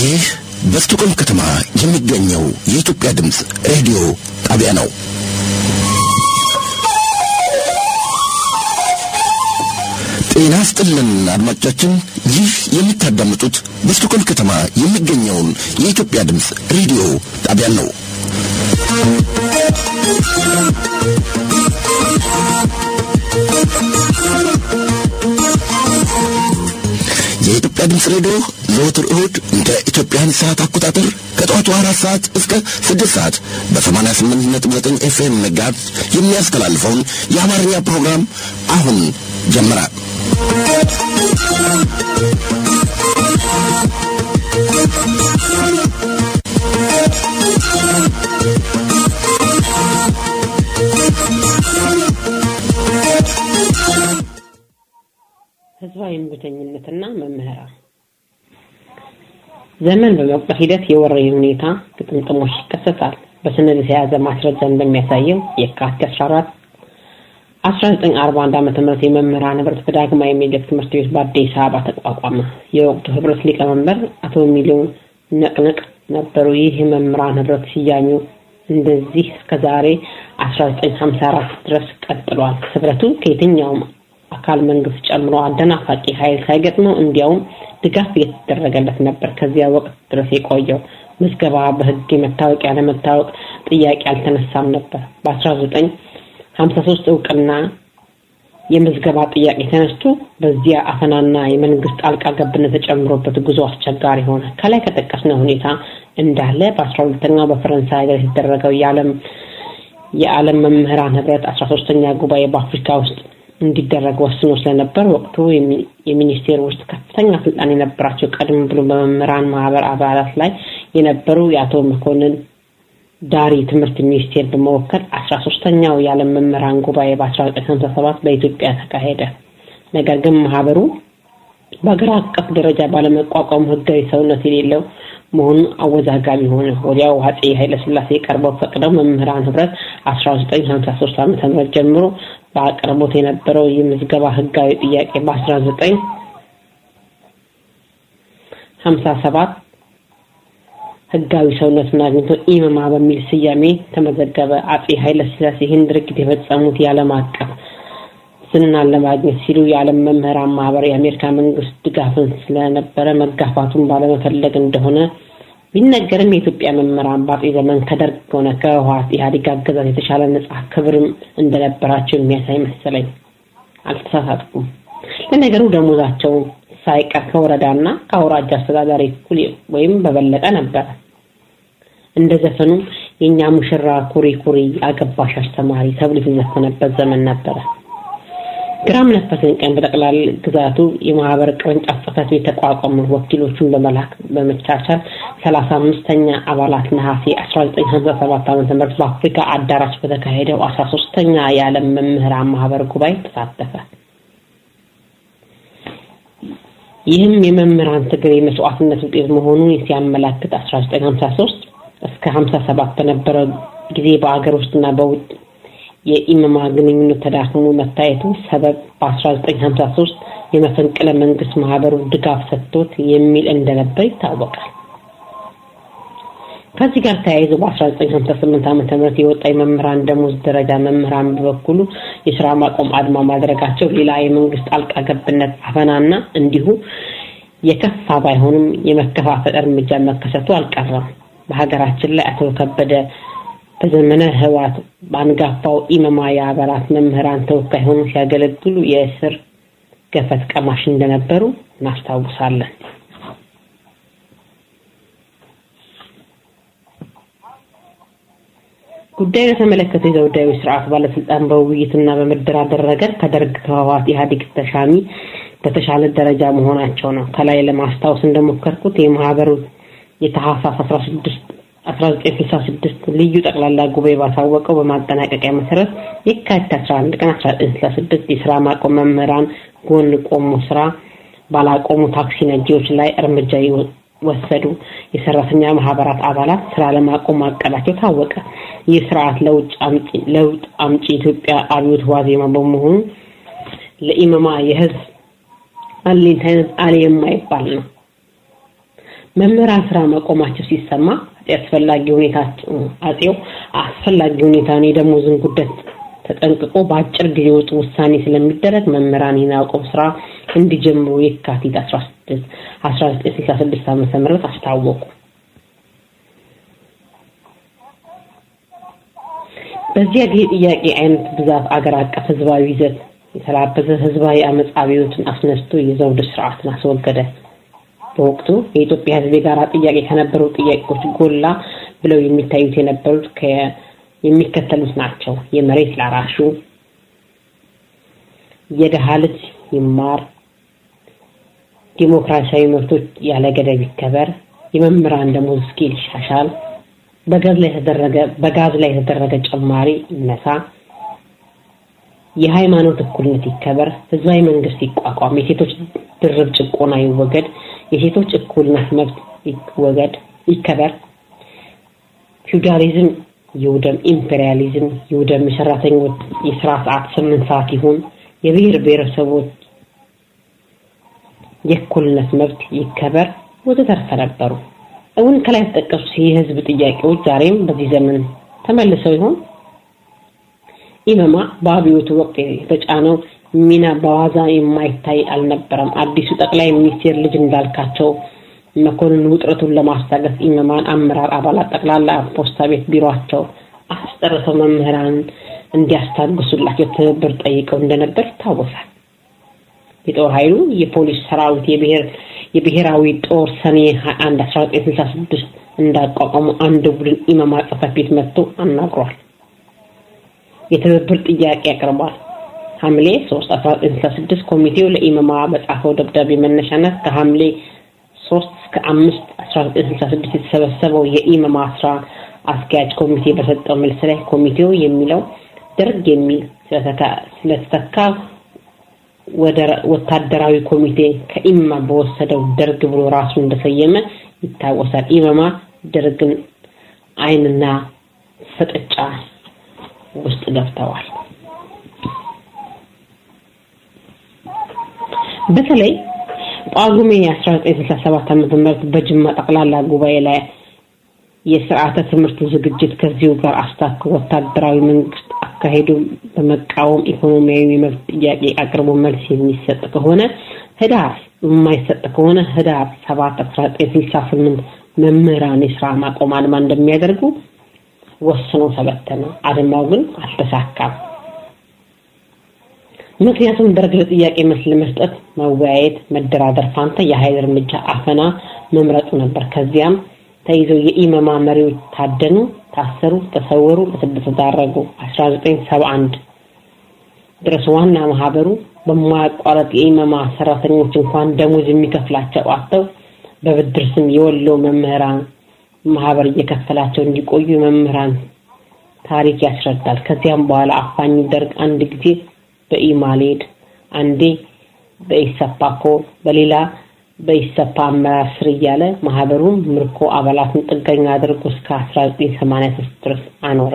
ይህ በስቱቆም ከተማ የሚገኘው የኢትዮጵያ ድምጽ ሬዲዮ ጣቢያ ነው። ጤና ይስጥልን አድማጮቻችን፣ ይህ የምታዳምጡት በስቱቆም ከተማ የሚገኘውን የኢትዮጵያ ድምጽ ሬዲዮ ጣቢያ ነው። የኢትዮጵያ ድምጽ ሬዲዮ ዘወትር እሁድ እንደ ኢትዮጵያን ሰዓት አቆጣጠር ከጠዋቱ 4 ሰዓት እስከ 6 ሰዓት በ88.9 ኤፍኤም ጋር የሚያስተላልፈውን የአማርኛ ፕሮግራም አሁን ጀመረ። ህዝባዊ እምቢተኝነትና መምህራን ዘመን በመቁጠር ሂደት የወረይ ሁኔታ ግጥምጥሞች ይከሰታል። በሰነድ የተያዘ ማስረጃ እንደሚያሳየው የካቲት 14 1941 ዓመተ ምህረት የመምህራን ህብረት በዳግማዊ ምኒልክ ትምህርት ቤት በአዲስ አበባ ተቋቋመ። የወቅቱ ህብረት ሊቀመንበር አቶ ሚሊዮን ነቅነቅ ነበሩ። ይህ የመምህራን ህብረት ሲያኙ እንደዚህ እስከዛሬ 1954 ድረስ ቀጥሏል። ህብረቱ ከየትኛውም አካል መንግስት ጨምሮ አደናፋቂ ኃይል ሳይገጥመው እንዲያውም ድጋፍ እየተደረገለት ነበር። ከዚያ ወቅት ድረስ የቆየው ምዝገባ በህግ መታወቂያ ለመታወቅ ጥያቄ አልተነሳም ነበር። በ1953 እውቅና የምዝገባ ጥያቄ ተነስቶ በዚያ አፈናና የመንግስት ጣልቃ ገብነት ተጨምሮበት ጉዞ አስቸጋሪ ሆነ። ከላይ ከተጠቀስነው ሁኔታ እንዳለ በ12ኛው በፈረንሳይ ሀገር የተደረገው የዓለም መምህራን ህብረት 13ኛ ጉባኤ በአፍሪካ ውስጥ እንዲደረግ ወስኖ ስለነበር ወቅቱ የሚኒስቴር ውስጥ ከፍተኛ ስልጣን የነበራቸው ቀድሞ ብሎ በመምህራን ማህበር አባላት ላይ የነበሩ የአቶ መኮንን ዳሪ ትምህርት ሚኒስቴር በመወከል 13ኛው የዓለም መምህራን ጉባኤ በ1957 በኢትዮጵያ ተካሄደ። ነገር ግን ማህበሩ በአገር አቀፍ ደረጃ ባለመቋቋም ህጋዊ ሰውነት የሌለው መሆኑ አወዛጋቢ ሆነ። ወዲያው አፄ ኃይለ ሥላሴ ቀርበው ፈቅደው መምህራን ህብረት 1953 ዓ.ም ጀምሮ በአቅርቦት የነበረው የምዝገባ ህጋዊ ጥያቄ በ1957 ህጋዊ ሰውነትን አግኝቶ ኢመማ በሚል ስያሜ ተመዘገበ። አፄ ኃይለ ሥላሴ ይህን ድርጊት የፈጸሙት የዓለም አቀፍ ዝናን ለማግኘት ሲሉ የዓለም መምህራን ማህበር የአሜሪካ መንግስት ድጋፍን ስለነበረ መጋፋቱን ባለመፈለግ እንደሆነ ቢነገርም የኢትዮጵያ መምህራን በአፄ ዘመን ከደርግ ሆነ ከህወሓት ኢህአዴግ አገዛዝ የተሻለ ነጻ ክብርም እንደነበራቸው የሚያሳይ መሰለኝ። አልተሳሳትኩም። ለነገሩ ደሞዛቸው ሳይቀር ከወረዳና ከአውራጃ አስተዳዳሪ እኩል ወይም በበለጠ ነበር። እንደዘፈኑ የኛ ሙሽራ ኩሪ ኩሪ አገባሽ አስተማሪ ተብሎ የተዘፈነበት ዘመን ነበር። ግራም ነፈሰን ቀን በጠቅላላ ግዛቱ የማህበር ቅርንጫፍ ጽሕፈት ቤት ተቋቋመ። ወኪሎቹን በመላክ በመቻቻል 35ኛ አባላት ነሐሴ 1957 ዓ.ም በአፍሪካ አዳራሽ በተካሄደው 13ኛ የዓለም መምህራን ማህበር ጉባኤ ተሳተፈ። ይህም የመምህራን ትግል የመስዋዕትነት ውጤት መሆኑን ሲያመለክት 1953 እስከ 57 በነበረው ጊዜ በአገር ውስጥና በውጭ የኢመማ ግንኙነት ተዳክሞ መታየቱ ሰበብ በ1953 የመፈንቅለ መንግስት ማህበሩ ድጋፍ ሰጥቶት የሚል እንደነበር ይታወቃል። ከዚህ ጋር ተያይዞ በ1958 ዓ.ም የወጣ የመምህራን ደሞዝ ደረጃ መምህራን በበኩሉ የሥራ ማቆም አድማ ማድረጋቸው ሌላ የመንግስት ጣልቃ ገብነት አፈናና እንዲሁ የከፋ ባይሆንም የመከፋፈል እርምጃ መከሰቱ አልቀረም። በሀገራችን ላይ አቶ ከበደ በዘመነ ህወሓት ባንጋፋው ኢመማ የአባላት መምህራን ተወካይ ሆነው ሲያገለግሉ የእስር ገፈት ቀማሽ እንደነበሩ እናስታውሳለን። ጉዳዩ የተመለከተው የዘውዳዊ ስርዓት ባለስልጣን በውይይትና በመደራደር ረገድ ከደርግ ከህወሓት ኢህአዴግ ተሻሚ በተሻለ ደረጃ መሆናቸው ነው። ከላይ ለማስታወስ እንደሞከርኩት የማህበሩ የታህሳስ 1966 ልዩ ጠቅላላ ጉባኤ ባሳወቀው በማጠናቀቂያ መሰረት የካቲት 11 ቀን 1966 የሥራ ማቆም መምህራን ጎን ቆሞ ስራ ባላቆሙ ታክሲ ነጂዎች ላይ እርምጃ ወሰዱ። የሰራተኛ ማህበራት አባላት ስራ ለማቆም ማቀዳቸው ታወቀ። ይህ ስርዓት ለውጥ አምጪ ኢትዮጵያ አብዮት ዋዜማ በመሆኑ ለኢመማ የህዝብ አለኝታነት አለ የማይባል ነው። መምህራን ስራ ማቆማቸው ሲሰማ አስፈላጊ ሁኔታን የደሞዝን ጉዳይ ተጠንቅቆ በአጭር ጊዜ ውስጥ ውሳኔ ስለሚደረግ መምህራን ይናቆም ስራ እንዲጀምሩ የካቲት 1966 ዓ.ም አስታወቁ። በዚያ ጊዜ ጥያቄ አይነት ብዛት አገር አቀፍ ህዝባዊ ይዘት የተላበሰ ህዝባዊ አመጽ አብዮትን አስነስቶ የዘውድ ስርዓትን አስወገደ። በወቅቱ የኢትዮጵያ ህዝብ ጋራ ጥያቄ ከነበሩ ጥያቄዎች ጎላ ብለው የሚታዩት የነበሩት የሚከተሉት ናቸው። የመሬት ላራሹ፣ የደሃ ልጅ ይማር፣ ዲሞክራሲያዊ መብቶች ያለ ገደብ ይከበር፣ የመምህራን ደሞዝ ስኬል ይሻሻል፣ በጋዝ ላይ የተደረገ ጭማሪ ይነሳ፣ የሃይማኖት እኩልነት ይከበር፣ ህዝባዊ መንግስት ይቋቋም፣ የሴቶች ድርብ ጭቆና ይወገድ፣ የሴቶች እኩልነት መብት ይከበር፣ ፊውዳሊዝም ይውደም፣ ኢምፔሪያሊዝም ይውደም፣ የሰራተኞች የሥራ ሰዓት 8 ሰዓት ይሁን፣ የብሔር ብሔረሰቦች የእኩልነት መብት ይከበር ወዘተርፈ ነበሩ። እውን ከላይ ተጠቀሱት የህዝብ ጥያቄዎች ዛሬም በዚህ ዘመን ተመልሰው ይሆን? ኢመማ በአብዮቱ ወቅት የተጫነው ሚና በዋዛ የማይታይ አልነበረም። አዲሱ ጠቅላይ ሚኒስትር ልጅ እንዳልካቸው መኮንን ውጥረቱን ለማስታገስ ኢመማን አመራር አባላት ጠቅላላ ፖስታ ቤት ቢሮአቸው አስጠርተው መምህራን እንዲያስታግሱላቸው ትብብር ጠይቀው እንደነበር ይታወሳል። የጦር ኃይሉ የፖሊስ ሰራዊት የብሔራዊ ጦር ሰኔ 21 1966 እንዳቋቋሙ አንድ ቡድን ኢመማ ጽፈት ቤት መጥቶ አናግሯል። የትብብር ጥያቄ ያቀርባል። ሐምሌ 3 1966 ኮሚቴው ለኢመማ በጻፈው ደብዳቤ መነሻነት ከሐምሌ 3 እስከ 5 1966 የተሰበሰበው የኢመማ ስራ አስኪያጅ ኮሚቴ በሰጠው መልስ ላይ ኮሚቴው የሚለው ደርግ የሚል ስለተተካ ወታደራዊ ኮሚቴ ከኢመማ በወሰደው ደርግ ብሎ ራሱን እንደሰየመ ይታወሳል። ኢመማ ደርግን አይንና ፍጥጫ ውስጥ ገብተዋል። በተለይ ጳጉሜ 1967 ዓ.ም በጅማ ጠቅላላ ጉባኤ ላይ የሥርዓተ ትምህርት ዝግጅት ከዚሁ ጋር አስታክ ወታደራዊ መንግስት አካሄዱ በመቃወም ኢኮኖሚያዊ መብት ጥያቄ አቅርቦ መልስ የሚሰጥ ከሆነ ህዳር የማይሰጥ ከሆነ ህዳር 7 1968 መምህራን የሥራ ማቆም አድማ እንደሚያደርጉ ወስኖ ተበተነ። አድማው ግን አልተሳካም። ምክንያቱም ደርግ ለጥያቄ መልስ ለመስጠት መወያየት፣ መደራደር ፋንታ የኃይል እርምጃ አፈና መምረጡ ነበር። ከዚያም ተይዘው የኢመማ መሪዎች ታደኑ፣ ታሰሩ፣ ተሰወሩ፣ ለስደት ተዳረጉ። 1971 ድረስ ዋና ማህበሩ በማያቋርጥ የኢመማ ሰራተኞች እንኳን ደሞዝ የሚከፍላቸው አጥተው በብድር ስም የወሎ መምህራን ማህበር እየከፈላቸው እንዲቆዩ መምህራን ታሪክ ያስረዳል። ከዚያም በኋላ አፋኝ ደርግ አንድ ጊዜ በኢማሌድ አንዴ በኢሰፓኮ በሌላ በኢሰፓ አመራር ስር ያለ ማህበሩን ምርኮ አባላትን ጥገኛ አድርጎ እስከ 1983 ድረስ አኖረ።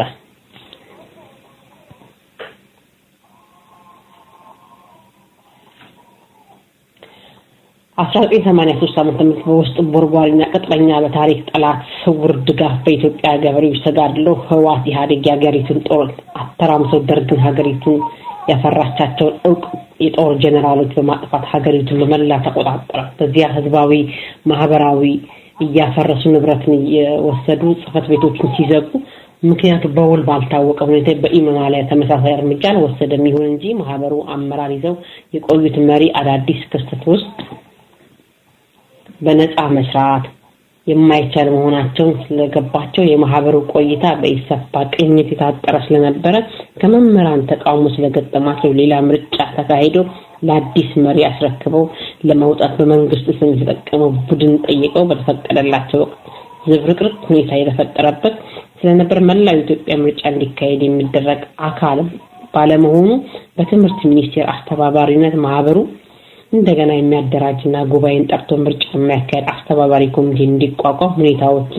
አስራ 1983 በውስጥ ቦርጓሪና ቀጥለኛ በታሪክ ጠላት ስውር ድጋፍ በኢትዮጵያ ገበሬዎች ተጋድሎ ህዋት ኢህአዴግ ያገሪቱን ጦር አተራምሰው ደርግን ሀገሪቱን ያፈራቻቸው ዕውቅ የጦር ጀነራሎች በማጥፋት ሀገሪቱን በመላ ተቆጣጠረ። በዚያ ህዝባዊ ማህበራዊ እያፈረሱ ንብረትን የወሰዱ ጽፈት ቤቶችን ሲዘጉ ምክንያቱ በውል ባልታወቀ ሁኔታ በኢመማ ላይ ተመሳሳይ እርምጃ ወሰደም ይሁን እንጂ ማህበሩ አመራር ይዘው የቆዩት መሪ አዳዲስ ክስተት ውስጥ በነፃ መስራት የማይቻል መሆናቸውን ስለገባቸው የማህበሩ ቆይታ በኢሰፓ ቅኝት የታጠረ ስለነበረ ከመምህራን ተቃውሞ ስለገጠማቸው ሌላ ምርጫ ተካሂዶ ለአዲስ መሪ አስረክበው ለማውጣት በመንግስት ስም የተጠቀመው ቡድን ጠይቀው በተፈቀደላቸው ዝብርቅርቅ ሁኔታ የተፈጠረበት ስለነበር መላው ኢትዮጵያ ምርጫ እንዲካሄድ የሚደረግ አካል ባለመሆኑ በትምህርት ሚኒስቴር አስተባባሪነት ማህበሩ እንደገና የሚያደራጅና ጉባኤን ጠርቶ ምርጫ የሚያካሂድ አስተባባሪ ኮሚቴ እንዲቋቋም ሁኔታዎች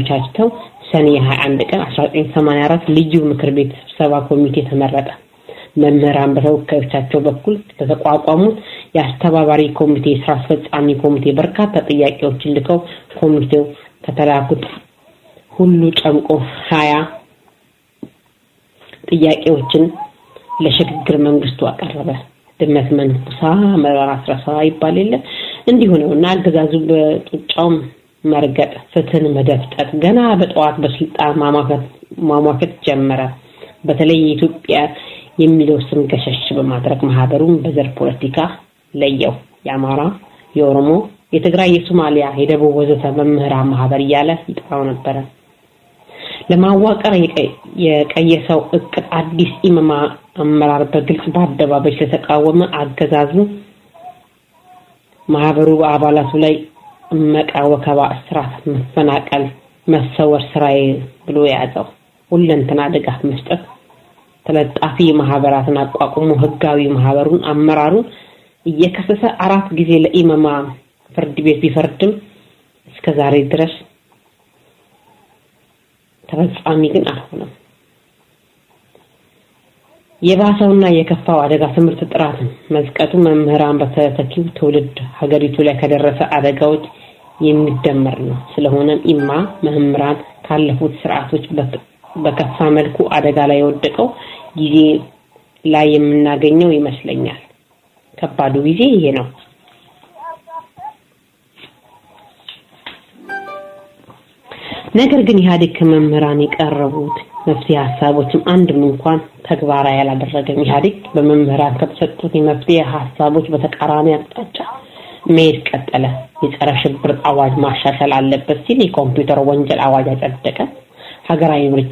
ተመቻችተው ሰኔ 21 ቀን 1984 ልዩ ምክር ቤት ስብሰባ ኮሚቴ ተመረጠ። መምህራን በተወካዮቻቸው በኩል ለተቋቋሙት የአስተባባሪ ኮሚቴ ስራ አስፈጻሚ ኮሚቴ በርካታ ጥያቄዎችን ልከው ኮሚቴው ከተላኩት ሁሉ ጨምቆ 20 ጥያቄዎችን ለሽግግር መንግስቱ አቀረበ። ድመት መንኩሳ መራራ አስራሳ ይባላል እንዲሁ ነውና አገዛዙ በጡጫው መርገጥ ፍትህን መደፍጠት ገና በጠዋት በስልጣን ማማከት ጀመረ። በተለይ የኢትዮጵያ የሚለው ስም ገሸሽ በማድረግ ማህበሩን በዘር ፖለቲካ ለየው። የአማራ፣ የኦሮሞ፣ የትግራይ፣ የሶማሊያ፣ የደቡብ ወዘተ መምህራን ማህበር እያለ ይጠራው ነበር። ለማዋቀር የቀየሰው እቅድ አዲስ ኢማማ አመራር በግልጽ በአደባባይ ስለተቃወመ አገዛዙ ማህበሩ አባላቱ ላይ መቃወከባ እስራት መፈናቀል መሰወር ስራዬ ብሎ ያዘው። ሁለንተና ድጋፍ መስጠት ተለጣፊ ማህበራትን አቋቁሞ ህጋዊ ማህበሩን አመራሩን እየከሰሰ 4 ጊዜ ለኢማማ ፍርድ ቤት ቢፈርድም እስከዛሬ ድረስ ተፈጻሚ ግን አልሆነም። የባሰውና የከፋው አደጋ ትምህርት ጥራት መዝቀጡ መምህራን በተተኪው ትውልድ ሀገሪቱ ላይ ከደረሰ አደጋዎች የሚደመር ነው። ስለሆነም ኢማ መምህራን ካለፉት ስርዓቶች በከፋ መልኩ አደጋ ላይ ወደቀው ጊዜ ላይ የምናገኘው ይመስለኛል። ከባዱ ጊዜ ይሄ ነው። ነገር ግን ኢህአዴግ ከመምህራን የቀረቡት መፍትሄ ሐሳቦችም አንድም እንኳን ተግባራዊ ያላደረገም። ኢህአዴግ በመምህራን ከተሰጡት የመፍትሄ ሐሳቦች በተቃራኒ አቅጣጫ መሄድ ቀጠለ። የጸረ ሽብር አዋጅ ማሻሻል አለበት ሲል የኮምፒውተር ወንጀል አዋጅ አጸደቀ። ሀገራዊ ምርጫ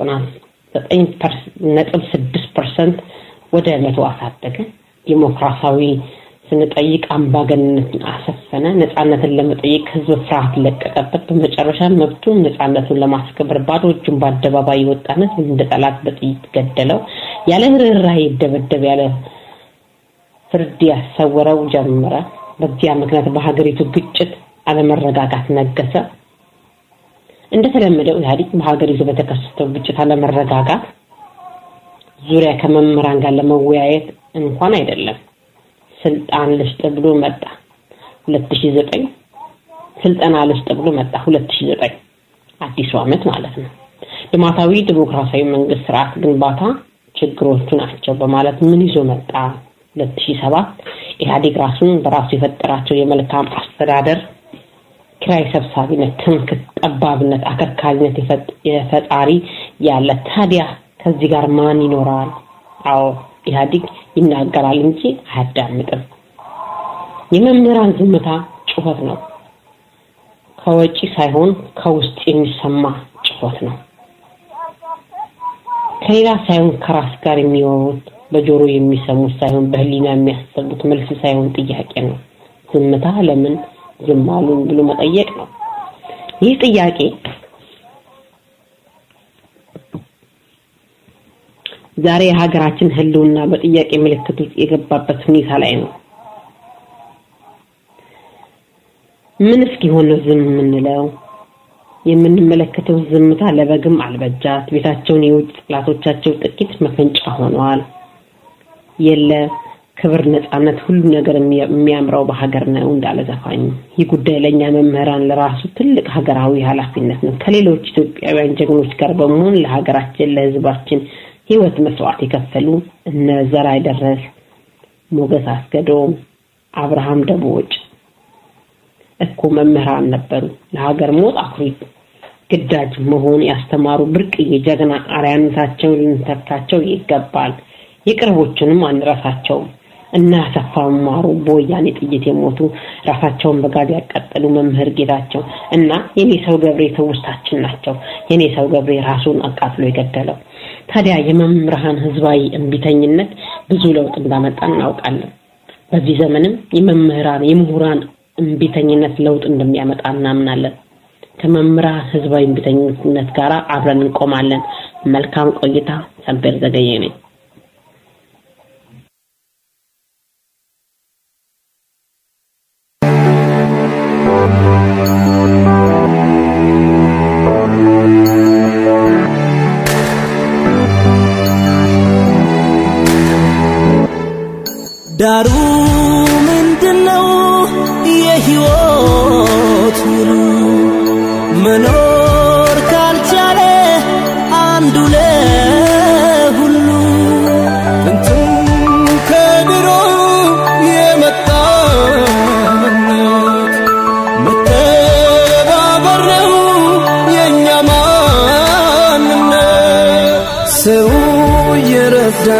99.6% ወደ 100 አሳደገ። ዲሞክራሲያዊ ስንጠይቅ አምባገነንነትን አሰፈነ። ነፃነትን ለመጠየቅ ህዝብ ፍርሃት ለቀቀበት። በመጨረሻ መብቱን ነፃነቱን ለማስከበር ባዶ እጁን በአደባባይ ወጣነት እንደ ጠላት በጥይት ገደለው። ያለ ርህራሄ ደበደበ። ያለ ፍርድ ያሰወረው ጀመረ። በዚያ ምክንያት በሀገሪቱ ግጭት አለመረጋጋት ነገሰ። እንደተለመደው ኢህአዴግ በሀገሪቱ በተከሰተው ግጭት አለመረጋጋት ዙሪያ ከመምህራን ጋር ለመወያየት እንኳን አይደለም ስልጣን ልስጥ ብሎ መጣ። 2009 ስልጣን ልስጥ ብሎ መጣ። 2009 አዲሱ ዓመት ማለት ነው። ልማታዊ ዲሞክራሲያዊ መንግስት ስርዓት ግንባታ ችግሮቹ ናቸው በማለት ምን ይዞ መጣ? 2007 ኢህአዴግ ራሱን በራሱ የፈጠራቸው የመልካም አስተዳደር ክራይ ሰብሳቢነት፣ ትምክህት፣ ጠባብነት፣ አከርካሪነት የፈጣሪ ያለ ታዲያ ከዚህ ጋር ማን ይኖራል? አዎ ኢህአዴግ ይናገራል እንጂ አያዳምጥም። የመምህራን ዝምታ ጩኸት ነው። ከወጪ ሳይሆን ከውስጥ የሚሰማ ጩኸት ነው። ከሌላ ሳይሆን ከራስ ጋር የሚወሩት በጆሮ የሚሰሙት ሳይሆን በህሊና የሚያስቡት መልስ ሳይሆን ጥያቄ ነው። ዝምታ ለምን ዝም አሉ ብሎ መጠየቅ ነው። ይህ ጥያቄ ዛሬ ሀገራችን ህልውና በጥያቄ ምልክት ውስጥ የገባበት ሁኔታ ላይ ነው። ምን እስኪሆን ዝም የምንለው? የምንመለከተው ዝምታ ለበግም አልበጃት። ቤታቸውን የውጭ ጥላቶቻቸው ጥቂት መፈንጫ ሆነዋል። የለ ክብር ነፃነት ሁሉ ነገር የሚያምረው በሀገር ነው እንዳለ ዘፋኝ። ይህ ጉዳይ ለኛ መምህራን ለራሱ ትልቅ ሀገራዊ ኃላፊነት ነው። ከሌሎች ኢትዮጵያውያን ጀግኖች ጋር በመሆን ለሀገራችን ለህዝባችን ህይወት መስዋዕት የከፈሉ እነ ዘራይ ደረስ፣ ሞገስ አስገዶም፣ አብርሃም ደቦጭ እኮ መምህራን ነበሩ። ለሀገር ሞት አኩሪ ግዳጅ መሆን ያስተማሩ ብርቅዬ ጀግና አርያነታቸውን ልንተካቸው ይገባል። የቅርቦቹንም አንረሳቸው። እና ሰፋው ማሩ በወያኔ ጥይት የሞቱ ራሳቸውን በጋዝ ያቃጠሉ መምህር ጌታቸው እና የኔ ሰው ገብሬ ተውስታችን ናቸው። የኔ ሰው ገብሬ ራሱን አቃጥሎ የገደለው። ታዲያ የመምህራን ህዝባዊ እንቢተኝነት ብዙ ለውጥ እንዳመጣ እናውቃለን። በዚህ ዘመንም የምሁራን እንቢተኝነት ለውጥ እንደሚያመጣ እናምናለን። ከመምህራን ህዝባዊ እንቢተኝነት ጋር አብረን እንቆማለን። መልካም ቆይታ። ሰንበር ዘገየ ነኝ። ዳሩ ምንድነው የህይወት ሁሉ መኖር ካልቻለ አንዱ ለሁሉ እንትን ከድሮ የመጣ መተባበር ነው የኛ ማንነት ሰው የረዳ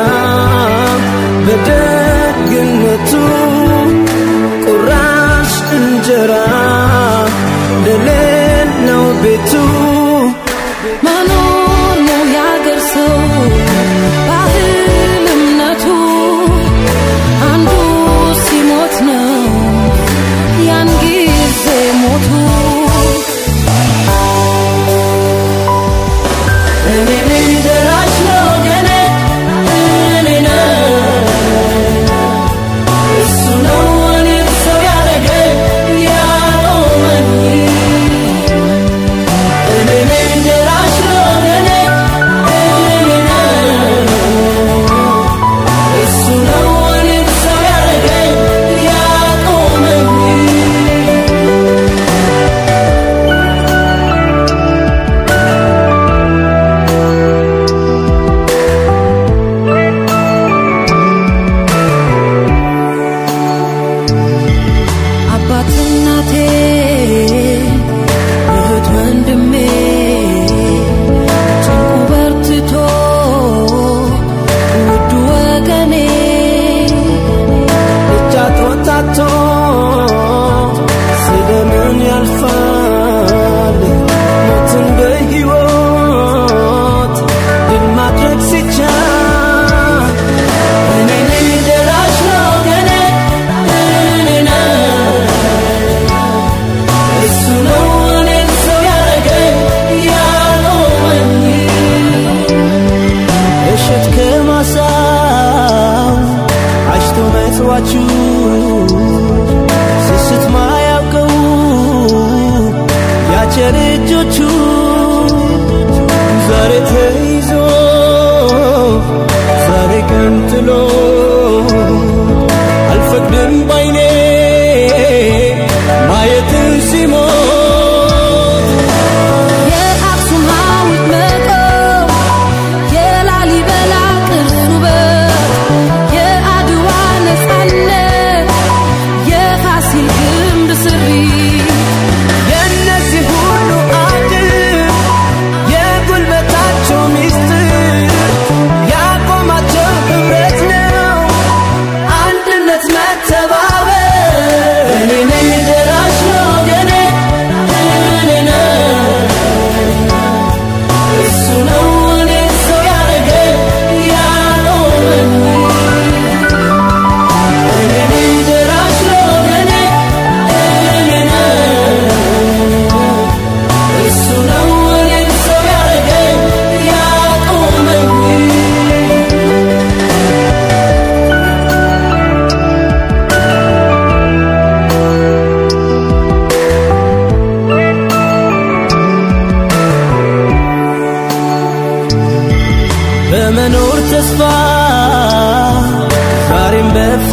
በደግነቱ ቁራሽ እንጀራ ለሌለው ቤቱ መኖር ነው ያገር ሰው ባህል እምነቱ አንዱ ሲሞት ነው ያን ጊዜ ሞቱ እኔ ደራሽ ነው ገኔ እኔ ነው እሱ ነው እኔ ሰው ያደረገኝ ያቆመኝ እኔ ደራሽ ነው ገኔ እኔ ነው እሱ ነው እኔ ሰው ያደረገኝ ያቆመኝ አባት እናቴ እህት ወንድሜ ጭንቁ በርትቶ ውድ ወገኔ እጃቶታቶ ስለምን ያልፋል ሞትን በሕይወት ድል ማድረግ ሲቻል እኔ ነኝ ደራሽ ነው ገኔ እኔ ነው እሱ ነው እኔን ሰው ያደረገኝ ያቆመኝ እሸት ከማሳው አሽቶ መጽዋችሁ ስስት ማያውቀው ያቸር እጆቹ ዛሬ ተይዞ ዛሬ ቀንጥሎ አልፈቅድም ባይኔ ማየትን ሲሞት የአክሱም ሐውልት መቆም የላሊበላ ቅርስ ውበት የአድዋ ነፃነት የፋሲል ግንብ ስሪት የእነዚህ ሁሉ አድር የጉልበታቸው ሚስጥር ያቆማቸው ህብረት ነው አንድነት መተባበር እኔ ነኝ ደራሽ ነው ገኔ እኔ ነው እሱ ነው እኔ ሰው ያደረገኝ ያቆመኝ እኔ ነኝ ደራሽ ነው ገኔ እኔ ነው እሱ ነው እኔ ሰው ያደረገኝ ያቆመኝ በመኖር ተስፋ ዛሬም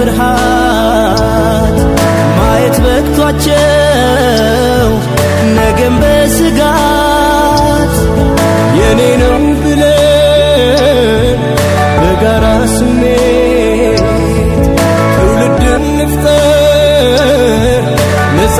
በፍርሃት ማየት በቅቷቸው ነገም በስጋት የኔ ነው ብለን በጋራ ስሜት ትውልድን ንፍጠር ነፃ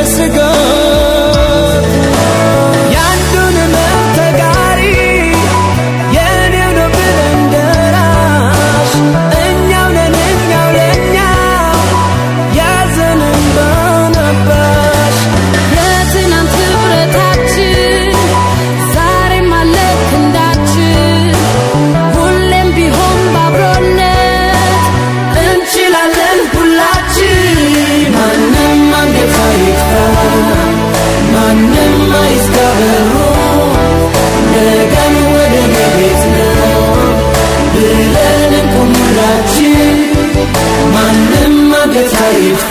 ከስጋት ያንዱን ህመም ተጋሪ የኔው ነው ብለን ደራሽ እኛው ነን እኛው ለእኛው ያዘንን ባነባሽ የትናንት ህብረታችን ዛሬም አለ ክንዳችን ሁሌም ቢሆን ባብሮነት እንችላለን ሁላችን ማንም አንገት አይጥፋ ማንም አይዝጋ በሩ ነገን ወደ ቤት ነው ብለን እንቁም ሁላችን ማንም አንገት አይጥፋ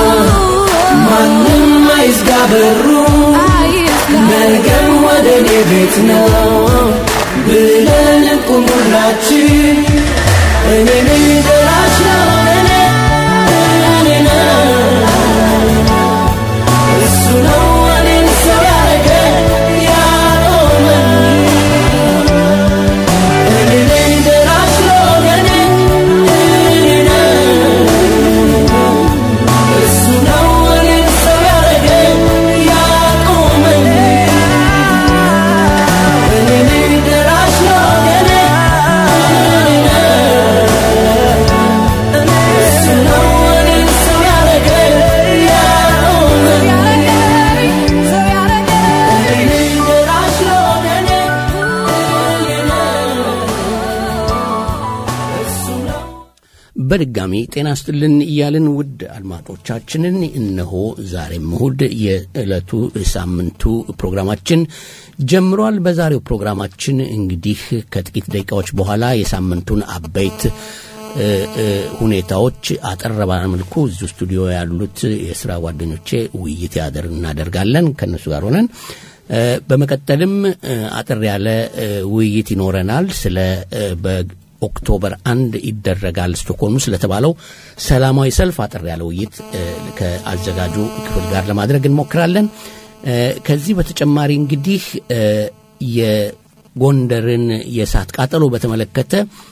ማንም አይዝጋ በሩ ነገን ወደ ቤት ነው ብለን እንቁም ሁላችን እኔ ነኝ ደራሽ ነው እኔ በድጋሚ ጤና ይስጥልን እያልን ውድ አድማጮቻችንን እነሆ ዛሬም እሁድ የዕለቱ ሳምንቱ ፕሮግራማችን ጀምሯል። በዛሬው ፕሮግራማችን እንግዲህ ከጥቂት ደቂቃዎች በኋላ የሳምንቱን አበይት ሁኔታዎች አጠር ባለ መልኩ እዚህ ስቱዲዮ ያሉት የሥራ ጓደኞቼ ውይይት እናደርጋለን ከነሱ ጋር ሆነን በመቀጠልም አጠር ያለ ውይይት ይኖረናል ስለ ኦክቶበር 1 ይደረጋል ስቶክሆልም ስለተባለው ሰላማዊ ሰልፍ አጠር ያለ ውይይት ከአዘጋጁ ክፍል ጋር ለማድረግ እንሞክራለን። ከዚህ በተጨማሪ እንግዲህ የጎንደርን የእሳት ቃጠሎ በተመለከተ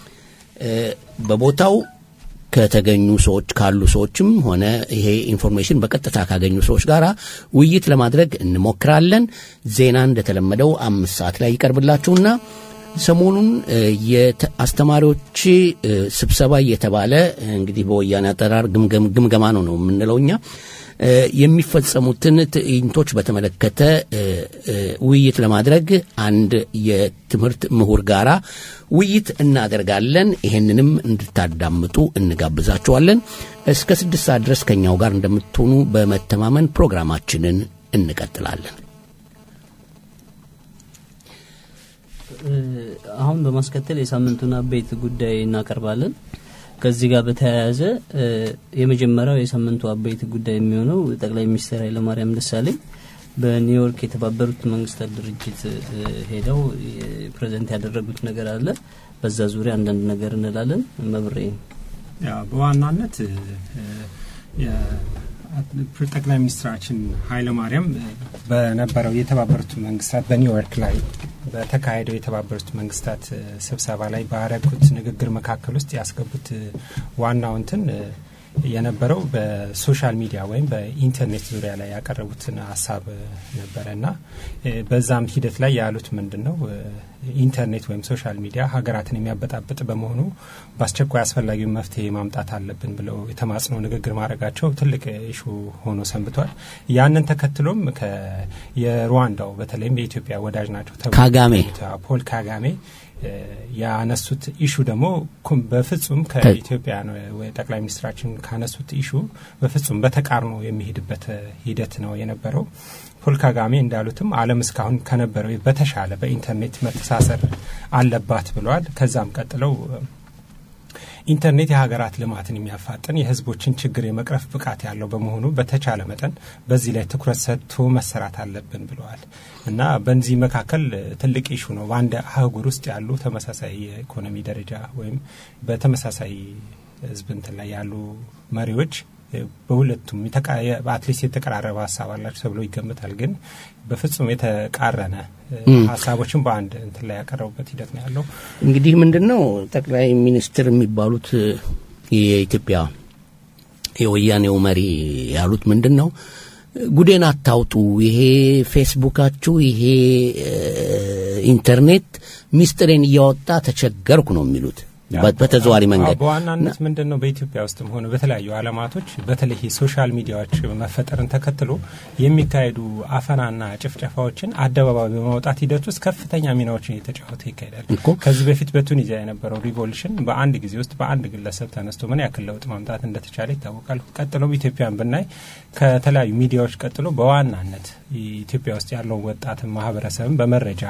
በቦታው ከተገኙ ሰዎች ካሉ ሰዎችም ሆነ ይሄ ኢንፎርሜሽን በቀጥታ ካገኙ ሰዎች ጋር ውይይት ለማድረግ እንሞክራለን። ዜና እንደተለመደው 5 ሰዓት ላይ ይቀርብላችሁና ሰሞኑን የአስተማሪዎች ስብሰባ እየተባለ እንግዲህ በወያኔ አጠራር ግምገማ ነው የምንለውኛ የሚፈጸሙትን ትዕይንቶች በተመለከተ ውይይት ለማድረግ አንድ የትምህርት ምሁር ጋራ ውይይት እናደርጋለን። ይሄንንም እንድታዳምጡ እንጋብዛችኋለን። እስከ 6 ሰዓት ድረስ ከኛው ጋር እንደምትሆኑ በመተማመን ፕሮግራማችንን እንቀጥላለን። አሁን በማስከተል የሳምንቱን አበይት ጉዳይ እናቀርባለን። ከዚህ ጋር በተያያዘ የመጀመሪያው የሳምንቱ አበይት ጉዳይ የሚሆነው ጠቅላይ ሚኒስትር ኃይለማርያም ደሳለኝ በኒውዮርክ የተባበሩት መንግስታት ድርጅት ሄደው ፕሬዘንት ያደረጉት ነገር አለ። በዛ ዙሪያ አንዳንድ ነገር እንላለን። መብሬ በዋናነት ጠቅላይ ሚኒስትራችን ኃይለማርያም በነበረው የተባበሩት መንግስታት በኒውዮርክ ላይ በተካሄደው የተባበሩት መንግስታት ስብሰባ ላይ ባረኩት ንግግር መካከል ውስጥ ያስገቡት ዋናው እንትን የነበረው በሶሻል ሚዲያ ወይም በኢንተርኔት ዙሪያ ላይ ያቀረቡትን ሐሳብ ነበርና በዛም ሂደት ላይ ያሉት ምንድነው ኢንተርኔት ወይም ሶሻል ሚዲያ ሀገራትን የሚያበጣብጥ በመሆኑ በአስቸኳይ አስፈላጊው መፍትሄ ማምጣት አለብን ብለው የተማጽኖ ንግግር ማድረጋቸው ትልቅ ኢሹ ሆኖ ሰንብቷል። ያንን ተከትሎም የሩዋንዳው በተለይም የኢትዮጵያ ወዳጅ ናቸው ፖል ካጋሜ ያነሱት ኢሹ ደግሞ በፍጹም ከኢትዮጵያ ነው ጠቅላይ ሚኒስትራችን ካነሱት ኢሹ በፍጹም በተቃርኖ የሚሄድበት ሂደት ነው የነበረው። ፖል ካጋሜ እንዳሉትም ዓለም እስካሁን ከነበረው በተሻለ በኢንተርኔት መተሳሰር አለባት ብለዋል። ከዛም ቀጥለው ኢንተርኔት የሀገራት ልማትን የሚያፋጥን የህዝቦችን ችግር የመቅረፍ ብቃት ያለው በመሆኑ በተቻለ መጠን በዚህ ላይ ትኩረት ሰጥቶ መሰራት አለብን ብለዋል እና በዚህ መካከል ትልቅ ኢሹ ነው። በአንድ አህጉር ውስጥ ያሉ ተመሳሳይ የኢኮኖሚ ደረጃ ወይም በተመሳሳይ ህዝብ እንትን ላይ ያሉ መሪዎች በሁለቱም አትሊስት የተቀራረበ ሐሳብ አላቸው ተብሎ ይገመታል። ግን በፍጹም የተቃረነ ሐሳቦችን በአንድ እንትን ላይ ያቀረቡበት ሂደት ነው ያለው። እንግዲህ ምንድነው ጠቅላይ ሚኒስትር የሚባሉት የኢትዮጵያ የወያኔው መሪ ያሉት ምንድነው ጉዴን አታውጡ፣ ይሄ ፌስቡካችሁ ይሄ ኢንተርኔት ሚስጥሬን እያወጣ ተቸገርኩ ነው የሚሉት በተዘዋሪ መንገድ። በዋናነት ምንድነው በኢትዮጵያ ውስጥም ሆነ በተለያዩ ዓለማቶች በተለይ ሶሻል ሚዲያዎች መፈጠርን ተከትሎ የሚካሄዱ አፈናና ጭፍጨፋዎችን አደባባይ በማውጣት ሂደት ውስጥ ከፍተኛ ሚናዎችን እየተጫወተ ይካሄዳል። ከዚህ በፊት በቱኒዚያ የነበረው ሪቮሉሽን በአንድ ጊዜ ውስጥ በአንድ ግለሰብ ተነስቶ ምን ያክል ለውጥ ማምጣት እንደተቻለ ይታወቃል። ቀጥሎም ኢትዮጵያን ብናይ ከተለያዩ ሚዲያዎች ቀጥሎ በዋናነት ኢትዮጵያ ውስጥ ያለው ወጣት ማህበረሰብን በመረጃ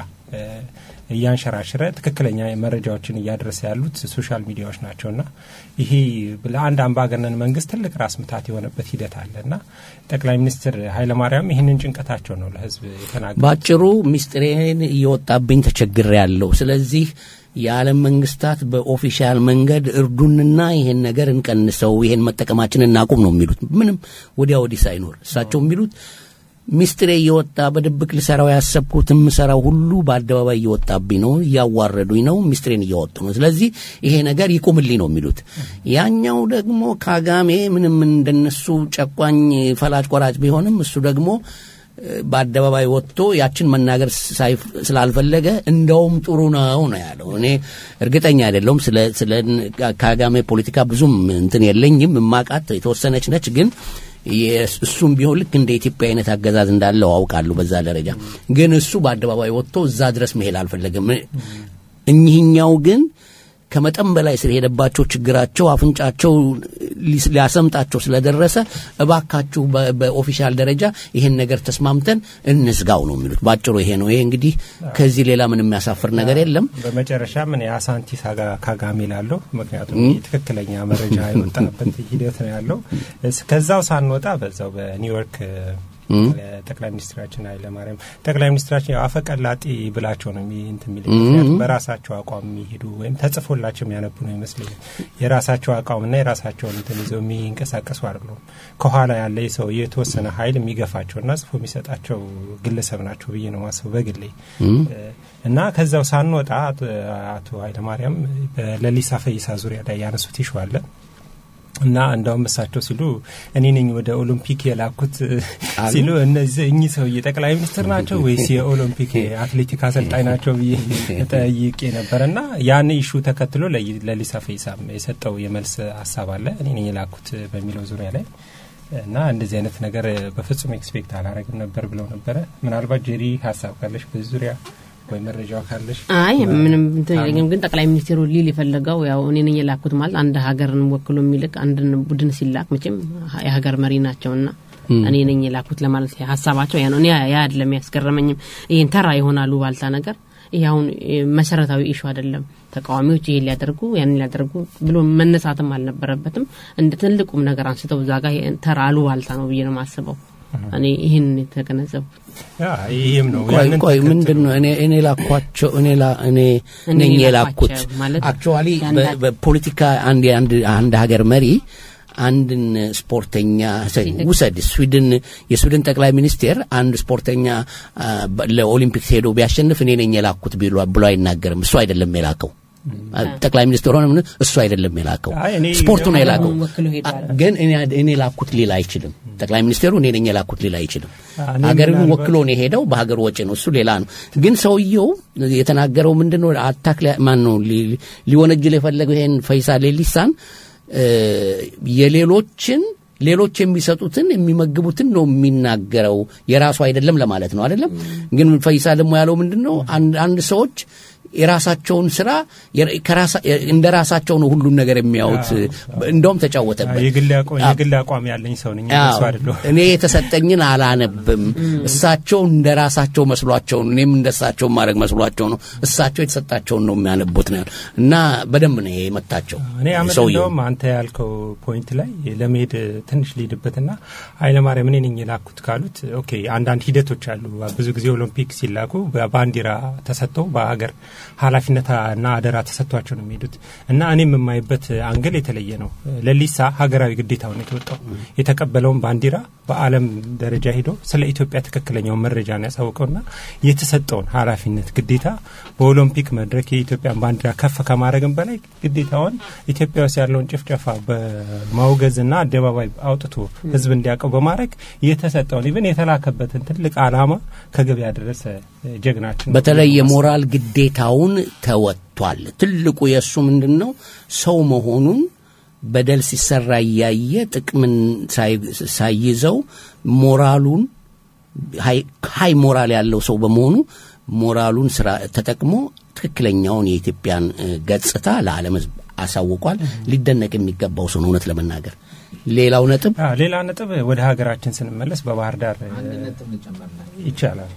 እያንሸራሸረ ትክክለኛ መረጃዎችን እያደረሰ ያሉት ሶሻል ሚዲያዎች ናቸውና ይሄ ለአንድ አምባገነን መንግስት ትልቅ ራስ ምታት የሆነበት ሂደት አለና ጠቅላይ ሚኒስትር ኃይለማርያም ይሄንን ጭንቀታቸው ነው ለህዝብ የተናገሩት። ባጭሩ ሚስጥሬን እየወጣብኝ ተቸግሬያለሁ፣ ስለዚህ የዓለም መንግስታት በኦፊሻል መንገድ እርዱንና ይሄን ነገር እንቀንሰው፣ ይሄን መጠቀማችንን እናቁም ነው የሚሉት። ምንም ወዲያ ወዲህ ሳይኖር እሳቸው የሚሉት ሚስጥሬ እየወጣ በድብቅ ልሰራው ያሰብኩትም ሰራው ሁሉ በአደባባይ እየወጣብኝ ነው፣ እያዋረዱኝ ነው፣ ሚስጥሬን እያወጡ ነው፣ ስለዚህ ይሄ ነገር ይቆምልኝ ነው የሚሉት። ያኛው ደግሞ ካጋሜ ምንም እንደነሱ ጨቋኝ ፈላጭ ቆራጭ ቢሆንም እሱ ደግሞ በአደባባይ ወጥቶ ያችን መናገር ስላልፈለገ እንደውም ጥሩ ነው ያለው። እኔ እርግጠኛ አይደለሁም ስለ ካጋሜ ፖለቲካ ብዙም እንትን የለኝም፣ ማቃት የተወሰነች ነች። ግን እሱም ቢሆን ልክ እንደ ኢትዮጵያ አይነት አገዛዝ እንዳለው አውቃለሁ በዛ ደረጃ። ግን እሱ በአደባባይ ወጥቶ እዛ ድረስ መሄድ አልፈለገም። እኚህኛው ግን ከመጠን በላይ ስለሄደባቸው ችግራቸው አፍንጫቸው ሊያሰምጣቸው ስለደረሰ እባካችሁ በኦፊሻል ደረጃ ይሄን ነገር ተስማምተን እንዝጋው ነው የሚሉት። ባጭሩ ይሄ ነው። ይሄ እንግዲህ ከዚህ ሌላ ምንም የሚያሳፍር ነገር የለም። በመጨረሻ ምን ያሳንቲ ካጋሚ ላለው ምክንያቱም ትክክለኛ መረጃ የወጣበት ሂደት ነው ያለው። ከዛው ሳንወጣ በዛው በኒውዮርክ ጠቅላይ ሚኒስትራችን ኃይለማርያም ጠቅላይ ሚኒስትራችን አፈቀላጤ ብላቸው ነው ምክንያቱም በራሳቸው አቋም የሚሄዱ ወይም ተጽፎላቸው የሚያነቡ ነው ይመስለኛል። የራሳቸው አቋምና የራሳቸው ይዘው የሚንቀሳቀሱ አይደሉም። ከኋላ ያለ ሰው የተወሰነ ኃይል የሚገፋቸውና ጽፎ የሚሰጣቸው ግለሰብ ናቸው ብዬ ነው ማስበው በግሌ። እና ከዛው ሳንወጣ አቶ ኃይለማርያም በለሊሳ ፈይሳ ዙሪያ ላይ ያነሱት ይሽዋለ እና እንደውም እሳቸው ሲሉ እኔ ነኝ ወደ ኦሎምፒክ የላኩት ሲሉ እነዚህ ሰው የጠቅላይ ሚኒስትር ናቸው ወይስ የኦሎምፒክ አትሌቲክ አሰልጣኝ ናቸው ብዬ ጠይቄ ነበርና ያን ኢሹ ተከትሎ ለሊሳ ፈይሳም የሰጠው የመልስ ሐሳብ አለ እኔ ነኝ የላኩት በሚለው ዙሪያ ላይ እና እንደዚህ አይነት ነገር በፍጹም ኤክስፔክት አላረግም ነበር ብለው ነበር። ምናልባት ጄሪ ሐሳብ ካለሽ በዚህ ዙሪያ ወይ መረጃው ካለሽ? አይ ምንም ግን ጠቅላይ ሚኒስትሩ ሊል የፈለገው ያው እኔ ነኝ የላኩት ማለት አንድ ሀገርን ወክሎ የሚልክ አንድ ቡድን ሲላክ መቼም የሀገር መሪ ናቸውና እኔ ነኝ የላኩት ለማለት ሐሳባቸው ያ ነው። እኔ ያ አይደለም ያስገረመኝም። ይሄን ተራ ይሆናሉ ባልታ ነገር ይሄውን መሰረታዊ ኢሹ አይደለም። ተቃዋሚዎች ይሄን ሊያደርጉ ያን ሊያደርጉ ብሎ መነሳትም አልነበረበትም። እንደ ትልቁም ነገር አንስተው ዛጋ ተራ አሉ ባልታ ነው ብዬ ነው ማስበው። እኔ ይሄን ተገነዘብኩት። ይሄም ነው ቆይ ምንድነው እኔ ላኳቸው እኔ ነኝ የላኩት አክቹአሊ በፖለቲካ አንድ ሀገር መሪ አንድን ስፖርተኛ ውሰድ የስዊድን ጠቅላይ ሚኒስቴር አንድ ስፖርተኛ ለኦሊምፒክስ ሄዶ ቢያሸንፍ እኔ ነኝ የላኩት ብሎ አይናገርም። እሱ አይደለም የላከው ጠቅላይ ሚኒስትሩ ሆነ እሱ አይደለም የላከው ስፖርቱ ነው የላከው። ግን እኔ ላኩት ሊል አይችልም። ጠቅላይ ሚኒስትሩ እኔ ነኝ የላኩት ሊል አይችልም። ሀገርን ወክሎ ነው ሄደው በሀገር ወጪ ነው እሱ ሌላ ነው። ግን ሰውየው የተናገረው ምንድነው አታክ ማን ነው ሊወነጅል የፈለገው ይሄን ፈይሳ ሌሊሳን ሌሎች የሚሰጡትን የሚመግቡትን ነው የሚናገረው የራሱ አይደለም ለማለት ነው አይደለም። ግን ፈይሳ ደግሞ ያለው ምንድነው አንድ ሰዎች የራሳቸውን ስራ እንደራሳቸው ነው ሁሉን ነገር የሚያዩት። እንደውም ተጫወተበት የግል አቋም ያለኝ ሰው ነኝ እሱ አይደለም እኔ የተሰጠኝን አላነብም እሳቸው እንደራሳቸው መስሏቸው እኔም እንደሳቸው ማድረግ መስሏቸው ነው እሳቸው የተሰጣቸውን ነው የሚያነቡት ነው እና በደንብ ነው የመጣቸው። እኔ አመጣው አንተ ያልከው ፖይንት ላይ ለመሄድ ትንሽ ሊድበትና ኃይለማርያም እኔ ነኝ የላኩት ካሉት ኦኬ አንዳንድ ሂደቶች አሉ። ብዙ ጊዜ ኦሎምፒክ ሲላኩ ባንዲራ ተሰጥተው በሀገር ኃላፊነትና አደራ ተሰጥቷቸው ነው የሚሄዱት እና እኔም የማይበት አንግል የተለየ ነው። ለሊሳ ሀገራዊ ግዴታውን የተወጣው የተቀበለውን ባንዲራ በአለም ደረጃ ሄዶ ስለ ኢትዮጵያ ትክክለኛው መረጃ ነው ያሳውቀውና የተሰጠውን ኃላፊነት ግዴታ በኦሎምፒክ መድረክ የኢትዮጵያን ባንዲራ ከፍ ከማድረግም በላይ ግዴታውን ኢትዮጵያ ውስጥ ያለውን ጭፍጨፋ በማውገዝና አደባባይ አውጥቶ ህዝብ እንዲያውቀው በማድረግ የተሰጠውን ኢቭን የተላከበትን ትልቅ አላማ ከግብ ያደረሰ ጀግናችን በተለይ የሞራል ግዴታውን ተወጥቷል። ትልቁ የሱ ምንድነው ሰው መሆኑን በደል ሲሰራ ያየ ጥቅምን ሳይዘው ሞራሉን ሃይ ሞራል ያለው ሰው በመሆኑ ሞራሉን ስራ ተጠቅሞ ትክክለኛውን የኢትዮጵያን ገጽታ ለዓለም ህዝብ አሳውቋል። ሊደነቅ የሚገባው ሰው ነው እውነት ለመናገር። ሌላ ነጥብ ወደ ሀገራችን ስንመለስ በባህር ዳር ይቻላል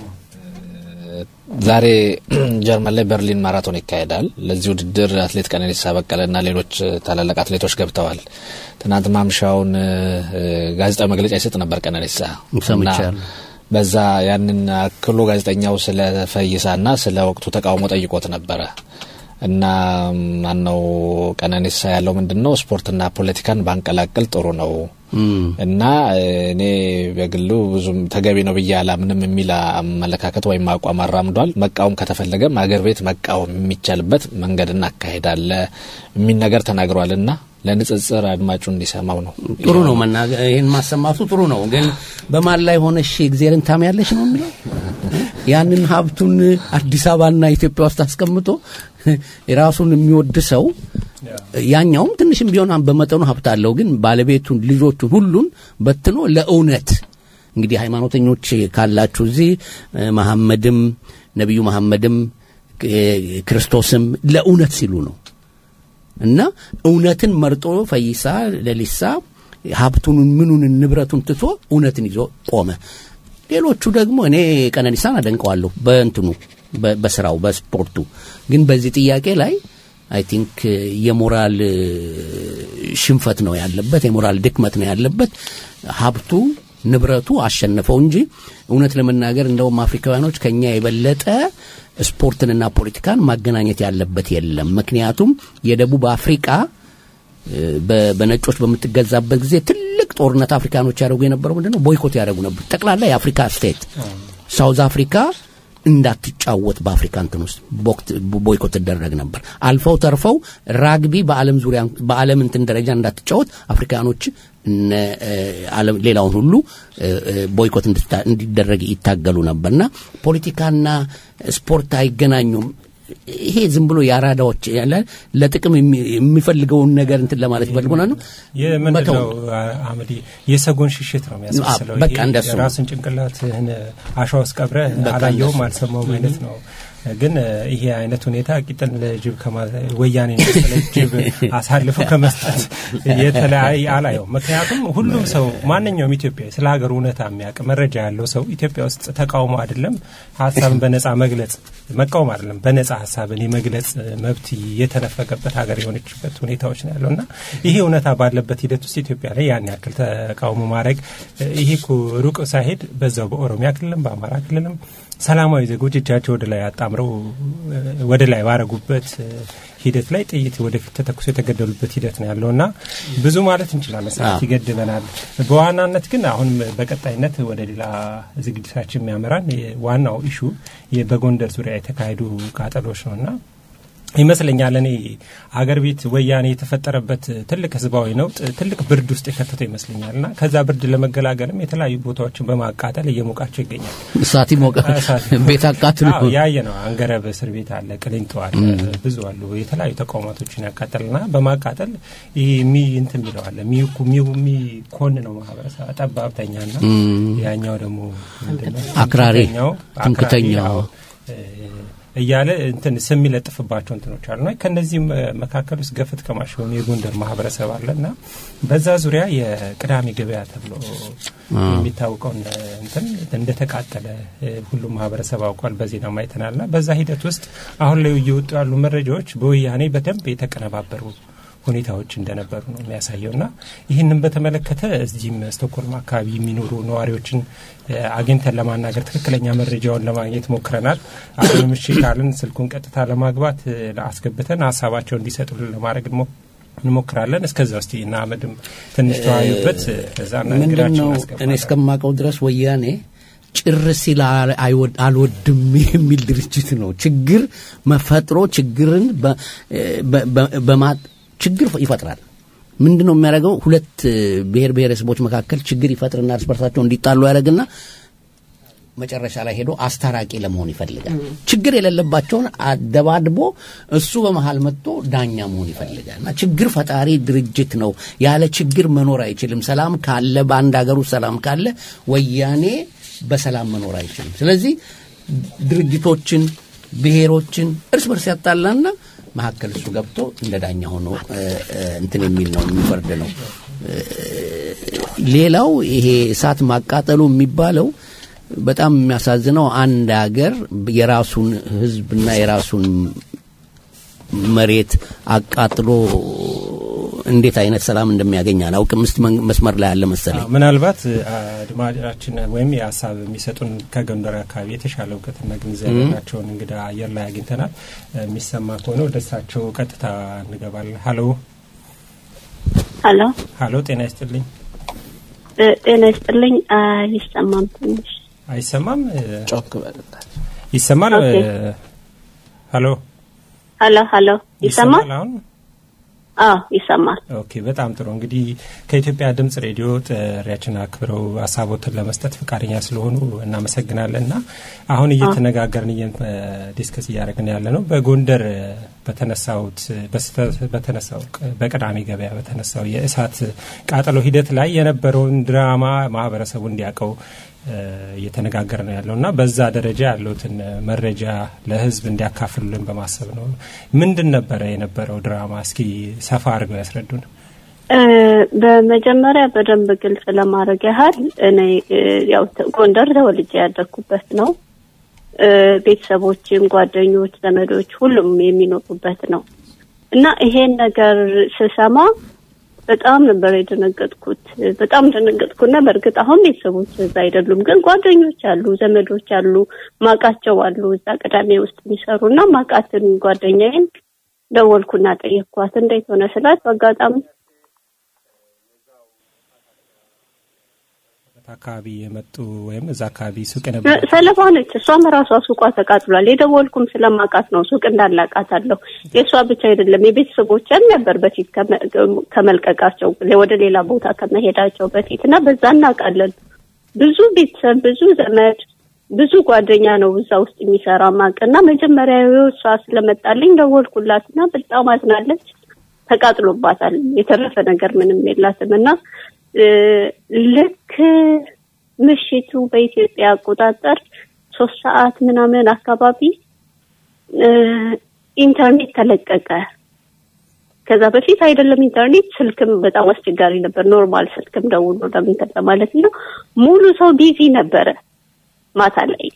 ዛሬ ጀርመን ላይ በርሊን ማራቶን ይካሄዳል። ለዚህ ውድድር አትሌት ቀነኒሳ በቀለና ሌሎች ታላላቅ አትሌቶች ገብተዋል። ትናንት ማምሻውን ጋዜጣዊ መግለጫ ይሰጥ ነበር ቀነኒሳ እና በዛ ያንን አክሎ ጋዜጠኛው ስለ ፈይሳና ስለ ወቅቱ ተቃውሞ ጠይቆት ነበር እና ማነው ቀነኒሳ ያለው ምንድነው ስፖርትና ፖለቲካን ባንቀላቅል ጥሩ ነው እና እኔ በግሉ ብዙም ተገቢ ነው በያላ ምንም የሚላ አመለካከት ወይ ማቋም አራምዷል። መቃወም ከተፈለገ ማገር ቤት መቃወም የሚቻልበት መንገድና አካሄዳለ የሚል ነገር ተናግሯልና ለንጽጽር አድማጩ እንዲሰማው ነው። ጥሩ ነው መናገር ይሄን ማሰማቱ ጥሩ ነው። ግን በማል ላይ ሆነሽ እግዚአብሔርን ታሚያለሽ ነው የሚለው ያንን ሀብቱን አዲስ አበባና ኢትዮጵያ ውስጥ አስቀምጦ የራሱን የሚወድ ሰው ያኛውም ትንሽም ቢሆን በመጠኑ ሀብት አለው ግን ባለቤቱን ልጆቹን ሁሉን በትኖ ለእውነት እንግዲህ ሃይማኖተኞች ካላችሁ እዚህ ነብዩ መሐመድም ክርስቶስም ለእውነት ሲሉ ነው እና እውነትን መርጦ ፈይሳ ለሊሳ ሀብቱን ምኑን ንብረቱን ትቶ እውነትን ይዞ ቆመ። ሌሎቹ ደግሞ እኔ ቀነኒሳን አደንቀዋለሁ በእንትኑ በስራው በስፖርቱ ግን በዚህ ጥያቄ ላይ አይ ቲንክ የሞራል ሽንፈት ነው ያለበት የሞራል ድክመት ነው ያለበት ሀብቱ ንብረቱ አሸነፈው እንጂ እውነት ለመናገር እንደውም አፍሪካውያኖች ከኛ የበለጠ ስፖርትንና ፖለቲካን ማገናኘት ያለበት የለም ምክንያቱም የደቡብ አፍሪካ በነጮች በመትገዛበት ጊዜ ትልቅ ጦርነት አፍሪካኖች ያደርጉ የነበረው ምንድነው ቦይኮት ያደርጉ ነበር ጠቅላላ የአፍሪካ ስቴት ሳውዝ አፍሪካ እንዳትጫወት በአፍሪካ እንትን ውስጥ ቦይኮት ተደረገ ነበር አልፈው ተርፈው ራግቢ በዓለም እንትን ደረጃ እንዳትጫወት አፍሪካኖች ሌላውን ሁሉ ቦይኮት እንዲደረግ ይታገሉ ነበርና ፖለቲካና ስፖርት አይገናኙም ይሄ ዝም ብሎ ያራዳዎች ያለ ለጥቅም የሚፈልገውን ነገር እንትን ለማለት ይፈልጉና ነው የምንለው አመዲ የሰጎን ሽሽት ነው የሚያስመስለው በቃ እንደሱ ራስን ጭንቅላትህን አሻውስ ቀብረ አላየውም አልሰማውም ማለት ነው ግን ይሄ አይነት ሁኔታ ቂጥን ለጅብ ወያኔ ለጅብ አሳልፎ ከመስጠት የተለያየ አላየው ምክንያቱም ሁሉም ሰው ማንኛውም ኢትዮጵያዊ ስለ ሀገሩ እውነታ የሚያውቅ መረጃ ያለው ሰው ኢትዮጵያ ውስጥ ተቃውሞ አይደለም ሐሳብን በነጻ መግለጽ መቃወም አይደለም በነጻ ሐሳብን የመግለጽ መብት የተነፈገበት ሀገር የሆነችበት ሁኔታዎች ነው ያለውና ይሄ እውነታ ባለበት ሂደት ውስጥ ኢትዮጵያ ላይ ያን ያክል ተቃውሞ ማድረግ ይሄ ሩቅ ሳይሄድ በዛው በኦሮሚያ ክልልም በአማራ ክልልም ሰላማዊ ዜጎች እጃቸው ወደ ላይ አጣምረው ወደ ላይ ባረጉበት ሂደት ላይ ጥይት ወደፊት ተተኩሶ የተገደሉበት ሂደት ነው ያለውና ብዙ ማለት እንችላለን ሰዓት ይገድበናል በዋናነት ግን አሁን በቀጣይነት ወደ ሌላ ዝግጅታችን የሚያመራን ዋናው ኢሹ በጎንደር ዙሪያ የተካሄዱ ቃጠሎች ነውና ይመስለኛል እኔ አገር ቤት ወያኔ የተፈጠረበት ትልቅ ህዝባዊ ነው ትልቅ ብርድ ውስጥ የከተተ ይመስለኛልና ከዛ ብርድ ለመገላገልም የተለያዩ ቦታዎችን በማቃጠል እየሞቃቸው ይገኛል እሳት ይሞቃ ቤት አቃጥሎ ያየ ነው አንገረብ እስር ቤት አለ ቅሊንጦ አለ ብዙ አሉ የተለያዩ ተቋማቶችን ያቃጠልና በማቃጠል ይሄ እንትን ይለዋል ሚዩ ኮን ነው ማህበረሰብ ጠባብተኛና ያኛው ደግሞ አክራሪ ትምክተኛው እያለ እንትን ስም ይለጥፍባቸው እንትኖች አሉና ከነዚህ መካከል ውስጥ ገፈት ከማሽ ሆነ የጎንደር ማህበረሰብ አለና በዛ ዙሪያ የቅዳሜ ገበያ ተብሎ የሚታወቀው እንትን እንደተቃጠለ ሁሉም ማህበረሰብ አውቋል በዜና ማይተናልና በዛ ሂደት ውስጥ አሁን ላይ እየወጡ ያሉ መረጃዎች በወያኔ በደንብ የተቀነባበሩ ሁኔታዎች እንደነበሩ ነው የሚያሳየውና ይህንን በተመለከተ እዚህም ስቶክሆልም አካባቢ የሚኖሩ ነዋሪዎችን አግኝተን ለማናገር ትክክለኛ መረጃውን ለማግኘት ሞክረናል አሁን ምሽካልን ስልኩን ቀጥታ ለማግባት ለአስገብተን ሐሳባቸውን እንዲሰጡልን ለማድረግ እንሞክራለን እስከዛው እስቲ እና አመድም ትንሽ ተዋዩበት ከዛና እንግራችን አስገባለን እኔ እስከማቀው ድረስ ወያኔ ጭር ሲል አልወድም የሚል ድርጅት ነው ችግር መፈጥሮ ችግርን ችግር ይፈጥራል ምንድነው የሚያደርገው ሁለት ብሔር ብሔረሰቦች መካከል ችግር ይፈጥርና እርስ በርሳቸው እንዲጣሉ ያደርግና መጨረሻ ላይ ሄዶ አስታራቂ ለመሆን ይፈልጋል ችግር የሌለባቸውን አደባድቦ እሱ በመሃል መጥቶ ዳኛ መሆን ይፈልጋልና ችግር ፈጣሪ ድርጅት ነው ያለ ችግር መኖር አይችልም ሰላም ካለ በአንድ ሀገር ውስጥ ሰላም ካለ ወያኔ በሰላም መኖር አይችልም ስለዚህ ድርጅቶችን ብሔሮችን እርስ በርስ ያጣላና መሐከል እሱ ገብቶ እንደ ዳኛ ሆኖ እንትን የሚል ነው የሚፈርድ ነው ሌላው ይሄ እሳት ማቃጠሉ የሚባለው በጣም የሚያሳዝነው አንድ ሀገር የራሱን ህዝብና የራሱን መሬት አቃጥሎ እንዴት አይነት ሰላም እንደሚያገኝ አላውቅም መስመር ላይ ያለ መሰለኝ ምናልባት አድማጫችን ወይም የሐሳብ የሚሰጡን ከጎንደር አካባቢ የተሻለ እውቀትና ግንዛቤ ያላቸውን እንግዳ አየር ላይ አግኝተናል የሚሰማ ከሆነ ወደሳቸው ቀጥታ እንገባለን ሃሎ ጤና ይስጥልኝ ይሰማም ትንሽ አይሰማም ጮክ በልታ ይሰማል ሃሎ ይሰማል ይሰማል ኦኬ በጣም ጥሩ እንግዲህ ከኢትዮጵያ ድምጽ ሬዲዮ ጥሪያችን አክብረው ሐሳቦትን ለመስጠት ፍቃደኛ ስለሆኑ እናመሰግናለንና አሁን እየተነጋገርን ዲስከስ እያደረግን ያለነው በጎንደር በተነሳው በቅዳሜ ገበያ በተነሳው የእሳት ቃጠሎ ሂደት ላይ የነበረውን ድራማ ማህበረሰቡ እንዲያቀው እየተነጋገርን ያለውና በዛ ደረጃ ያለውትን መረጃ ለህዝብ እንዲያካፍሉልን በማሰብ ነው። ምንድን ነበር የነበረው ድራማ? እስኪ ሰፋ አድርገው ያስረዱን። በመጀመሪያ በደንብ ግልጽ ለማድረግ ያህል እኔ ያው ጎንደር ተወልጄ ያደኩበት ነው። ቤተሰቦችም ጓደኞች ዘመዶች ሁሉም የሚኖሩበት ነው እና ይሄን ነገር ስሰማ በጣም ነበር የደነገጥኩት። በጣም ደነገጥኩና በርግጥ አሁን ቤተሰቦች እዛ አይደሉም፣ ግን ጓደኞች አሉ፣ ዘመዶች አሉ፣ ማቃቸው አሉ እዛ ቀዳሜ ውስጥ የሚሰሩና ማቃትን ጓደኛዬን ደወልኩና ጠየቅኳት እንዴት ሆነ ስላት በአጋጣሚ አካባቢ የመጡ ወይም እዛ አካባቢ ሱቅ ነበር ሰለፋነች እሷም ራሷ ሱቋ ተቃጥሏል። የደወልኩም ስለማቃት ነው ሱቅ እንዳላቃታለሁ። የሷ ብቻ አይደለም የቤተሰቦቿም ነበር በፊት ከመልቀቃቸው ወደ ሌላ ቦታ ከመሄዳቸው በፊትና በዛ እናቃለን። ብዙ ቤተሰብ ብዙ ዘመድ ብዙ ጓደኛ ነው እዛ ውስጥ የሚሰራ ማቀና መጀመሪያ እሷ ስለመጣልኝ ደወልኩላትና በጣም አዝናለች። ተቃጥሎባታል። የተረፈ ነገር ምንም የላትምና ልክ ምሽቱ በኢትዮጵያ አቆጣጠር 3 ሰዓት ምናምን አካባቢ ኢንተርኔት ተለቀቀ። ከዛ በፊት አይደለም ኢንተርኔት ስልክም በጣም አስቸጋሪ ነበር። ኖርማል ስልክም ደውሎ ለምን ማለት ነው ሙሉ ሰው ቢዚ ነበረ ማታ ላይ።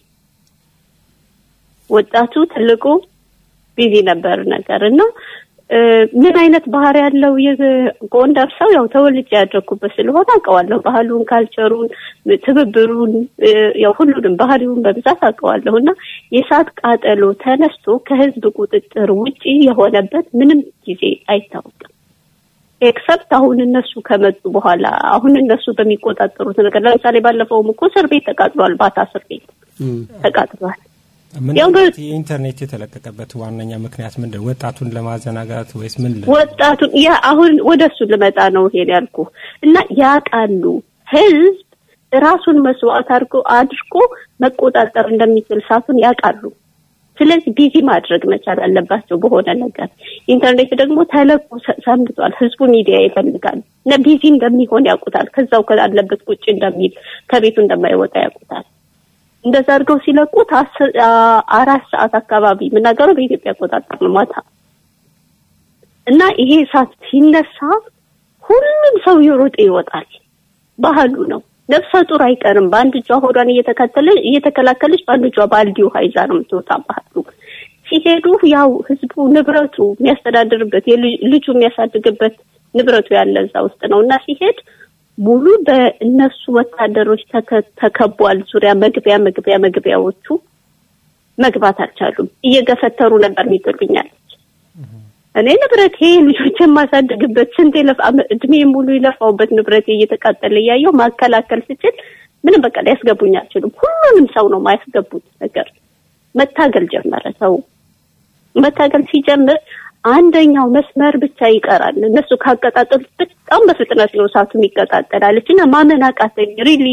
ወጣቱ ትልቁ ቢዚ ነበር ነገርና ምን አይነት ባህሪ ያለው የጎንደር ሰው ያው ተወልጄ ያደኩበት ስለሆነ አውቀዋለሁ። ባህሉን፣ ካልቸሩን፣ ትብብሩን ያው ሁሉንም ባህሪውን በብዛት አውቀዋለሁና የሳት ቃጠሎ ተነስቶ ከህዝብ ቁጥጥር ውጪ የሆነበት ምንም ጊዜ አይታወቅም። ኤክሰፕት አሁን እነሱ ከመጡ በኋላ አሁን እነሱ በሚቆጣጠሩት ነገር ለምሳሌ ባለፈው እኮ እስር ቤት ተቃጥሏል። ባታ እስር ቤት ተቃጥሏል። ያው ኢንተርኔት የተለቀቀበት ዋነኛ ምክንያት ምንድነው? ወጣቱን ለማዘናጋት ወይስ ምን? ወጣቱን ያ አሁን ወደሱ ልመጣ ነው ይሄን ያልኩ እና ያቃሉ ህዝብ ራሱን መስዋዕት አድርጎ መቆጣጠር እንደሚችል ሳቱን ያቃሉ። ስለዚህ ቢዚ ማድረግ መቻል አለባቸው በሆነ ነገር። ኢንተርኔት ደግሞ ተለቁ ሰምቷል። ህዝቡ ሚዲያ ይፈልጋል እና ቢዚ እንደሚሆን ያውቁታል። ከዛው ካለበት ቁጭ እንደሚል ከቤቱ እንደማይወጣ ያውቁታል። እንደዛ አድርገው ሲለቁት 4 ሰዓት አካባቢ ምናገረው በኢትዮጵያ አቆጣጠር ነው ማታ እና ይሄ ሰዓት ሲነሳ ሁሉም ሰው ይሮጥ ይወጣል። ባህሉ ነው። ነፍሰ ጡር አይቀርም በአንድ እጇ ሆዷን እየተከላከለች በአንድ እጇ ባልዲው ሀይዛ ነው የምትወጣ። ባህሉ ሲሄዱ ያው ህዝቡ ንብረቱ የሚያስተዳድርበት ልጁ የሚያሳድግበት ንብረቱ ያለ እዛ ውስጥ ነውና ሲሄድ ሙሉ በእነሱ ወታደሮች ተከቧል። ዙሪያ መግቢያዎቹ መግባት አልቻሉም። እየገፈተሩ ነበር የሚጥሉኛል። እኔ ንብረቴ ልጆችን ማሳደግበት ስንት እድሜ ሙሉ ይለፋውበት ንብረቴ እየተቃጠለ ያየው ማከላከል ሲችል ምንም በቃ ያስገቡኝ አልችሉም። ሁሉንም ሰው ነው ማያስገቡት ነገር መታገል ጀመረ። ሰው መታገል ሲጀምር አንደኛው መስመር ብቻ ይቀራል። እነሱ ካቀጣጠሉት በጣም በፍጥነት ነው እሳቱ የሚቀጣጠላለችና ማመን አቃተኝ። ሪሊ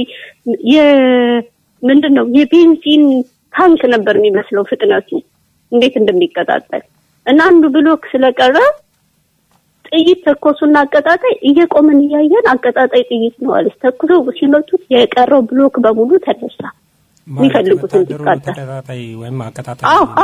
ምንድነው የቤንዚን ታንክ ነበር የሚመስለው ፍጥነቱ እንዴት እንደሚቀጣጠል እና አንዱ ብሎክ ስለቀረ ጥይት ተኮሱና አቀጣጣይ እየቆመን ያያየን አቀጣጣይ ጥይት ነው አለች። ተኩሶ ሲመቱት የቀረው ብሎክ በሙሉ ተነሳ። የሚፈልጉት እንዲቃጠል አቀጣጣይ ወይም አቀጣጣይ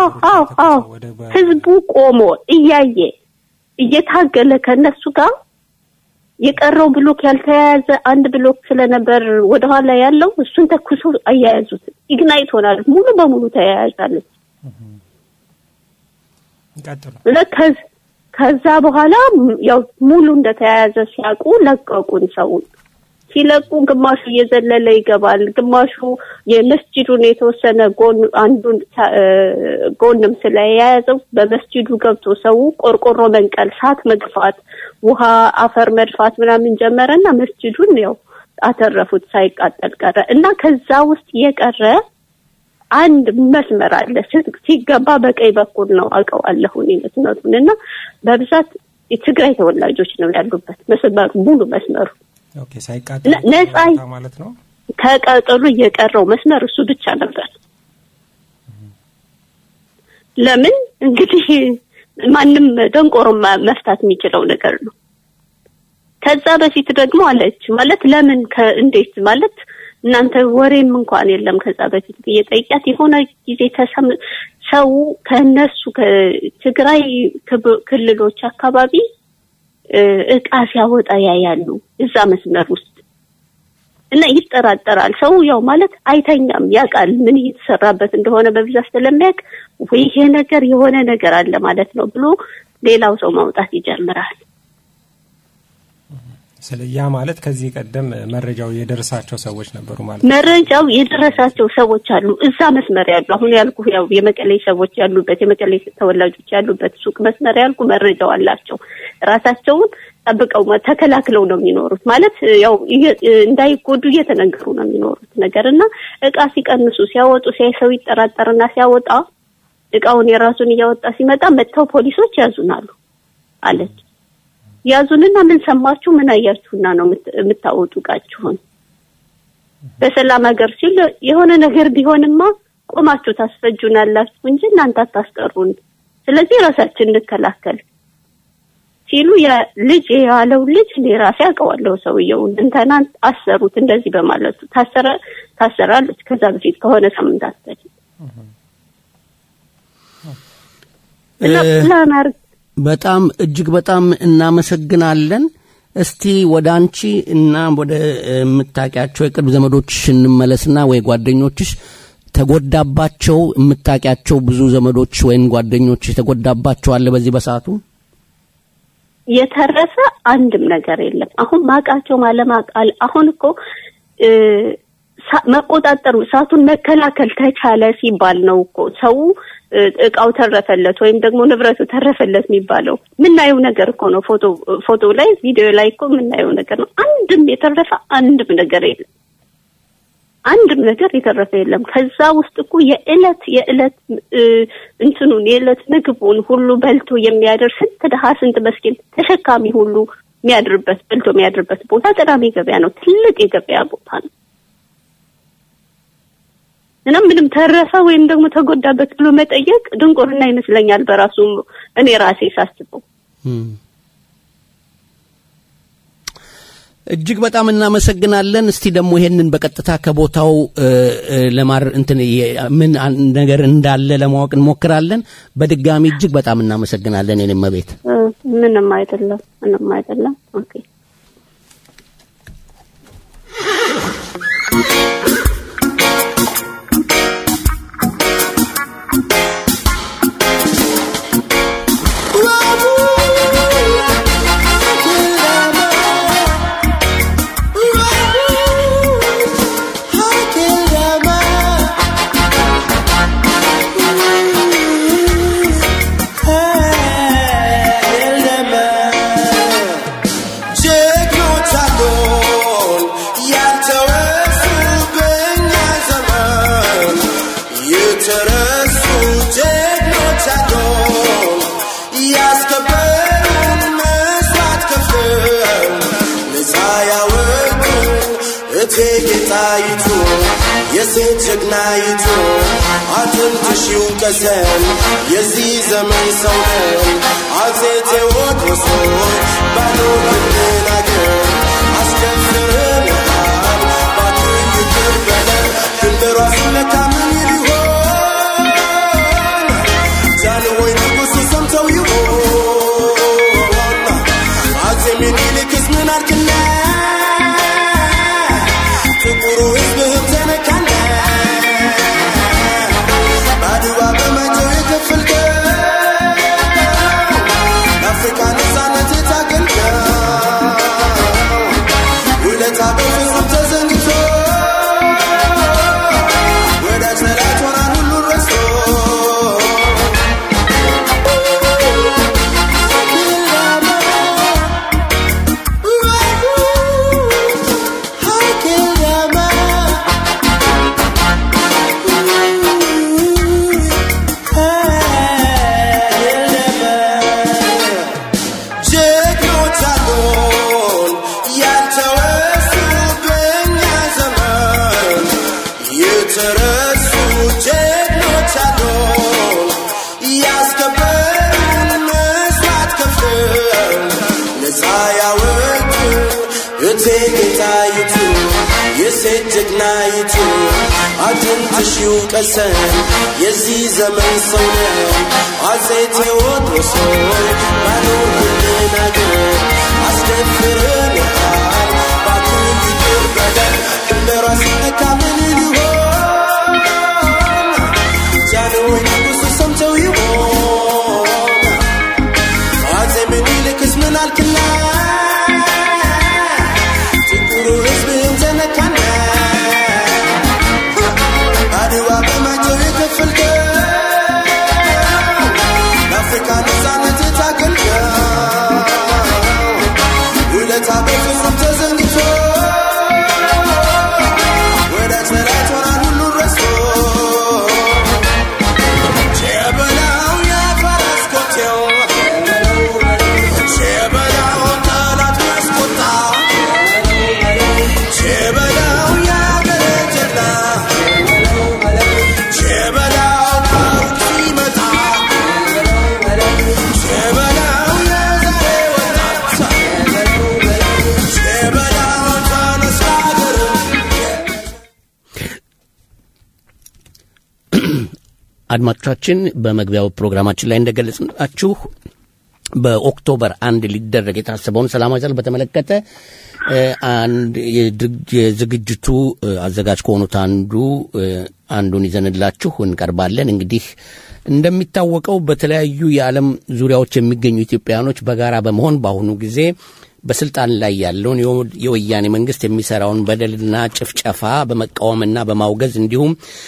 ህዝቡ ቆሞ እያየ እየታገለ ከነሱ ጋር የቀረው ብሎክ ያልተያያዘ አንድ ብሎክ ስለነበር ወደ ኋላ ያለው እሱን ተኩሶ አያያዙት። ኢግናይት ሆናል። ሙሉ በሙሉ ተያያዛለች። ከዛ በኋላ ያው ሙሉ እንደተያያዘ ሲያውቁ ለቀቁን። ሰውን ሲለቁ ግማሹ እየዘለለ ይገባል፣ ግማሹ የመስጂዱን የተወሰነ ጎንም ስለያያዘው በመስጂዱ ገብቶ ሰው ቆርቆሮ መንቀል፣ ሳት መግፋት፣ ውሃ አፈር መድፋት ምናምን ጀመረና መስጂዱን ያው አተረፉት ሳይቃጠል ቀረ እና ከዛ ውስጥ የቀረ አንድ መስመር አለ። ሲገባ በቀይ በኩል ነው አውቀዋለሁ እኔ መስመሩንና በብዛት የትግራይ ተወላጆች ነው ያሉበት መስመሩ ሙሉ መስመሩ። ኦኬ ሳይቃጠል ማለት ነው። ከቀጠሉ የቀረው መስመር እሱ ብቻ ነበር። ለምን እንግዲህ ማንም ደንቆሮ መፍታት የሚችለው ነገር ነው። ከዛ በፊት ደግሞ አለች ማለት ለምን እንዴት ማለት እናንተ ወሬም እንኳን የለም ከዛ በፊት እየጠይቃት የሆነ ጊዜ ሰው ከነሱ ከትግራይ ክልሎች አካባቢ እቃ ሲያወጣ ያያሉ እዛ መስመር ውስጥ እና ይጠራጠራል ሰው ያው ማለት አይተኛም ያቃል ምን እየተሰራበት እንደሆነ በብዛት ስለሚያቅ ወይ ይሄ ነገር የሆነ ነገር አለ ማለት ነው ብሎ ሌላው ሰው ማውጣት ይጀምራል ስለያ ማለት ከዚህ ቀደም መረጃው የደረሳቸው ሰዎች ነበሩ ማለት መረጃው የደረሳቸው ሰዎች አሉ እዛ መስመር ያሉ አሁን ያልኩ ያው የመቀሌ ሰዎች ያሉበት የመቀሌ ተወላጆች ያሉበት ሱቅ መስመር ያልኩ መረጃው አላቸው ራሳቸውን ጠብቀው ተከላክለው ነው የሚኖሩት ማለት ያው እንዳይጎዱ እየተነገሩ ነው የሚኖሩት ነገርና እቃ ሲቀንሱ ሲያወጡ ሲያሰው ይጠራጠርና ሲያወጣ እቃውን የራሱን ያወጣ ሲመጣ መተው ፖሊሶች ያዙናሉ አለች ያዙንና ምን ሰማችሁ ምን አያችሁና ነው የምታወጡ እቃችሁን በሰላም ሀገር ሲል የሆነ ነገር ቢሆንማ ቆማችሁ ታስፈጁናላችሁ እንጂ እናንተ አታስቀሩን ስለዚህ ራሳችን እንከላከል ሲሉ ልጅ ያለው ልጅ ለራሴ አቀዋለው ሰውየው እንተናን አሰሩት እንደዚህ በማለቱ ታሰራለች ከዛ በፊት ከሆነ ሳምንታት በፊት በጣም እጅግ በጣም እናመሰግናለን እስቲ ወደ አንቺ እና ወደ ምታቂያቸው የቅርብ ዘመዶችሽ እንመለስና ወይ ጓደኞችሽ ተጎዳባቸው ምታቂያቸው ብዙ ዘመዶች ወይን ጓደኞች ተጎዳባቸው አለ በዚህ በሰዓቱ የተረፈ አንድም ነገር የለም አሁን ማቃቸው ማለማቃል አሁን እኮ መቆጣጠሩ ሳቱን መከላከል ተቻለ ሲባል ነው እኮ ሰው እቃው ተረፈለት ወይም ደግሞ ንብረቱ ተረፈለት የሚባለው ምናየው ነገር እኮ ነው ፎቶ ላይ ቪዲዮ ላይ እኮ ምናየው ነገር ነው አንድም የተረፈ አንድም ነገር የለም አንድም ነገር የተረፈ የለም ከዛ ውስጥ እኮ የእለት እንትኑን የእለት ምግቡን ሁሉ በልቶ የሚያደርስ ተደሃ ስንት መስኪን ተሸካሚ ሁሉ የሚያድርበት በልቶ የሚያድርበት ቦታ ቅዳሜ ገበያ ነው ትልቅ የገበያ ቦታ ነው እና ምንም ተረፈ ወይም ደግሞ ተጎዳበት ብሎ መጠየቅ ድንቁርና ይመስለኛል በራሱ እኔ ራሴ ሳስበው እጅግ በጣም እናመሰግናለን እስቲ ደግሞ ይሄንን በቀጥታ ከቦታው ለማር እንትን ምን ነገር እንዳለ ለማወቅ እንሞክራለን በድጋሚ እጅግ በጣም እናመሰግናለን የኔ መቤት ምንም አይደለም ኦኬ ጀግናይቱ አጥንትሽው ቀሰም የዚህ ዘመን ሰው አጼ ቴዎድሮስ ባዶ ግንናገር አስደፍረናል ባትይቅር በለን ድንበሯ ሲነካ ምን ይሆን ጃንሆይ ንጉሡ ሰምተው ይሆን አጼ ምኒልክስ ምን አልክና ጥቁሩ ሕዝብህም ተነካና Take it, you too. You said it now. ስንት ሺው ቀሰን የዚህ ዘመን ሰው ነን አፄ ቴዎድሮስ ሆይ ባኖርልን ነገር አስደፍረንሃል ባክህ ይቅር በለን ድንበሯ ሲነካ ምን ሊሆን ጃንሆይ ንጉሡ ሰምተው ይሆን አፄ ምኒልክስ ምን አልክና ጥቁሩ ሕዝብህን ተነካና አድዋ በማጀብ የከፈልከው ለአፍሪካ ነፃነት የታገልከው ውለታ በፍጹም ተዘንግቶ ወዳጅ ጠላት ሆናል ሁሉን ረስቶ ጀበናው የፈረስ ኮቴው ጀበናው ጠላት ያስቆጣ ጀበናው የአገሬ ጀግና ጀበናው ከሩቅ ሲመጣ ጀበናው የዛሬ ወጣት ጀበናው ተነሳ ሀገር አድማጮቻችን በመግቢያው ፕሮግራማችን ላይ እንደገለጽናችሁ በኦክቶበር 1 ሊደረግ የታሰበውን ሰላማዊ ሰልፍ በተመለከተ አንድ የዝግጅቱ አዘጋጅ ከሆኑት አንዱን ይዘንላችሁ እንቀርባለን። እንግዲህ እንደሚታወቀው በተለያዩ የዓለም ዙሪያዎች የሚገኙ ኢትዮጵያኖች በጋራ በመሆን በአሁኑ ጊዜ በስልጣን ላይ ያለውን የወያኔ መንግስት የሚሰራውን በደልና ጭፍጨፋ በመቃወምና በማውገዝ እንዲሁም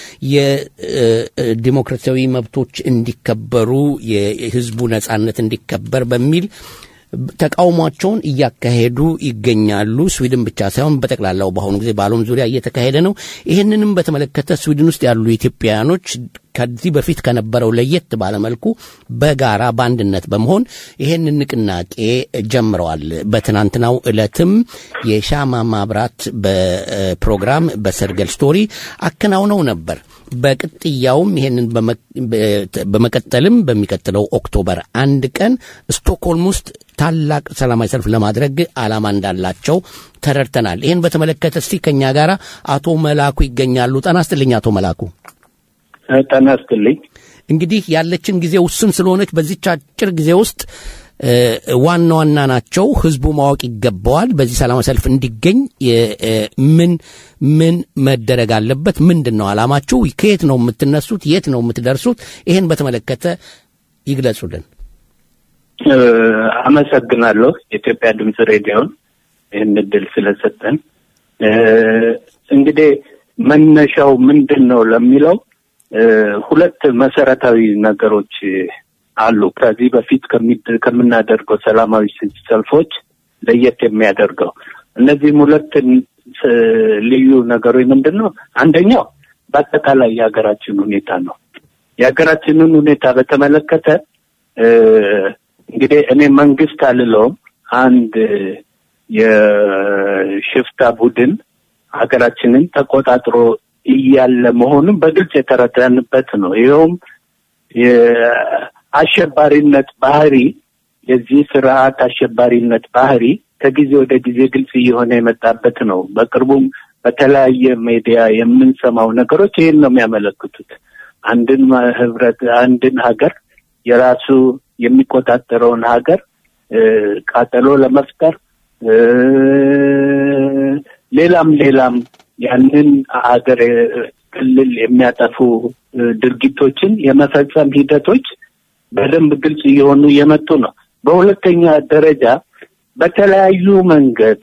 የዲሞክራሲያዊ መብቶች እንዲከበሩ የህዝቡ ነጻነት እንዲከበር በሚል ተቃውሟቸውን እያካሄዱ ይገኛሉ። ስዊድን ብቻ ሳይሆን በጠቅላላው በአሁኑ ጊዜ በዓለም ዙሪያ እየተካሄደ ነው። ይህንንም በተመለከተ ስዊድን ውስጥ ያሉ ኢትዮጵያኖች ከዚህ በፊት ከነበረው ለየት ባለመልኩ በጋራ በአንድነት በመሆን ይህንን ንቅናቄ ጀምረዋል። በትናንትናው ዕለትም የሻማ ማብራት በፕሮግራም በሰርገል ስቶሪ አከናውነው ነበር። በቅጥያውም ይሄንን በመቀጠልም በሚቀጥለው ኦክቶበር 1 ቀን ስቶክሆልም ውስጥ ታላቅ ሰላማዊ ሰልፍ ለማድረግ ዓላማ እንዳላቸው ተረድተናል። ይሄን በተመለከተ እስቲ ከኛ ጋር አቶ መላኩ ይገኛሉ። ጤና ይስጥልኝ አቶ መላኩ። ጤና ይስጥልኝ። እንግዲህ ያለችን ጊዜ ውስን ስለሆነች በዚህ አጭር ጊዜ ውስጥ ዋና ዋና ናቸው ህዝቡ ማወቅ ይገባዋል። በዚህ ሰላማዊ ሰልፍ እንዲገኝ ምን መደረግ አለበት? ምንድነው ዓላማችሁ? ከየት ነው የምትነሱት? የት ነው የምትደርሱት? ይሄን በተመለከተ ይግለጹልን። አመሰግናለሁ የኢትዮጵያ ድምጽ ሬዲዮን ይህን እድል ስለሰጠን። እንግዲህ መነሻው ምንድነው ለሚለው ሁለት መሰረታዊ ነገሮች አሉ። ከዚህ በፊት ከምናደርገው ሰላማዊ ሰልፎች ለየት የሚያደርገው እነዚህም ሁለት ልዩ ነገሮች ምንድነው? አንደኛው በአጠቃላይ የሀገራችን ሁኔታ ነው። የሀገራችንን ሁኔታ በተመለከተ እንግዲህ እኔ መንግስት አልለውም፣ አንድ የሽፍታ ቡድን ሀገራችንን ተቆጣጥሮ እያለ መሆኑን በግልጽ የተረዳንበት ነው። ይኸውም የአሸባሪነት ባህሪ የዚህ ስርዓት አሸባሪነት ባህሪ ከጊዜ ወደ ጊዜ ግልጽ እየሆነ የመጣበት ነው። በቅርቡም በተለያየ ሚዲያ የምንሰማው ነገሮች ይሄን ነው የሚያመለክቱት። አንድን ሀገር የራሱ የሚቆጣጠረውን ሀገር ቃጠሎ ለመፍጠር ሌላም ያንን ሀገር ክልል የሚያጠፉ ድርጊቶችን የመፈጸም ሂደቶች በደንብ ግልጽ እየሆኑ የመጡ ነው። በሁለተኛ ደረጃ በተለያዩ መንገድ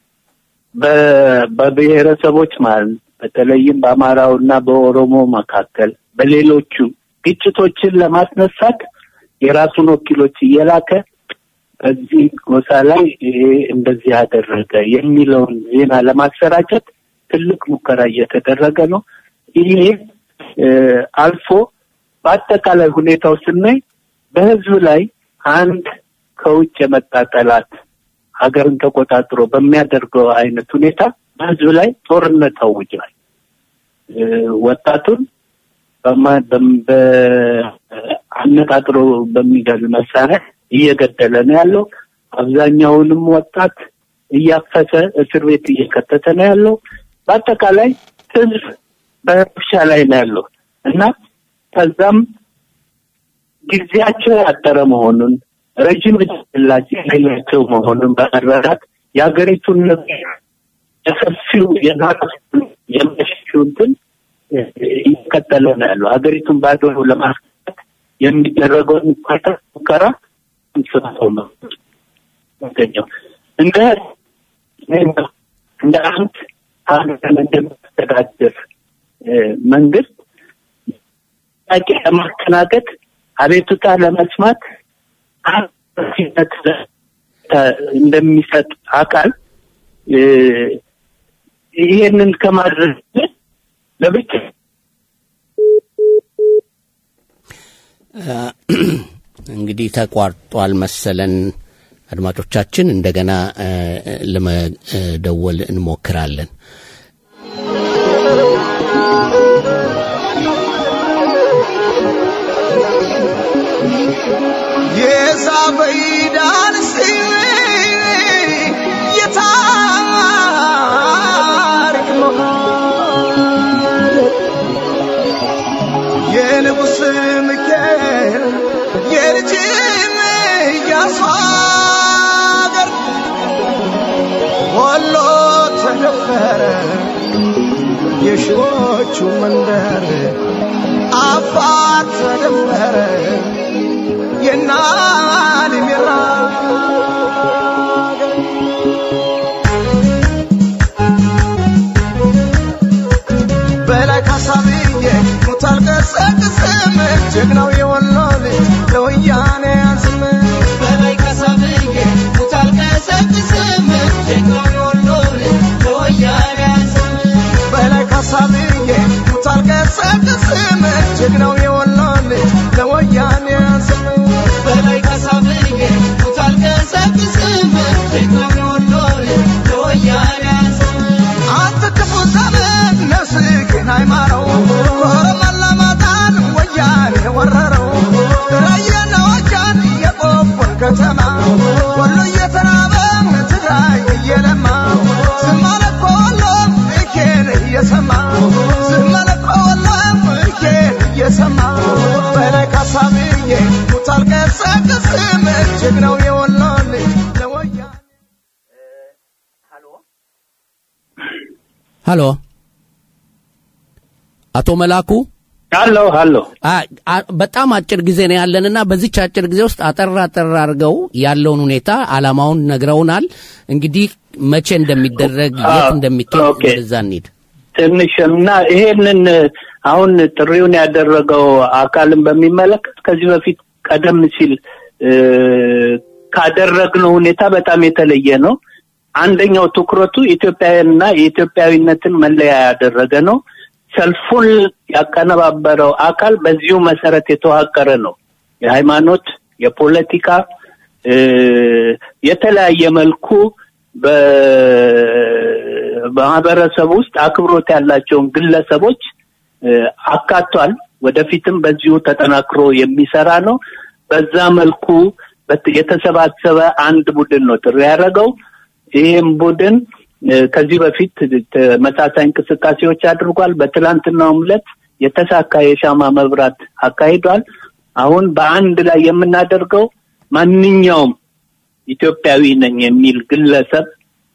በብሔረሰቦች ማለት በተለይም በአማራውና በኦሮሞ መካከል በሌሎቹ ግጭቶችን ለማስነሳት የራሱን ወኪሎች እየላከ በዚህ ጎሳ ላይ እንደዚህ ያደረገ የሚለውን ዜና ለማሰራጨት ትልቅ ሙከራ እየተደረገ ነው። ይሄ አልፎ በአጠቃላይ ሁኔታው ስናይ በህዝብ ላይ አንድ ከውጭ የመጣ ጠላት ሀገርን ተቆጣጥሮ በሚያደርገው አይነት ሁኔታ በህዝብ ላይ ጦርነት አውጇል። ወጣቱን አነጣጥሮ በሚገል መሳሪያ እየገደለ ነው ያለው። አብዛኛውንም ወጣት እያፈሰ እስር ቤት እየከተተ ነው ያለው። በአጠቃላይ ህዝብ በረብሻ ላይ ነው ያለው እና ከዛም ጊዜያቸው ያጠረ መሆኑን ረጅም ዕድሜያቸው መሆኑን በመረዳት የሀገሪቱን የሰፊው የመሽሹትን ይከተለ ነው ያለው። ሀገሪቱን ባዶ ለማስቀረት የሚደረገውን ሙከራ እንስሳው ነው ያገኘው። እንደ አንድ ሀገር እንደሚያስተዳድር መንግስት ታቂ ለማስተናገድ አቤቱታ ለመስማት አጥፊነት እንደሚሰጥ አካል ይሄንን ከማድረግ ለብቻ እንግዲህ ተቋርጧል መሰለን። አድማጮቻችን እንደገና ለመደወል እንሞክራለን። የሳበይዳን የታሪክ መሃል የንጉሥ ሚካኤል የልጅም ያስዋገር ወሎ ተደፈረ የሺዎቹ መንደር አፋር ተደፈረ የናል ሚራ በላይ ካሳብዬ ሙታል ቀሰቅስም ጀግናው የወሎ ልጅ ለወያኔ ያዝም በላይ ካሳብዬ ሙታል ቀሰቅስም ጀግናው የወሎ ልጅ ለወያኔ ያዝም በላይ ካሳብዬ ሙታል ቀሰቅስም ጀግናው የወሎ ልጅ ለወያኔ ያዝም በላይ ካሳብዬ ሙታል ቀሰቅስም ጀግናው የወሎ ልጅ ለወያኔ ያዝም አንተ ክፉ ዘመን ነፍስህን አይማረው ኮረመለማጣን ወያኔ ወረረው ራያና ወጃን የቆቦን ከተማ ወሎ እየተራበ ትግራይ እየለማ ዝም አለ እኮ ወሎም እኬን እየሰማ ዝም አለ እኮ ወሎም እኬን እየሰማ በላይ ካሳብዬ ሙታል ቀሰቅስም ጀግናው የወሎ ልጅ ለወያኔ ሃሎ አቶ መላኩ ሃሎ በጣም አጭር ጊዜ ነው ያለንና በዚች አጭር ጊዜ ውስጥ አጠር አድርገው ያለውን ሁኔታ አላማውን ነግረውናል። እንግዲህ መቼ እንደሚደረግ የት እንደሚካሄድ ወደዛ እንሂድ ትንሽና ይሄንን አሁን ጥሪውን ያደረገው አካልን በሚመለከት ከዚህ በፊት ቀደም ሲል ካደረግነው ሁኔታ በጣም የተለየ ነው። አንደኛው ትኩረቱ ኢትዮጵያውያንና የኢትዮጵያዊነትን መለያ ያደረገ ነው። ሰልፉን ያቀነባበረው አካል በዚሁ መሰረት የተዋቀረ ነው። የሃይማኖት፣ የፖለቲካ የተለያየ መልኩ በማህበረሰብ ውስጥ አክብሮት ያላቸውን ግለሰቦች አካቷል። ወደፊትም በዚሁ ተጠናክሮ የሚሰራ ነው። በዛ መልኩ የተሰባሰበ አንድ ቡድን ነው ጥሪ ያደረገው። ይሄም ቡድን ከዚህ በፊት ተመሳሳይ እንቅስቃሴዎች አድርጓል። በትላንትናው ዕለት የተሳካ የሻማ መብራት አካሂዷል። አሁን በአንድ ላይ የምናደርገው ማንኛውም ኢትዮጵያዊ ነኝ የሚል ግለሰብ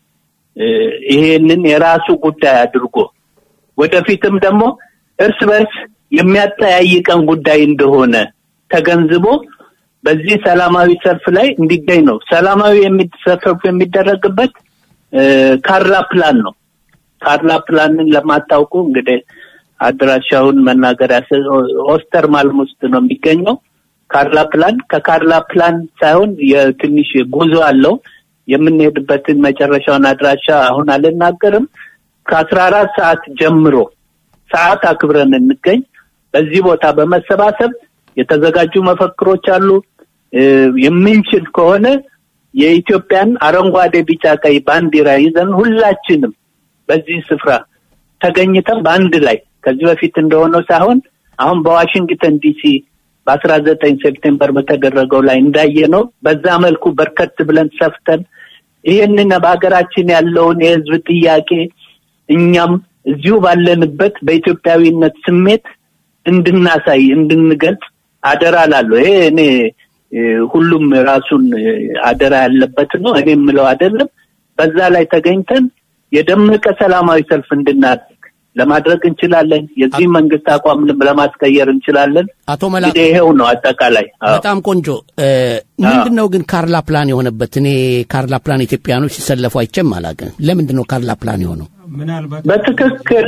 ይሄንን የራሱ ጉዳይ አድርጎ ወደፊትም ደግሞ እርስ በርስ የሚያጠያይቀን ጉዳይ እንደሆነ ተገንዝቦ በዚህ ሰላማዊ ሰልፍ ላይ እንዲገኝ ነው። ሰላማዊ ሰልፍ የሚደረግበት ካርላ ፕላን ነው። ካርላ ፕላንን ለማታውቁ እንግዲህ አድራሻውን መናገር ኦስተር ማልም ውስጥ ነው የሚገኘው። ካርላ ፕላን ከካርላ ፕላን ሳይሆን የትንሽ ጉዞ አለው። የምንሄድበትን መጨረሻውን አድራሻ አሁን አልናገርም። ከ14 ሰዓት ጀምሮ ሰዓት አክብረን እንገኝ። በዚህ ቦታ በመሰባሰብ የተዘጋጁ መፈክሮች አሉ። የምንችል ከሆነ የኢትዮጵያን አረንጓዴ ቢጫ ቀይ ባንዲራ ይዘን ሁላችንም በዚህ ስፍራ ተገኝተን በአንድ ላይ ከዚህ በፊት እንደሆነው ሳይሆን አሁን በዋሽንግተን ዲሲ በ19 ሴፕቴምበር በተደረገው ላይ እንዳየነው በዛ መልኩ በርከት ብለን ሰፍተን ይሄንን በአገራችን ያለውን የህዝብ ጥያቄ እኛም እዚሁ ባለንበት በኢትዮጵያዊነት ስሜት እንድናሳይ እንድንገልጽ አደራ ላለው ይሄ እኔ ሁሉም ራሱን አደራ ያለበት ነው እኔ ምለው አይደለም በዛ ላይ ተገኝተን የደመቀ ሰላማዊ ሰልፍ እንድናደርግ ለማድረግ እንችላለን የዚህ መንግስት አቋም ለማስቀየር እንችላለን አቶ መላኩ ይሄው ነው አጠቃላይ በጣም ቆንጆ ምንድነው ግን ካርላ ፕላን የሆነበት እኔ ካርላ ፕላን ኢትዮጵያኖች ሲሰለፉ አይቼም አላውቅም ለምንድነው ካርላ ፕላን የሆነው ምናልባት በትክክል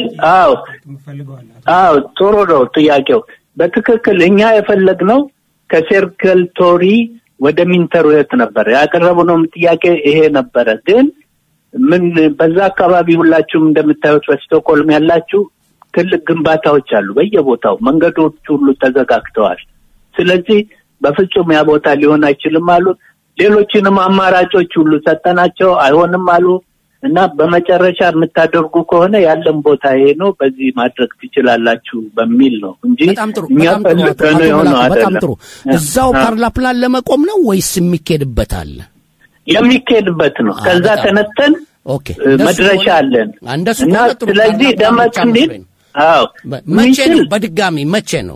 ጥሩ ነው ጥያቄው በትክክል እኛ የፈለግነው ከሰርክል ቶሪ ወደ ሚንተርዌት ነበር ያቀረበው ጥያቄ ይሄ ነበር ግን ምን በዛ አካባቢ ሁላችሁም እንደምታዩት በስቶክሆልም ያላችሁ ትልቅ ግንባታዎች አሉ በየቦታው መንገዶች ሁሉ ተዘጋግተዋል ስለዚህ በፍጹም ያ ቦታ ሊሆን አይችልም አሉ ሌሎችንም አማራጮች ሁሉ ሰጠናቸው አይሆንም አሉ እና በመጨረሻ የምታደርጉ ከሆነ ያለን ቦታ ይሄ ነው በዚህ ማድረግ ትችላላችሁ በሚል ነው እንጂ እኛ ፈልገነው የሆነው አይደለም እዛው ካርላ ፕላን ለመቆም ነው ወይስ የሚኬድበታል የሚኬድበት ነው ከዛ ተነተን መድረሻ አለን እና ስለዚህ ደመቅ እንዲል መቼ ነው በድጋሚ መቼ ነው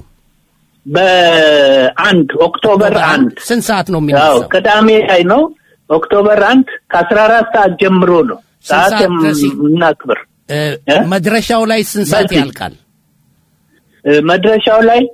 በ1 ኦክቶበር 1 ስንት ሰዓት ነው የሚነሳው ቅዳሜ ላይ ነው ኦክቶበር 1 ከ14 ሰዓት ጀምሮ ነው ሰዓት እናክብር መድረሻው ላይ ስንት ሰዓት ያልቃል መድረሻው ላይ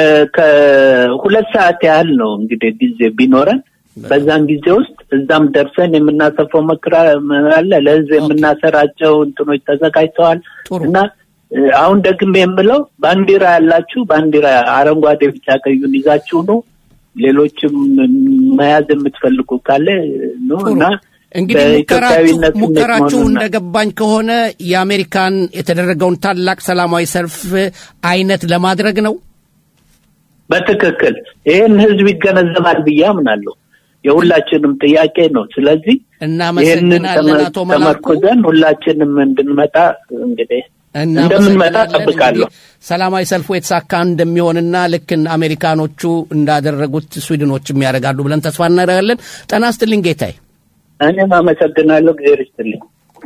ከ2 ሰዓት ያህል ነው እንግዲህ ጊዜ ቢኖረን በዛን ጊዜ ውስጥ እዛም ደርሰን የምናሰፈው መክራ አለ ለዚህ የምናሰራጨው እንትኖች ተዘጋጅተዋል እና አሁን ደግሜ የምለው ባንዲራ ያላችሁ ባንዲራ አረንጓዴ ቢጫ ቀዩን ይዛችሁ ነው ሌሎችም መያዝ የምትፈልጉ ካለ ነውና እንግዲህ ሙከራችሁ እንደገባኝ ከሆነ የአሜሪካን የተደረገውን ታላቅ ሰላማዊ ሰልፍ አይነት ለማድረግ ነው በትክክል ይሄን ህዝብ ይገነዘባል ብዬ አምናለሁ የሁላችንም ጥያቄ ነው ስለዚህ ይሄንን ተመርኩዘን ሁላችንም እንድንመጣ እንግዲህ እንደምንመጣ ተጠብቃለሁ ሰላማዊ ሰልፉ የተሳካ እንደሚሆንና ልክ አሜሪካኖቹ እንዳደረጉት ስዊድኖችም ያደርጋሉ ብለን ተስፋ እናደርጋለን ጤና ይስጥልኝ ጌታዬ እኔም አመሰግናለሁ እግዚአብሔር ይስጥልኝ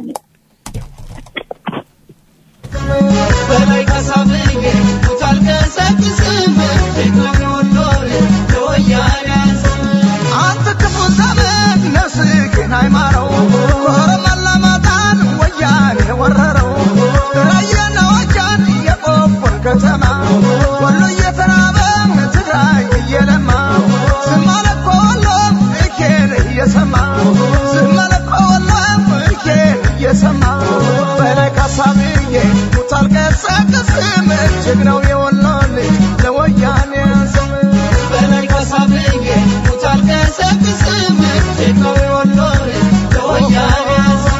በላይ ካሳብዬ ታልከሰክስም ደግሞኖር ሎያያስ አንተ ክፉ ዘመን ነፍስህን አይማረው ወረመላማጣን ወያኔ ወረረው ራየና ወጃን የቆቦን ከተማ ወሎ እየተራበ ትግራይ እየለማ ዝማለኮ ወሎም እኬን እየሰማ ዝማለኮ ወሎም እኬን እየሰማ በላይ ካሳብዬ ታልከሰክስም ጀግናው የወሎ ልጅ ለወያኔ ያንስም በላይ ካሳብዬ ታልከሰክስም ጀግናው የወሎ ልጅ ለወያኔ ያንስም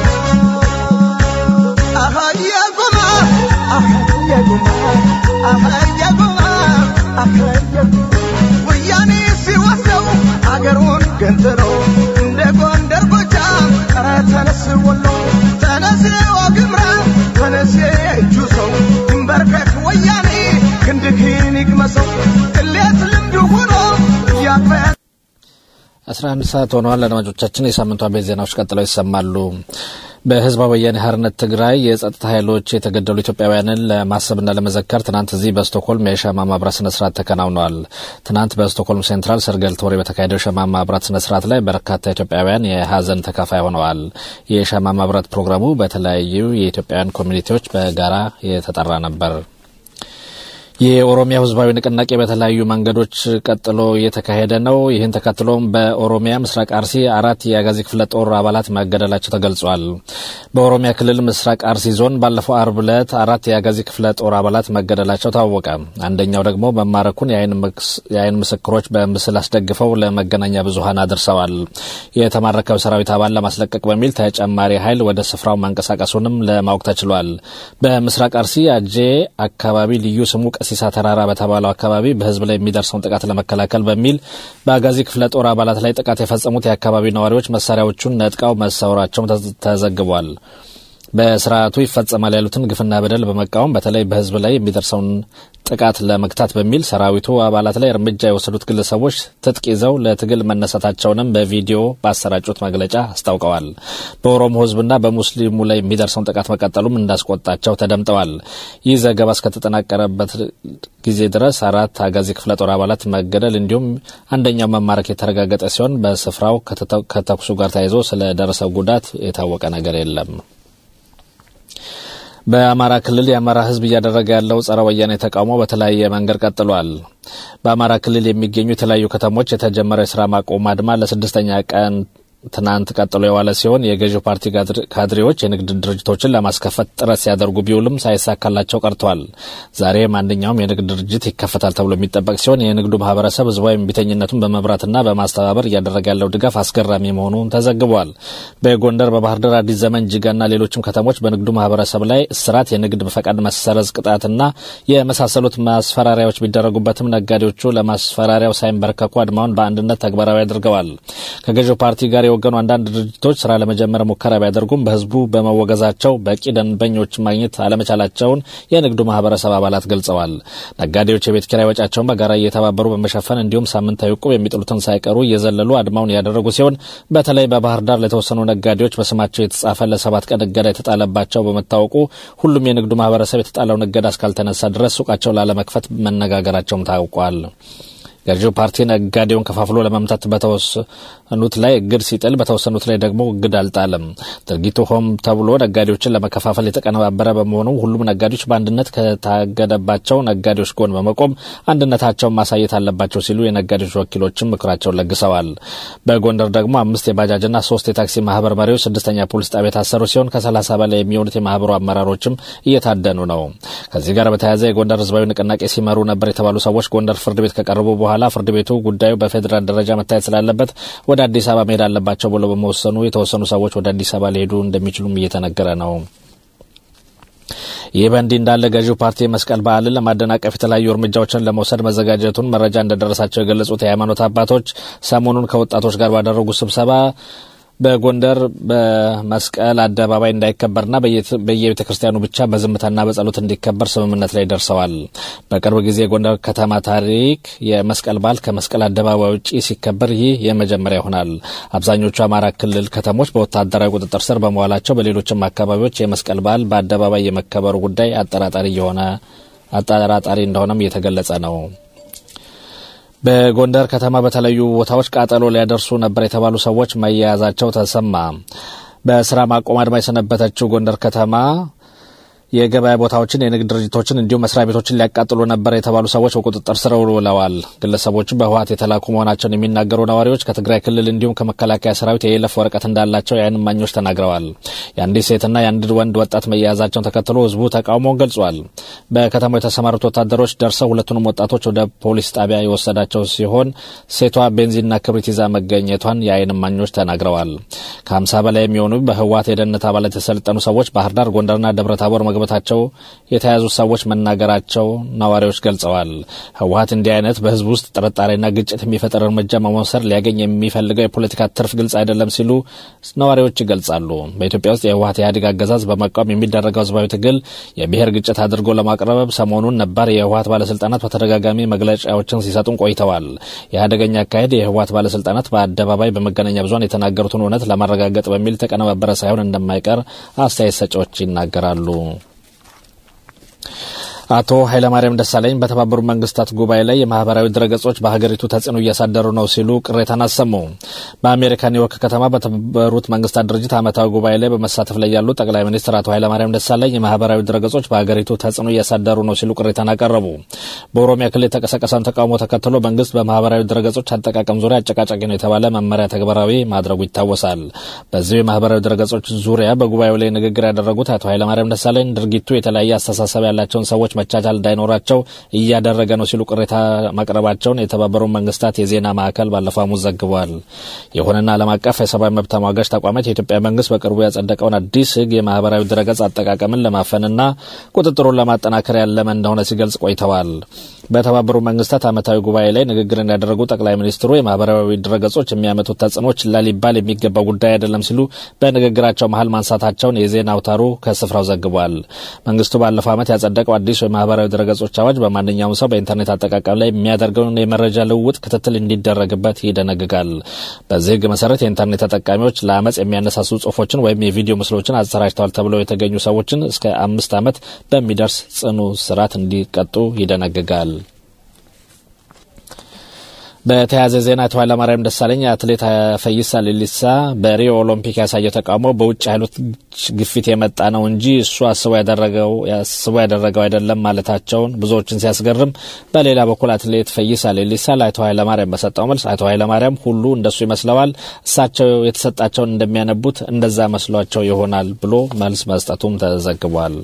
አሃያ ጉማ ወያኔ ሲወስደው አገሩን ገንጥለው እንደ ጎንደር ጎጃም ተነስ ወሎ ተነስ ዋግምራ ተነስ እጁ ሰው ይንበርከክ ወያኔ ክንድክን ይቅመሰው ቅሌት ልምድ ሆኖ ያቅበ 11 ሰዓት ሆኗል አድማጮቻችን የሳምንቱ አበይት ዜናዎች ቀጥለው ይሰማሉ በህዝባዊ ወያኔ ሓርነት ትግራይ የጸጥታ ኃይሎች የተገደሉ ኢትዮጵያውያንን ለማሰብና ለመዘከር ትናንት እዚህ በስቶክሆልም የሻማ ማብራት ስነ ስርዓት ተከናውኗል ትናንት በስቶክሆልም ሴንትራል ሰርገል ቶሪ በተካሄደው ሻማ ማብራት ስነ ስርዓት ላይ በርካታ ኢትዮጵያውያን የሀዘን ተካፋይ ሆነዋል የሻማ ማብራት ፕሮግራሙ በተለያዩ የኢትዮጵያውያን ኮሚኒቲዎች በጋራ የተጠራ ነበር የኦሮሚያ ህዝባዊ ንቅናቄ በተለያዩ መንገዶች ቀጥሎ እየተካሄደ ነው ይህን ተከትሎም በኦሮሚያ ምስራቅ አርሲ 4 የአጋዚ ክፍለ ጦር አባላት መገደላቸው ተገልጿል በኦሮሚያ ክልል ምስራቅ አርሲ ዞን ባለፈው አርብ ዕለት 4 የአጋዚ ክፍለ ጦር አባላት መገደላቸው ታወቀ አንደኛው ደግሞ መማረኩን የአይን ምስክሮች በምስል አስደግፈው ለመገናኛ ብዙሃን አድርሰዋል የተማረከው ሰራዊት አባል ለማስለቀቅ በሚል ተጨማሪ ኃይል ወደ ስፍራው መንቀሳቀሱንም ለማወቅ ተችሏል በምስራቅ አርሲ አጄ አካባቢ ልዩ ስሙ ቀሲሳ ተራራ በተባለው አካባቢ በህዝብ ላይ የሚደርሰውን ጥቃት ለመከላከል በሚል በአጋዚ ክፍለ ጦር አባላት ላይ ጥቃት የፈጸሙት የአካባቢው ነዋሪዎች መሳሪያዎቹን ነጥቀው መሰወራቸው ተዘግቧል በስርዓቱ ይፈጸማል ያሉትን ግፍና በደል በመቃወም በተለይ በህዝብ ላይ የሚደርሰውን ጥቃት ለመግታት በሚል ሰራዊቱ አባላት ላይ እርምጃ የወሰዱት ግለሰቦች ትጥቅ ይዘው ለትግል መነሳታቸውንም በቪዲዮ ባሰራጩት መግለጫ አስታውቀዋል። በኦሮሞ ህዝብና በሙስሊሙ ላይ የሚደርሰውን ጥቃት መቀጠሉም እንዳስቆጣቸው ተደምጠዋል። ይህ ዘገባ እስከተጠናቀረበት ጊዜ ድረስ 4 አጋዚ ክፍለ ጦር አባላት መገደል እንዲሁም አንደኛው መማረክ የተረጋገጠ ሲሆን በስፍራው ከተኩሱ ጋር ተያይዞ ስለደረሰው ጉዳት የታወቀ ነገር የለም። በአማራ ክልል የአማራ ህዝብ እያደረገ ያለው ጸረ ወያኔ ተቃውሞ በተለያየ መንገድ ቀጥሏል። በአማራ ክልል የሚገኙ የተለያዩ ከተሞች የተጀመረው የስራ ማቆም አድማ ለ6ኛ ቀን ትናንት ቀጥሎ የዋለ ሲሆን የገዢው ፓርቲ ካድሬዎች የንግድ ድርጅቶችን ለማስከፈት ጥረት ሲያደርጉ ቢውልም ሳይሳካላቸው ቀርቷል። ዛሬ ማንኛውም የንግድ ድርጅት ይከፈታል ተብሎ የሚጠበቅ ሲሆን የንግዱ ማህበረሰብ ህዝባዊ እምቢተኝነቱን በመብራትና በማስተባበር እያደረገ ያለው ድጋፍ አስገራሚ መሆኑን ተዘግቧል። በጎንደር፣ በባህር ዳር፣ አዲስ ዘመን፣ ጅጋና ሌሎችም ከተሞች በንግዱ ማህበረሰብ ላይ እስራት፣ የንግድ ፈቃድ መሰረዝ፣ ቅጣትና የመሳሰሉት ማስፈራሪያዎች ቢደረጉበትም ነጋዴዎቹ ለማስፈራሪያው ሳይንበረከኩ አድማውን በአንድነት ተግባራዊ አድርገዋል። ከገዢው ፓርቲ ጋር የወገኑ አንዳንድ ድርጅቶች ስራ ለመጀመር ሙከራ ቢያደርጉም በህዝቡ በመወገዛቸው በቂ ደንበኞች ማግኘት አለመቻላቸውን የንግዱ ማህበረሰብ አባላት ገልጸዋል። ነጋዴዎች የቤት ኪራይ ወጪያቸውን በጋራ እየተባበሩ በመሸፈን እንዲሁም ሳምንታዊ ዕቁብ የሚጥሉትን ሳይቀሩ እየዘለሉ አድማውን ያደረጉ ሲሆን በተለይ በባህር ዳር ለተወሰኑ ነጋዴዎች በስማቸው የተጻፈ ለ7 ቀን እገዳ የተጣለባቸው በመታወቁ ሁሉም የንግዱ ማህበረሰብ የተጣለውን እገዳ እስካልተነሳ ድረስ ሱቃቸው ላለመክፈት መነጋገራቸውም ታውቋል። ገዢው ፓርቲ ነጋዴውን ከፋፍሎ ለመምታት በተወሰኑት ላይ እግድ ሲጥል በተወሰኑት ላይ ደግሞ እግድ አልጣለም። ድርጊቱ ሆም ተብሎ ነጋዴዎችን ለመከፋፈል የተቀነባበረ በመሆኑ ሁሉም ነጋዴዎች በአንድነት ከታገደባቸው ነጋዴዎች ጎን በመቆም አንድነታቸውን ማሳየት አለባቸው ሲሉ የነጋዴዎች ወኪሎችም ምክራቸውን ለግሰዋል። በጎንደር ደግሞ 5 የባጃጅና 3 የታክሲ ማህበር መሪዎች 6ኛ ፖሊስ ጣቢያ ታሰሩ ሲሆን ከ30 በላይ የሚሆኑት የማህበሩ አመራሮችም እየታደኑ ነው። ከዚህ ጋር በተያያዘ የጎንደር ህዝባዊ ንቅናቄ ሲመሩ ነበር የተባሉ ሰዎች ጎንደር ፍርድ ቤት ከቀረቡ በኋላ ፍርድ ቤቱ ጉዳዩ በፌደራል ደረጃ መታየት ስላለበት ወደ አዲስ አበባ መሄድ አለባቸው ብሎ በመወሰኑ የተወሰኑ ሰዎች ወደ አዲስ አበባ ሊሄዱ እንደሚችሉም እየተነገረ ነው። ይህ በእንዲህ እንዳለ ገዢው ፓርቲ መስቀል በዓልን ለማደናቀፍ የተለያዩ እርምጃዎችን ለመውሰድ መዘጋጀቱን መረጃ እንደደረሳቸው የገለጹት የሃይማኖት አባቶች ሰሞኑን ከወጣቶች ጋር ባደረጉ ስብሰባ በጎንደር በመስቀል አደባባይ እንዳይከበርና በየቤተ ክርስቲያኑ ብቻ በዝምታና በጸሎት እንዲከበር ስምምነት ላይ ደርሰዋል። በቅርብ ጊዜ የጎንደር ከተማ ታሪክ የመስቀል በዓል ከመስቀል አደባባይ ውጪ ሲከበር ይህ የመጀመሪያ ይሆናል። አብዛኞቹ አማራ ክልል ከተሞች በወታደራዊ ቁጥጥር ስር በመዋላቸው በሌሎችም አካባቢዎች የመስቀል በዓል በአደባባይ የመከበሩ ጉዳይ አጠራጣሪ እንደሆነም እየተገለጸ ነው። በጎንደር ከተማ በተለያዩ ቦታዎች ቃጠሎ ሊያደርሱ ነበር የተባሉ ሰዎች መያያዛቸው ተሰማ። በስራ ማቆም አድማ የሰነበተችው ጎንደር ከተማ የገበያ ቦታዎችን፣ የንግድ ድርጅቶችን እንዲሁም መስሪያ ቤቶችን ሊያቃጥሉ ነበር የተባሉ ሰዎች በቁጥጥር ስር ውለዋል። ግለሰቦቹ በህወሓት የተላኩ መሆናቸውን የሚናገሩ ነዋሪዎች ከትግራይ ክልል እንዲሁም ከመከላከያ ሰራዊት የይለፍ ወረቀት እንዳላቸው የዓይን እማኞች ተናግረዋል። የአንዲት ሴትና የአንድ ወንድ ወጣት መያያዛቸውን ተከትሎ ህዝቡ ተቃውሞውን ገልጿል። በከተማው የተሰማሩት ወታደሮች ደርሰው ሁለቱንም ወጣቶች ወደ ፖሊስ ጣቢያ የወሰዳቸው ሲሆን ሴቷ ቤንዚንና ክብሪት ይዛ መገኘቷን የዓይን እማኞች ተናግረዋል። ከ50 በላይ የሚሆኑ በህወሓት የደህንነት አባላት የተሰለጠኑ ሰዎች ባህር ዳር፣ ጎንደርና ደብረታቦር መግባታቸው የተያዙ ሰዎች መናገራቸው ነዋሪዎች ገልጸዋል። ህወሓት እንዲህ አይነት በህዝብ ውስጥ ጥርጣሬና ግጭት የሚፈጠር እርምጃ መውሰድ ሊያገኝ የሚፈልገው የፖለቲካ ትርፍ ግልጽ አይደለም ሲሉ ነዋሪዎች ይገልጻሉ። በኢትዮጵያ ውስጥ የህወሓት ኢህአዴግ አገዛዝ በመቃወም የሚደረገው ህዝባዊ ትግል የብሔር ግጭት አድርጎ ለማቅረብ ሰሞኑን ነባር የህወሓት ባለስልጣናት በተደጋጋሚ መግለጫዎችን ሲሰጡን ቆይተዋል። የአደገኛ አካሄድ የህወሓት ባለስልጣናት በአደባባይ በመገናኛ ብዙሃን የተናገሩትን እውነት ለማረጋገጥ በሚል ተቀነባበረ ሳይሆን እንደማይቀር አስተያየት ሰጪዎች ይናገራሉ። አቶ ኃይለማርያም ደሳለኝ በተባበሩት መንግስታት ጉባኤ ላይ የማህበራዊ ድረገጾች በሀገሪቱ ተጽዕኖ እያሳደሩ ነው ሲሉ ቅሬታን አሰሙ። በአሜሪካ ኒውዮርክ ከተማ በተባበሩት መንግስታት ድርጅት ዓመታዊ ጉባኤ ላይ በመሳተፍ ላይ ያሉ ጠቅላይ ሚኒስትር አቶ ኃይለማርያም ደሳለኝ የማህበራዊ ድረገጾች በሀገሪቱ ተጽዕኖ እያሳደሩ ነው ሲሉ ቅሬታን አቀረቡ። በኦሮሚያ ክልል የተቀሰቀሰውን ተቃውሞ ተከትሎ መንግስት በማህበራዊ ድረገጾች አጠቃቀም ዙሪያ አጨቃጫቂ ነው የተባለ መመሪያ ተግባራዊ ማድረጉ ይታወሳል። በዚህ የማህበራዊ ድረገጾች ዙሪያ በጉባኤው ላይ ንግግር ያደረጉት አቶ ኃይለማርያም ደሳለኝ ድርጊቱ የተለያየ አስተሳሰብ ያላቸውን ሰዎች መቻቻል እንዳይኖራቸው እያደረገ ነው ሲሉ ቅሬታ ማቅረባቸውን የተባበሩት መንግስታት የዜና ማዕከል ባለፈው ሐሙስ ዘግቧል። ይሁንና ዓለም አቀፍ የሰብአዊ መብት ተሟጋች ተቋማት የኢትዮጵያ መንግስት በቅርቡ ያጸደቀውን አዲስ ህግ የማህበራዊ ድረገጽ አጠቃቀምን ለማፈንና ቁጥጥሩን ለማጠናከር ያለመ እንደሆነ ሲገልጽ ቆይተዋል። በተባበሩት መንግስታት ዓመታዊ ጉባኤ ላይ ንግግር ያደረጉ ጠቅላይ ሚኒስትሩ የማህበራዊ ድረገጾች የሚያመጡት ተጽዕኖች ሊባል የሚገባው ጉዳይ አይደለም ሲሉ በንግግራቸው መሃል ማንሳታቸውን የዜና አውታሩ ከስፍራው ዘግቧል። መንግስቱ ባለፈው ዓመት ያጸደቀው አዲሱ የማህበራዊ ድረገጾች አዋጅ በማንኛውም ሰው በኢንተርኔት አጠቃቀም ላይ የሚያደርገውን የመረጃ ልውውጥ ክትትል እንዲደረግበት ይደነግጋል። በዚህ ህግ መሰረት የኢንተርኔት ተጠቃሚዎች ለአመጽ የሚያነሳሱ ጽሁፎችን ወይም የቪዲዮ ምስሎችን አሰራጭተዋል ተብለው የተገኙ ሰዎችን እስከ 5 ዓመት በሚደርስ ጽኑ እስራት እንዲቀጡ ይደነግጋል። በተያያዘ ዜና አቶ ኃይለማርያም ደሳለኝ አትሌት ፈይሳ ሌሊሳ በሪዮ ኦሎምፒክ ያሳየው ተቃውሞ በውጭ ኃይሎች ግፊት የመጣ ነው እንጂ እሱ አስቦ ያደረገው አይደለም ማለታቸውን ብዙዎችን ሲያስገርም፣ በሌላ በኩል አትሌት ፈይሳ ሌሊሳ ለአቶ ኃይለማርያም በሰጠው መልስ አቶ ኃይለማርያም ሁሉ እንደሱ ይመስለዋል፣ እሳቸው የተሰጣቸውን እንደሚያነቡት እንደዛ መስሏቸው ይሆናል ብሎ መልስ መስጠቱም ተዘግቧል።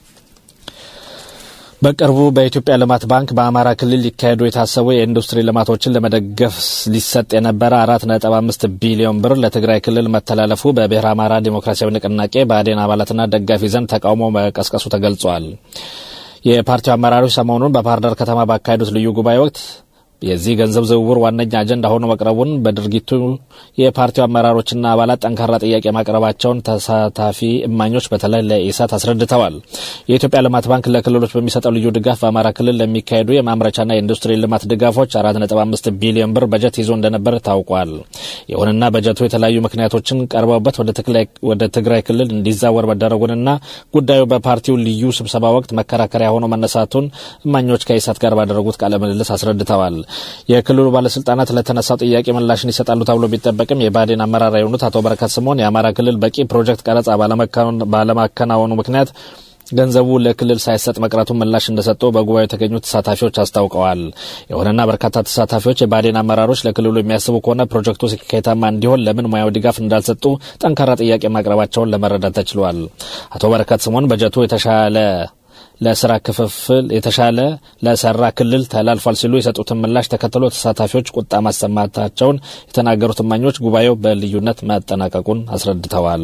በቅርቡ በኢትዮጵያ ልማት ባንክ በአማራ ክልል ሊካሄዱ የታሰቡ የኢንዱስትሪ ልማቶችን ለመደገፍ ሊሰጥ የነበረ 4.5 ቢሊዮን ብር ለትግራይ ክልል መተላለፉ በብሔረ አማራ ዲሞክራሲያዊ ንቅናቄ ብአዴን አባላትና ደጋፊ ዘንድ ተቃውሞ መቀስቀሱ ተገልጿል። የፓርቲው አመራሮች ሰሞኑን በባህር ዳር ከተማ ባካሄዱት ልዩ ጉባኤ ወቅት የዚህ ገንዘብ ዝውውር ዋነኛ አጀንዳ ሆኖ መቅረቡን በድርጊቱ የፓርቲው አመራሮችና አባላት ጠንካራ ጥያቄ ማቅረባቸውን ተሳታፊ እማኞች በተለይ ለኢሳት አስረድተዋል። የኢትዮጵያ ልማት ባንክ ለክልሎች በሚሰጠው ልዩ ድጋፍ በአማራ ክልል ለሚካሄዱ የማምረቻና የኢንዱስትሪ ልማት ድጋፎች 4.5 ቢሊዮን ብር በጀት ይዞ እንደነበር ታውቋል። ይሁንና በጀቱ የተለያዩ ምክንያቶችን ቀርበውበት ወደ ትግራይ ክልል እንዲዛወር መደረጉንና ጉዳዩ በፓርቲው ልዩ ስብሰባ ወቅት መከራከሪያ ሆኖ መነሳቱን እማኞች ከኢሳት ጋር ባደረጉት ቃለ ምልልስ አስረድተዋል። የክልሉ ባለስልጣናት ለተነሳው ጥያቄ ምላሽን ይሰጣሉ ተብሎ ቢጠበቅም የባዴን አመራር የሆኑት አቶ በረከት ስምኦን የአማራ ክልል በቂ ፕሮጀክት ቀረጻ ባለማከናወኑ ምክንያት ገንዘቡ ለክልል ሳይሰጥ መቅረቱን ምላሽ እንደሰጡ በጉባኤው የተገኙ ተሳታፊዎች አስታውቀዋል። ይሁንና በርካታ ተሳታፊዎች የባዴን አመራሮች ለክልሉ የሚያስቡ ከሆነ ፕሮጀክቱ ስኬታማ እንዲሆን ለምን ሙያዊ ድጋፍ እንዳልሰጡ ጠንካራ ጥያቄ ማቅረባቸውን ለመረዳት ተችሏል። አቶ በረከት ስምኦን በጀቱ ለስራ ክፍፍል የተሻለ ለሰራ ክልል ተላልፏል ሲሉ የሰጡትን ምላሽ ተከትሎ ተሳታፊዎች ቁጣ ማሰማታቸውን የተናገሩት እማኞች ጉባኤው በልዩነት መጠናቀቁን አስረድተዋል።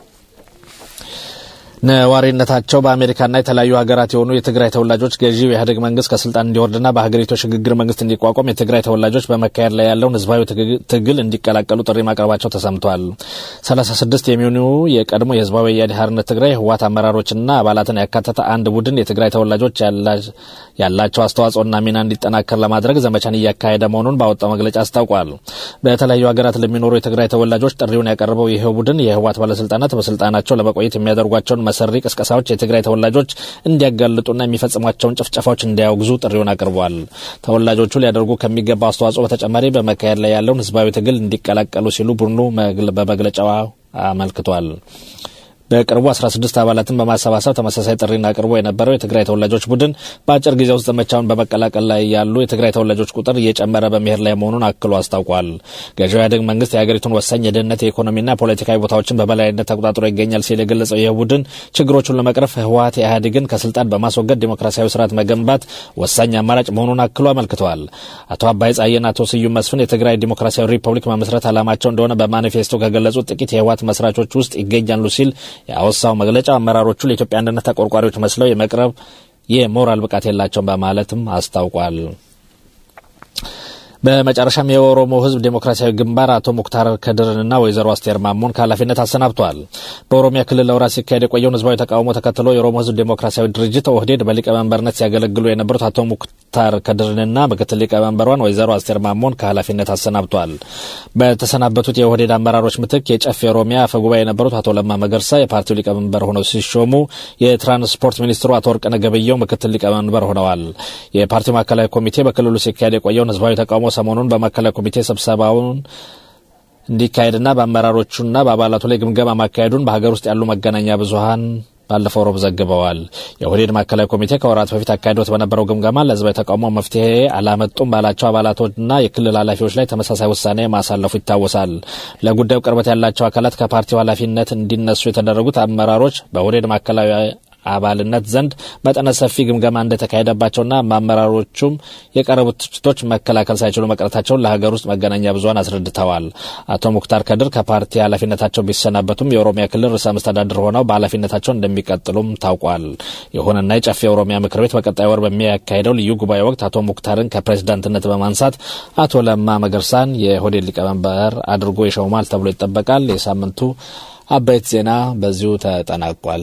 ነዋሪነታቸው በአሜሪካና የተለያዩ ሀገራት የሆኑ የትግራይ ተወላጆች ገዢው የኢህአዴግ መንግስት ከስልጣን እንዲወርድና በሀገሪቱ ሽግግር መንግስት እንዲቋቋም የትግራይ ተወላጆች በመካሄድ ላይ ያለውን ህዝባዊ ትግል እንዲቀላቀሉ ጥሪ ማቅረባቸው ተሰምቷል። 36 የሚሆኑ የቀድሞ የህዝባዊ ወያኔ ሓርነት ትግራይ ህወሓት አመራሮችና አባላትን ያካተተ አንድ ቡድን የትግራይ ተወላጆች ያላቸው አስተዋጽኦና ሚና እንዲጠናከር ለማድረግ ዘመቻን እያካሄደ መሆኑን ባወጣው መግለጫ አስታውቋል። በተለያዩ ሀገራት ለሚኖሩ የትግራይ ተወላጆች ጥሪውን ያቀረበው ይህ ቡድን የህወሓት ባለስልጣናት በስልጣናቸው ለመቆየት የሚያደርጓቸውን መሰሪ ቅስቀሳዎች የትግራይ ተወላጆች እንዲያጋልጡና የሚፈጽሟቸውን ጭፍጨፋዎች እንዲያወግዙ ጥሪውን አቅርቧል። ተወላጆቹ ሊያደርጉ ከሚገባው አስተዋጽኦ በተጨማሪ በመካሄድ ላይ ያለውን ህዝባዊ ትግል እንዲቀላቀሉ ሲሉ ቡድኑ በመግለጫው አመልክቷል። በቅርቡ 16 አባላትን በማሰባሰብ ተመሳሳይ ጥሪና አቅርቦ የነበረው የትግራይ ተወላጆች ቡድን በአጭር ጊዜ ውስጥ ዘመቻውን በመቀላቀል ላይ ያሉ የትግራይ ተወላጆች ቁጥር እየጨመረ በመሄድ ላይ መሆኑን አክሎ አስታውቋል። ገዢው ኢህአዴግ መንግስት የሀገሪቱን ወሳኝ የደህንነት፣ የኢኮኖሚና ፖለቲካዊ ቦታዎችን በበላይነት ተቆጣጥሮ ይገኛል ሲል የገለጸው ይህ ቡድን ችግሮቹን ለመቅረፍ ህወሓት ኢህአዴግን ከስልጣን በማስወገድ ዲሞክራሲያዊ ስርዓት መገንባት ወሳኝ አማራጭ መሆኑን አክሎ አመልክተዋል። አቶ አባይ ጻየና አቶ ስዩም መስፍን የትግራይ ዲሞክራሲያዊ ሪፐብሊክ መመስረት ዓላማቸው እንደሆነ በማኒፌስቶ ከገለጹት ጥቂት የህወሓት መስራቾች ውስጥ ይገኛሉ ሲል ያወሳው መግለጫ አመራሮቹ ለኢትዮጵያ አንድነት ተቆርቋሪዎች መስለው የመቅረብ የሞራል ብቃት የላቸውም በማለትም አስታውቋል። በመጨረሻም የኦሮሞ ህዝብ ዴሞክራሲያዊ ግንባር አቶ ሙክታር ከድርንና ወይዘሮ አስቴር ማሞን ከኃላፊነት አሰናብቷል። በኦሮሚያ ክልል ለወራት ሲካሄድ የቆየውን ህዝባዊ ተቃውሞ ተከትሎ የኦሮሞ ህዝብ ዴሞክራሲያዊ ድርጅት ኦህዴድ በሊቀመንበርነት ሲያገለግሉ የነበሩት አቶ ሙክታር ከድርንና ምክትል ሊቀመንበሯን ወይዘሮ አስቴር ማሞን ከኃላፊነት አሰናብቷል። በተሰናበቱት የኦህዴድ አመራሮች ምትክ የጨፌ ኦሮሚያ አፈጉባኤ የነበሩት አቶ ለማ መገርሳ የፓርቲው ሊቀመንበር ሆነው ሲሾሙ፣ የትራንስፖርት ሚኒስትሩ አቶ ወርቅነህ ገበየሁ ምክትል ሊቀመንበር ሆነዋል። የፓርቲው ማዕከላዊ ኮሚቴ በክልሉ ሲካሄድ የቆየውን ህዝባዊ ተቃውሞ ሰሞኑን በማዕከላዊ ኮሚቴ ስብሰባውን እንዲካሄድና በአመራሮቹና በአባላቱ ላይ ግምገማ ማካሄዱን በሀገር ውስጥ ያሉ መገናኛ ብዙሃን ባለፈው ሮብ ዘግበዋል። የኦህዴድ ማዕከላዊ ኮሚቴ ከወራት በፊት አካሄዶት በነበረው ግምገማ ለህዝባዊ ተቃውሞ መፍትሄ አላመጡም ባላቸው አባላቶችና የክልል ኃላፊዎች ላይ ተመሳሳይ ውሳኔ ማሳለፉ ይታወሳል። ለጉዳዩ ቅርበት ያላቸው አካላት ከፓርቲው ኃላፊነት እንዲነሱ የተደረጉት አመራሮች በኦህዴድ ማዕከላዊ አባልነት ዘንድ መጠነ ሰፊ ግምገማ እንደተካሄደባቸውና ማመራሮቹም የቀረቡት ትችቶች መከላከል ሳይችሉ መቅረታቸውን ለሀገር ውስጥ መገናኛ ብዙሃን አስረድተዋል። አቶ ሙክታር ከድር ከፓርቲ ኃላፊነታቸው ቢሰናበቱም የኦሮሚያ ክልል ርዕሰ መስተዳድር ሆነው በኃላፊነታቸው እንደሚቀጥሉም ታውቋል። ይሁንና የጨፌ የኦሮሚያ ምክር ቤት በቀጣይ ወር በሚያካሄደው ልዩ ጉባኤ ወቅት አቶ ሙክታርን ከፕሬዝዳንትነት በማንሳት አቶ ለማ መገርሳን የኦህዴድ ሊቀመንበር አድርጎ ይሾማል ተብሎ ይጠበቃል። የሳምንቱ አበይት ዜና በዚሁ ተጠናቋል።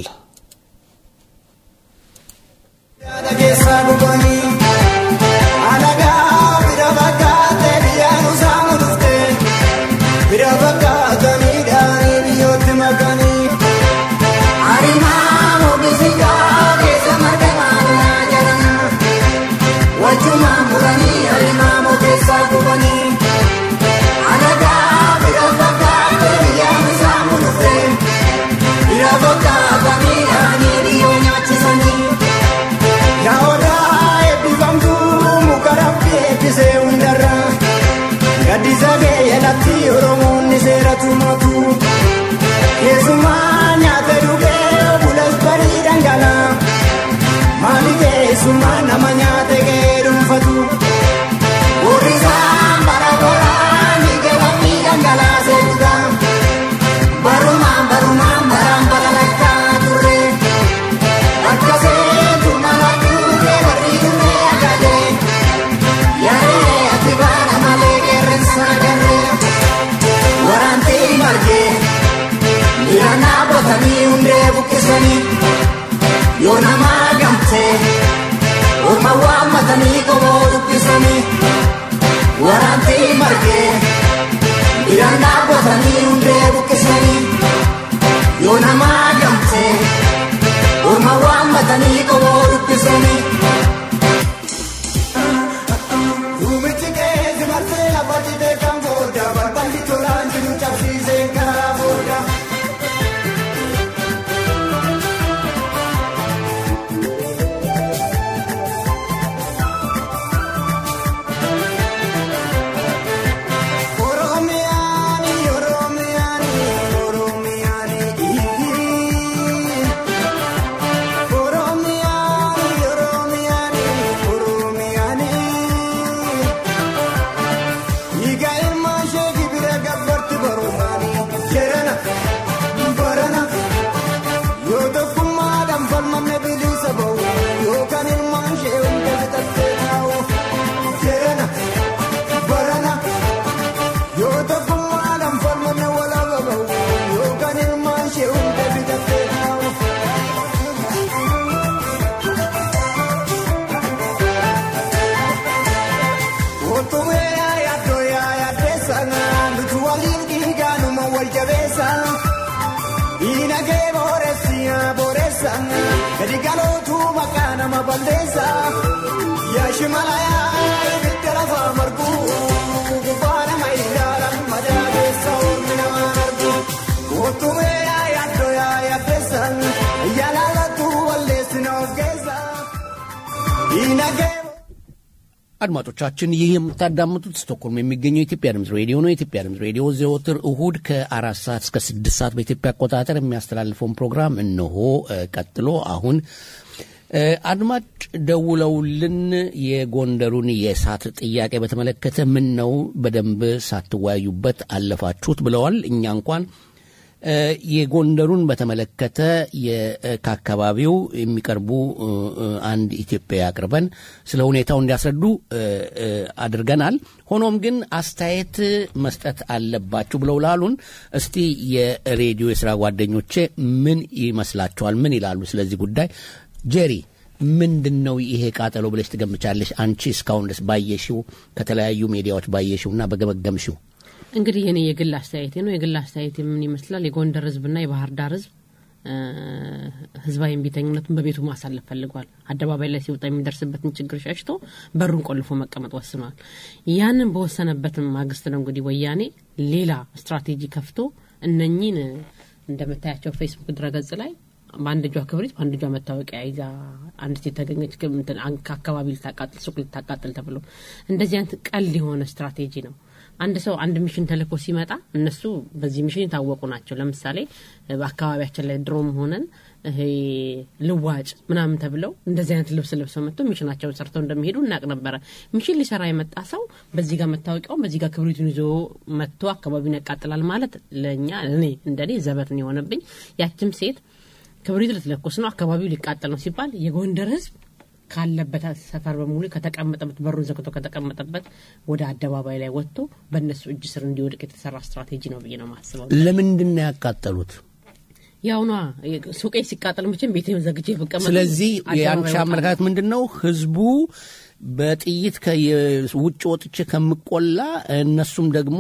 አድማጮቻችን ይህ የምታዳምጡት ስቶክሆልም የሚገኘው የኢትዮጵያ ድምጽ ሬዲዮ ነው። የኢትዮጵያ ድምጽ ሬዲዮ ዘወትር እሁድ ከ4 ሰዓት እስከ 6 ሰዓት በኢትዮጵያ አቆጣጠር የሚያስተላልፈውን ፕሮግራም እነሆ ቀጥሎ አሁን አድማጭ ደውለውልን የጎንደሩን የእሳት ጥያቄ በተመለከተ ምን ነው በደንብ ሳትወያዩበት አለፋችሁት ብለዋል። እኛ እንኳን የጎንደሩን በተመለከተ ከአካባቢው የሚቀርቡ አንድ ኢትዮጵያ ያቀርበን ስለ ሁኔታው እንዲያስረዱ አድርገናል። ሆኖም ግን አስተያየት መስጠት አለባችሁ ብለው ላሉን እስቲ የሬዲዮ የሥራ ጓደኞቼ ምን ይመስላችኋል? ምን ይላሉ ስለዚህ ጉዳይ? ጄሪ ምንድነው ይሄ ቃጠሎ ብለሽ ትገምቻለሽ? አንቺ እስካሁን ድረስ ባየሽው ከተለያዩ ሚዲያዎች ባየሽውና በገመገምሽው። እንግዲህ የኔ የግል አስተያየቴ ነው። የግል አስተያየቴ ምን ይመስላል? የጎንደር ህዝብና የባህር ዳር ህዝብ ህዝባዊ እምቢተኝነቱን በቤቱ ማሳለፍ ፈልጓል። አደባባይ ላይ ሲወጣ የሚደርስበትን ችግር ሸሽቶ በሩን ቆልፎ መቀመጥ ወስኗል። ያንን በወሰነበት ማግስት ነው እንግዲህ ወያኔ ሌላ ስትራቴጂ ከፍቶ እነኚህን እንደምታያቸው ፌስቡክ ድረገጽ ላይ በአንድ ጇ ክብሪት በአንድ ጇ መታወቂያ ይዛ አንድ ሴት ተገኘች አካባቢ ልታቃጥል ሱቅ ልታቃጥል ተብሎ እንደዚህ አይነት ቀል የሆነ ስትራቴጂ ነው። አንድ ሰው አንድ ሚሽን ተልኮ ሲመጣ እነሱ በዚህ ሚሽን የታወቁ ናቸው ለምሳሌ በአካባቢያችን ላይ ድሮም ሆነን ይሄ ልዋጭ ምናምን ተብለው እንደዚህ አይነት ልብስ ለብሰው መጥተው ሚሽናቸውን ሰርተው እንደሚሄዱ እናቅ ነበር ሚሽን ሊሰራ የመጣ ሰው በዚህ ጋር መታወቂያው በዚህ ጋር ክብሪቱን ይዞ መጥቶ አካባቢውን ያቃጥላል ማለት ለኛ እኔ እንደኔ ዘበት ነው የሆነብኝ ያችም ሴት ክብሪት ልትለኩስ ነው አካባቢው ሊቃጠል ነው ሲባል የጎንደር ህዝብ ካለበት ሰፈር በሙሉ ከተቀመጠበት በሩን ዘግቶ ከተቀመጠበት ወደ አደባባይ ላይ ወጥቶ በእነሱ እጅ ስር እንዲወድቅ የተሰራ ስትራቴጂ ነው ብዬ ነው ማስበው ለምንድን ነው ያቃጠሉት ያውና ሱቄ ሲቃጠል መቼም ቤቴን ዘግቼ በቀመጥ ስለዚህ ያንቺ አመለካከት ምንድነው ህዝቡ በጥይት ከውጭ ወጥቼ ከምቆላ እነሱም ደግሞ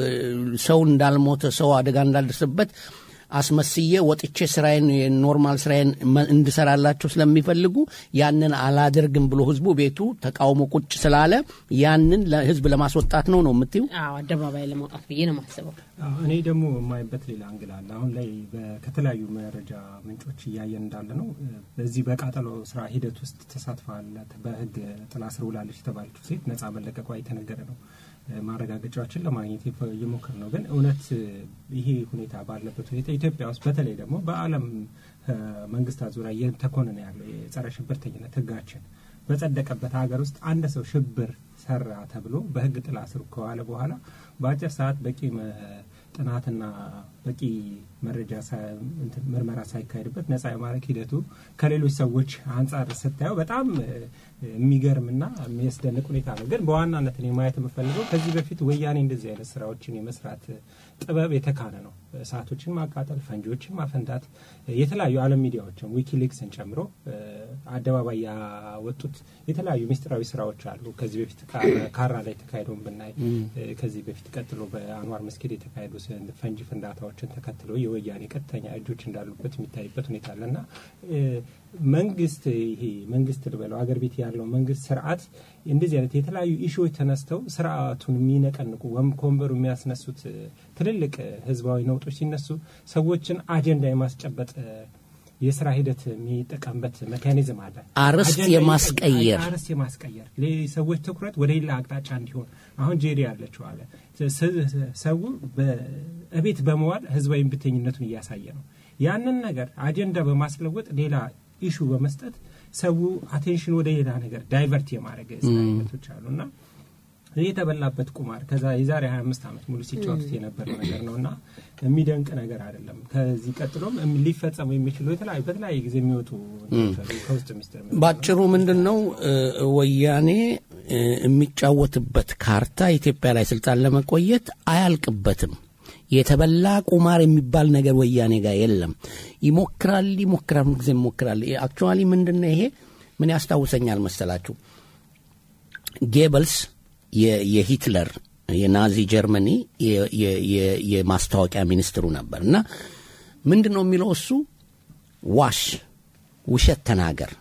ሰው እንዳልሞተ ሰው አደጋ እንዳልደረሰበት አስመስዬ ወጥቼ ስራዬን ኖርማል ስራዬን እንድሰራላችሁ ስለሚፈልጉ ያንን አላደርግም ብሎ ህዝቡ ቤቱ ተቃውሞ ቁጭ ስላለ ያንን ለህዝብ ለማስወጣት ነው የምትዩ አዎ አደባባይ ለማውጣት ብዬ ነው ማስበው እኔ ደግሞ የማይበት ሌላ አንግል አለ አሁን ላይ ከተለያዩ መረጃ ምንጮች እያየን እንዳለ ነው በዚህ በቃጠሎ ስራ ሂደት ውስጥ ተሳትፋለ በህግ ጥላ ስር ውላለች ተባለችው ሴት ነፃ መለቀቋ የተነገረ ነው ማረጋገጫዎችን ለማግኘት እየሞከር ነው ግን እውነት ይሄ ሁኔታ ባለበት ሁኔታ ኢትዮጵያ ውስጥ በተለይ ደግሞ በአለም መንግስታት ዙሪያ እየተኮነነ ያለው የጸረ ሽብርተኝነት ህጋችን በጸደቀበት ሀገር ውስጥ አንድ ሰው ሽብር ሰራ ተብሎ በህግ ጥላ ስር ከዋለ በኋላ በአጭር ሰዓት በቂ ጥናትና በቂ መረጃ ምርመራ ሳይካሄድበት ነፃ የማረክ ሂደቱ ከሌሎች ሰዎች አንጻር ስታየው በጣም የሚገርምና የሚያስደንቅ ሁኔታ ነው ግን በዋናነት እኔ ማየት የምፈልገው ከዚህ በፊት ወያኔ እንደዚህ አይነት ስራዎችን የመስራት ጥበብ የተካነ ነው እሳቶችን ማቃጠል ፈንጂዎችን ማፈንዳት የተለያዩ ዓለም ሚዲያዎችን ዊኪሊክስን ጨምሮ አደባባይ ያወጡት የተለያዩ ሚስጥራዊ ስራዎች አሉ ከዚህ በፊት ካራ ላይ ተካሄደውን ብናይ ከዚህ በፊት ቀጥሎ በአንዋር መስጊድ የተካሄዱ ፈንጂ ፍንዳታዎችን ተከትሎ የወያኔ ቀጥተኛ እጆች እንዳሉበት የሚታይበት ሁኔታ አለና መንግስት ይሄ መንግስት ልበለው አገር ቤት ያለው መንግስት ስርዓት እንደዚህ አይነት የተለያዩ ኢሹዎች ተነስተው ስርዓቱን የሚነቀንቁ ወንበሩ የሚያስነሱት ትልልቅ ህዝባዊ ነውጦች ሲነሱ ሰዎችን አጀንዳ የማስጨበጥ የስራ ሂደት የሚጠቀምበት ሜካኒዝም አለ አርስት የማስቀየር ለሰዎች ትኩረት ወደ ሌላ አቅጣጫ እንዲሆን አሁን ጄሪ ያለችው አለ ሰው በቤት በመዋል ህዝባዊ ብተኝነቱን እያሳየ ነው ያንን ነገር አጀንዳ በማስለወጥ ሌላ ኢሹ በመስጠት ሰው አቴንሽን ወደ ሌላ ነገር ዳይቨርት የማድረግ ስራቶች አሉና የተበላበት ቁማር ከዛ የዛሬ 25 ዓመት ሙሉ ሲጫወቱት የነበረ ነገር ነውና የሚደንቅ ነገር አይደለም ከዚህ ቀጥሎም ሊፈጸሙ የሚችሉ በተለያየ ጊዜ የሚወጡ ከውስጥ ሚስጥር ባጭሩ ምንድነው ወያኔ የሚጫወትበት ካርታ ኢትዮጵያ ላይ ስልጣን ለመቆየት አያልቅበትም የተበላ ቁማር የሚባል ነገር ወያኔ ጋር የለም ይሞክራል ጊዜ ይሞክራል አክቹአሊ ምንድነው ይሄ ምን ያስታውሰኛል መሰላችሁ ጌበልስ የሂትለር የናዚ ጀርመኒ የማስታወቂያ ሚኒስትሩ ነበርና ምንድነው የሚለው እሱ ውሸት ተናገር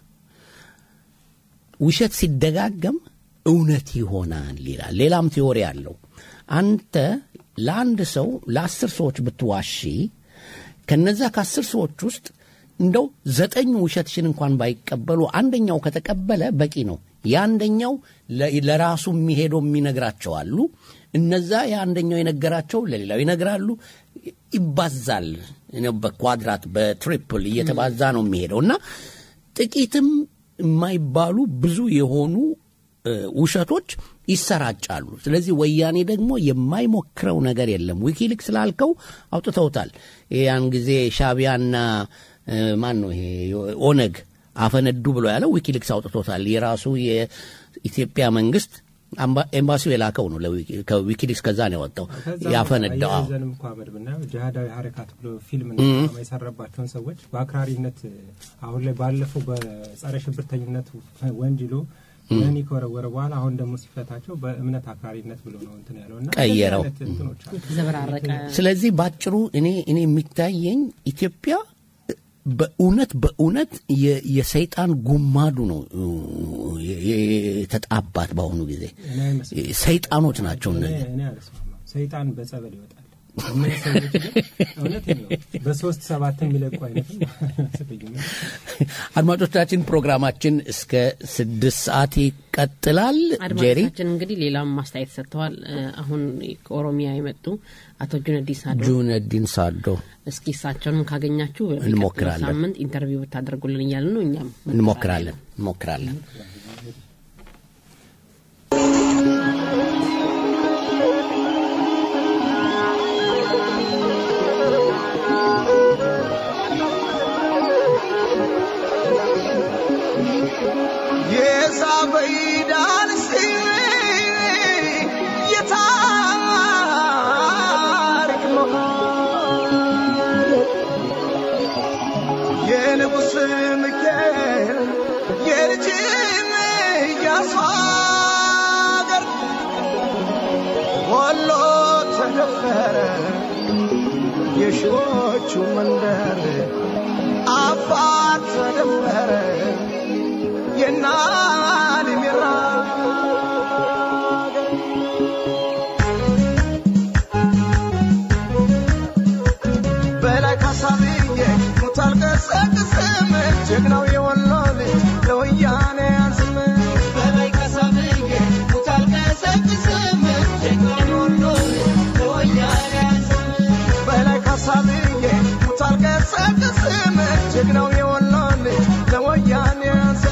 ውሸት ሲደጋገም እውነት ይሆናል ይላል ሌላም ቲዮሪ አለው አንተ ለአንድ ሰው ለ10 ሰዎች ብትዋሺ ከነዛ ከ10 ሰዎች ውስጥ እንደው 9 ውሸትሽን እንኳን ባይቀበሉ አንደኛው ከተቀበለ በቂ ነው ያንደኛው ለራሱ የሚሄደው የሚነግራቸው አሉ እነዛ ያንደኛው የነገራቸው ለሌላው ይነግራሉ ይባዛል በኳድራት በትሪፕል እየተባዛ ነው የሚሄደውና ጥቂትም የማይባሉ ብዙ የሆኑ ውሸቶች ይሰራጫሉ ስለዚህ ወያኔ ደግሞ የማይሞክረው ነገር የለም ዊኪሊክስ ስላልከው አውጥተውታል ያን ጊዜ ሻቢያና ማን ነው ይሄ ኦነግ አፈነዱ ብሎ ያለው ዊኪሊክስ አውጥቶታል የራሱ የኢትዮጵያ መንግስት ኤምባሲው የላከው ነው ከዊኪሊክስ ከዛ ነው ያወጣው ያፈነዳው ዘንም ቋመድ ብና ጃሃዳዊ ሐረካት ብሎ ፊልም ነው የሰራባቸውን ሰዎች በአክራሪነት አሁን ላይ ባለፈው በጸረ ሽብርተኝነት ወንጅሎ ያኔ ኮረወረ በኋላ አሁን ደግሞ ሲፈታቸው በእምነት አክራሪነት ብሎ ነው እንትን ያለውና ቀየረው ዘበራረቀ ስለዚህ ባጭሩ እኔ የሚታየኝ ኢትዮጵያ በእውነት የሰይጣን ጉማዱ ነው የተጣባት በአሁኑ ጊዜ ሰይጣኖች ናቸው እኔ ሰይጣን በጸበል ይወጣል በ3 7 የሚለቁ አይነት አድማጮቻችን ፕሮግራማችን እስከ 6 ሰዓት ይቀጥላል። ጄሪ አድማጮቻችን እንግዲህ ሌላም ማስተያየት ሰጥተዋል። አሁን ከኦሮሚያ የመጡ አቶ ጁነዲን ሳዶ እስኪ እሳቸውን ካገኛችሁ እንሞክራለን። ሳምንት ኢንተርቪው ብታደርጉልን እያልን ነው። እኛም እንሞክራለን። የሳበይዳን የታሪክ የንጉሥ ሚካኤል የልጅም ያስዋገር ወሎ ተደፈረ የሺዎቹ መንደር አፋር ተደፈረ የናል ሚራ በላይ ካሳብዬ ሙታል ቀሰቅስም ጀግናው የወሎ ልጅ ለወያኔ ያንስም በላይ ካሳብዬ ሙታል ቀሰቅስም ጀግናው የወሎ ልጅ ለወያኔ ያንስም በላይ ካሳብዬ ሙታል ቀሰቅስም ጀግናው የወሎ ልጅ ለወያኔ ያንስም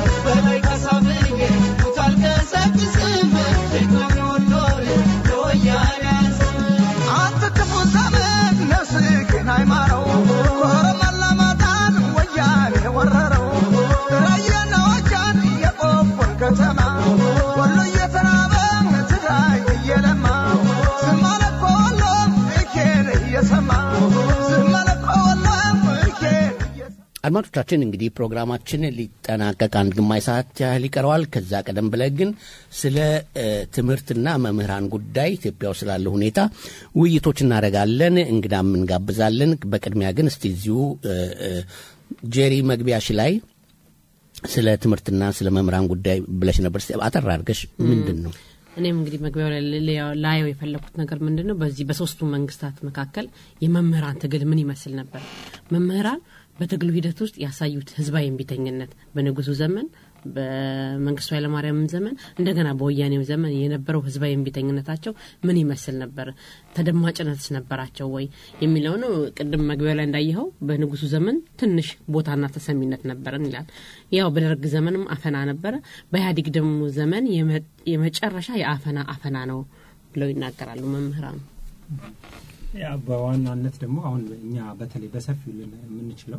ሃይማኖት ኮረመላ ማጣን ወያኔ ወረረው ራያና ወጃን የቆቦን ከተማ ወሎ እየተራበ ትግራይ እየለማ ዝማለኮ ወሎ እኬን እየሰማ ዝማለኮ ወሎ እኬን አድማጮቻችን እንግዲህ ፕሮግራማችን ሊጠናቀቅ አንድ ግማሽ ሰዓት ያህል ይቀረዋል። ከዛ ቀደም ብለን ግን ስለ ትምህርትና መምህራን ጉዳይ ኢትዮጵያ ውስጥ ስላለ ሁኔታ ውይይቶች እናደርጋለን፣ እንግዳም እንጋብዛለን። በቅድሚያ ግን እስቲ እዚሁ ጄሪ መግቢያሽ ላይ ስለ ትምህርትና ስለ መምህራን ጉዳይ ብለሽ ነበር። አጠር አድርገሽ ምንድነው? እኔም እንግዲህ መግቢያው ላይ የፈለኩት ነገር ምንድነው በዚህ በሶስቱ መንግስታት መካከል የመምህራን ትግል ምን ይመስል ነበር? መምህራን በትግሉ ሂደት ውስጥ ያሳዩት ህዝባዊ እምቢተኝነት በንጉሱ ዘመን በመንግስቱ ኃይለማርያም ዘመን እንደገና በወያኔው ዘመን የነበረው ህዝባዊ እምቢተኝነታቸው ምን ይመስል ነበር? ተደማጭነትስ ነበራቸው ወይ የሚለው ነው። ቅድም መግቢያው ላይ እንዳየኸው በንጉሱ ዘመን ትንሽ ቦታና ተሰሚነት ነበረን ይላል። ያው በደርግ ዘመንም አፈና ነበረ። በኢህአዴግ ደግሞ ዘመን የመጨረሻ አፈና ነው ብለው ይናገራሉ መምህራን። ያ በዋናነት ደግሞ አሁን እኛ በተለይ በሰፊው የምንችለው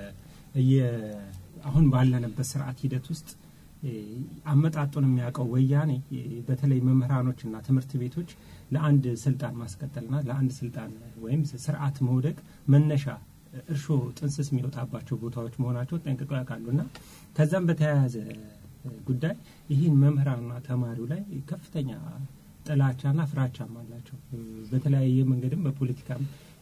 አሁን ባለንበት ስርዓት ሂደት ውስጥ አመጣጡን የሚያውቀው ወያኔ በተለይ መምህራኖችና ትምህርት ቤቶች ለአንድ ስልጣን ማስቀጠልና ለአንድ ስልጣን ወይም ስርዓት መውደቅ መነሻ እርሾ ጥንስስ የሚወጣባቸው ቦታዎች መሆናቸው ጠንቅቀው ያውቃሉና ከዛም በተያያዘ ጉዳይ ይህን መምህራንና ተማሪው ላይ ከፍተኛ ጥላቻና ፍራቻም አላቸው። በተለያየ መንገድም በፖለቲካም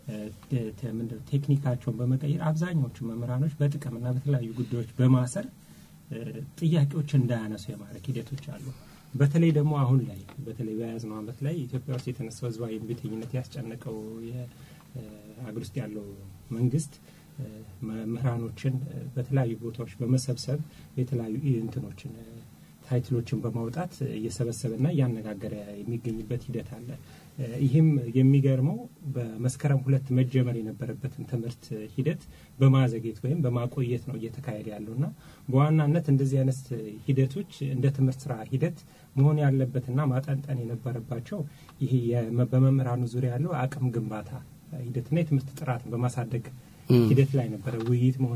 ቴክኒካቸውን በመቀየር አብዛኞቹ መምህራኖች በጥቅምና በተለያዩ ጉዳዮች በማሰር ጥያቄዎች እንዳያነሱ የማድረግ ሂደቶች አሉ። በተለይ ደግሞ አሁን ላይ በተለይ በያዝነው ዓመት ላይ ኢትዮጵያ ውስጥ የተነሳው ህዝባዊ እምቢተኝነት ያስጨነቀው የአገር ውስጥ ያለው መንግስት መምህራኖችን በተለያዩ ቦታዎች በመሰብሰብ የተለያዩ እንትኖችን ታይትሎችን በማውጣት እየሰበሰበና ያነጋገረ የሚገኝበት ሂደት አለ። ይህም የሚገርመው በመስከረም 2 መጀመር የነበረበትን ትምህርት ሂደት በማዘግየት ወይም በማቆየት ነው እየተካሄደ ያለውና በዋናነት እንደዚህ አይነት ሂደቶች እንደ ትምህርት ስራ ሂደት መሆን ያለበትና ማጠንጠን የነበረባቸው ይሄ በመምህራኑ ዙሪያ ያለው አቅም ግንባታ ሂደትና የትምህርት ጥራትን በማሳደግ ሂደት ላይ ነበረ ውይይት መሆን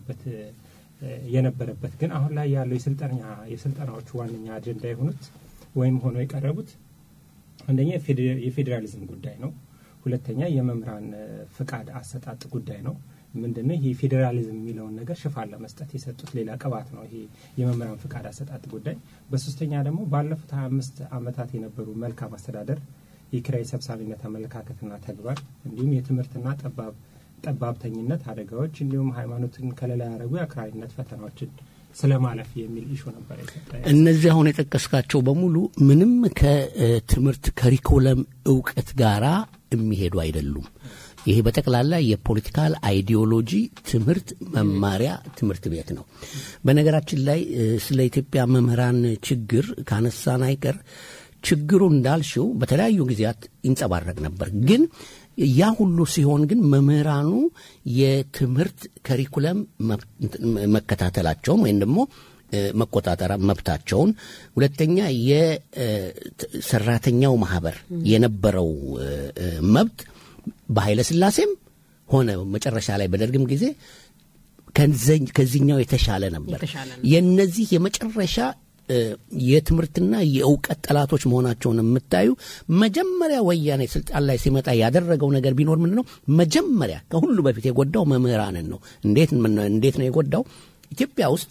የነበረበት ግን አሁን ላይ ያለው የስልጠናዎቹ ዋነኛ አጀንዳ የሆኑት ወይም ሆኖ የቀረቡት አንደኛ የፌዴራሊዝም ጉዳይ ነው። ሁለተኛ የመምህራን ፍቃድ አሰጣጥ ጉዳይ ነው። ምንድነው ይሄ ፌዴራሊዝም የሚለውን ነገር ሽፋን ለመስጠት የሰጡት ሌላ ቅባት ነው ይሄ የመምህራን ፍቃድ አሰጣጥ ጉዳይ። በሶስተኛ ደግሞ ባለፉት 25 ዓመታት የነበሩ መልካም አስተዳደር፣ የኪራይ ሰብሳቢነት አመለካከትና ተግባር እንዲሁም የትምህርትና ጠባብተኝነት አደጋዎች እንዲሁም ሃይማኖትን ከለላ ያደረጉ የአክራሪነት ፈተናዎችን ስለማለፍ የሚል ኢሹ ነበር የሰጠው። እነዚህ አሁን የጠቀስካቸው በሙሉ ምንም ከትምህርት ከሪኩለም ዕውቀት ጋራ የሚሄዱ አይደሉም። ይሄ በጠቅላላ የፖለቲካል አይዲዮሎጂ ትምህርት መማሪያ ትምህርት ቤት ነው። በነገራችን ላይ ስለ ኢትዮጵያ መምህራን ችግር ካነሳን አይቀር ችግሩ እንዳልሽው በተለያዩ ጊዜያት ይንጸባረቅ ነበር። ግን ያ ሁሉ ሲሆን ግን መምህራኑ የትምህርት ከሪኩለም መከታተላቸውን ወይም ደግሞ መቆጣጠር መብታቸውን፣ ሁለተኛ የሰራተኛው ማህበር የነበረው መብት በኃይለ ሥላሴም ሆነ መጨረሻ ላይ በደርግም ጊዜ ከዚህኛው የተሻለ ነበር። የነዚህ የመጨረሻ የትምህርትና የዕውቀት ጠላቶች መሆናቸውን የምታዩ መጀመሪያ ወያኔ ስልጣን ላይ ሲመጣ ያደረገው ነገር ቢኖር ምንድነው? መጀመሪያ ከሁሉ በፊት የጎዳው መምህራንን ነው። እንዴት ነው የጎዳው? ኢትዮጵያ ውስጥ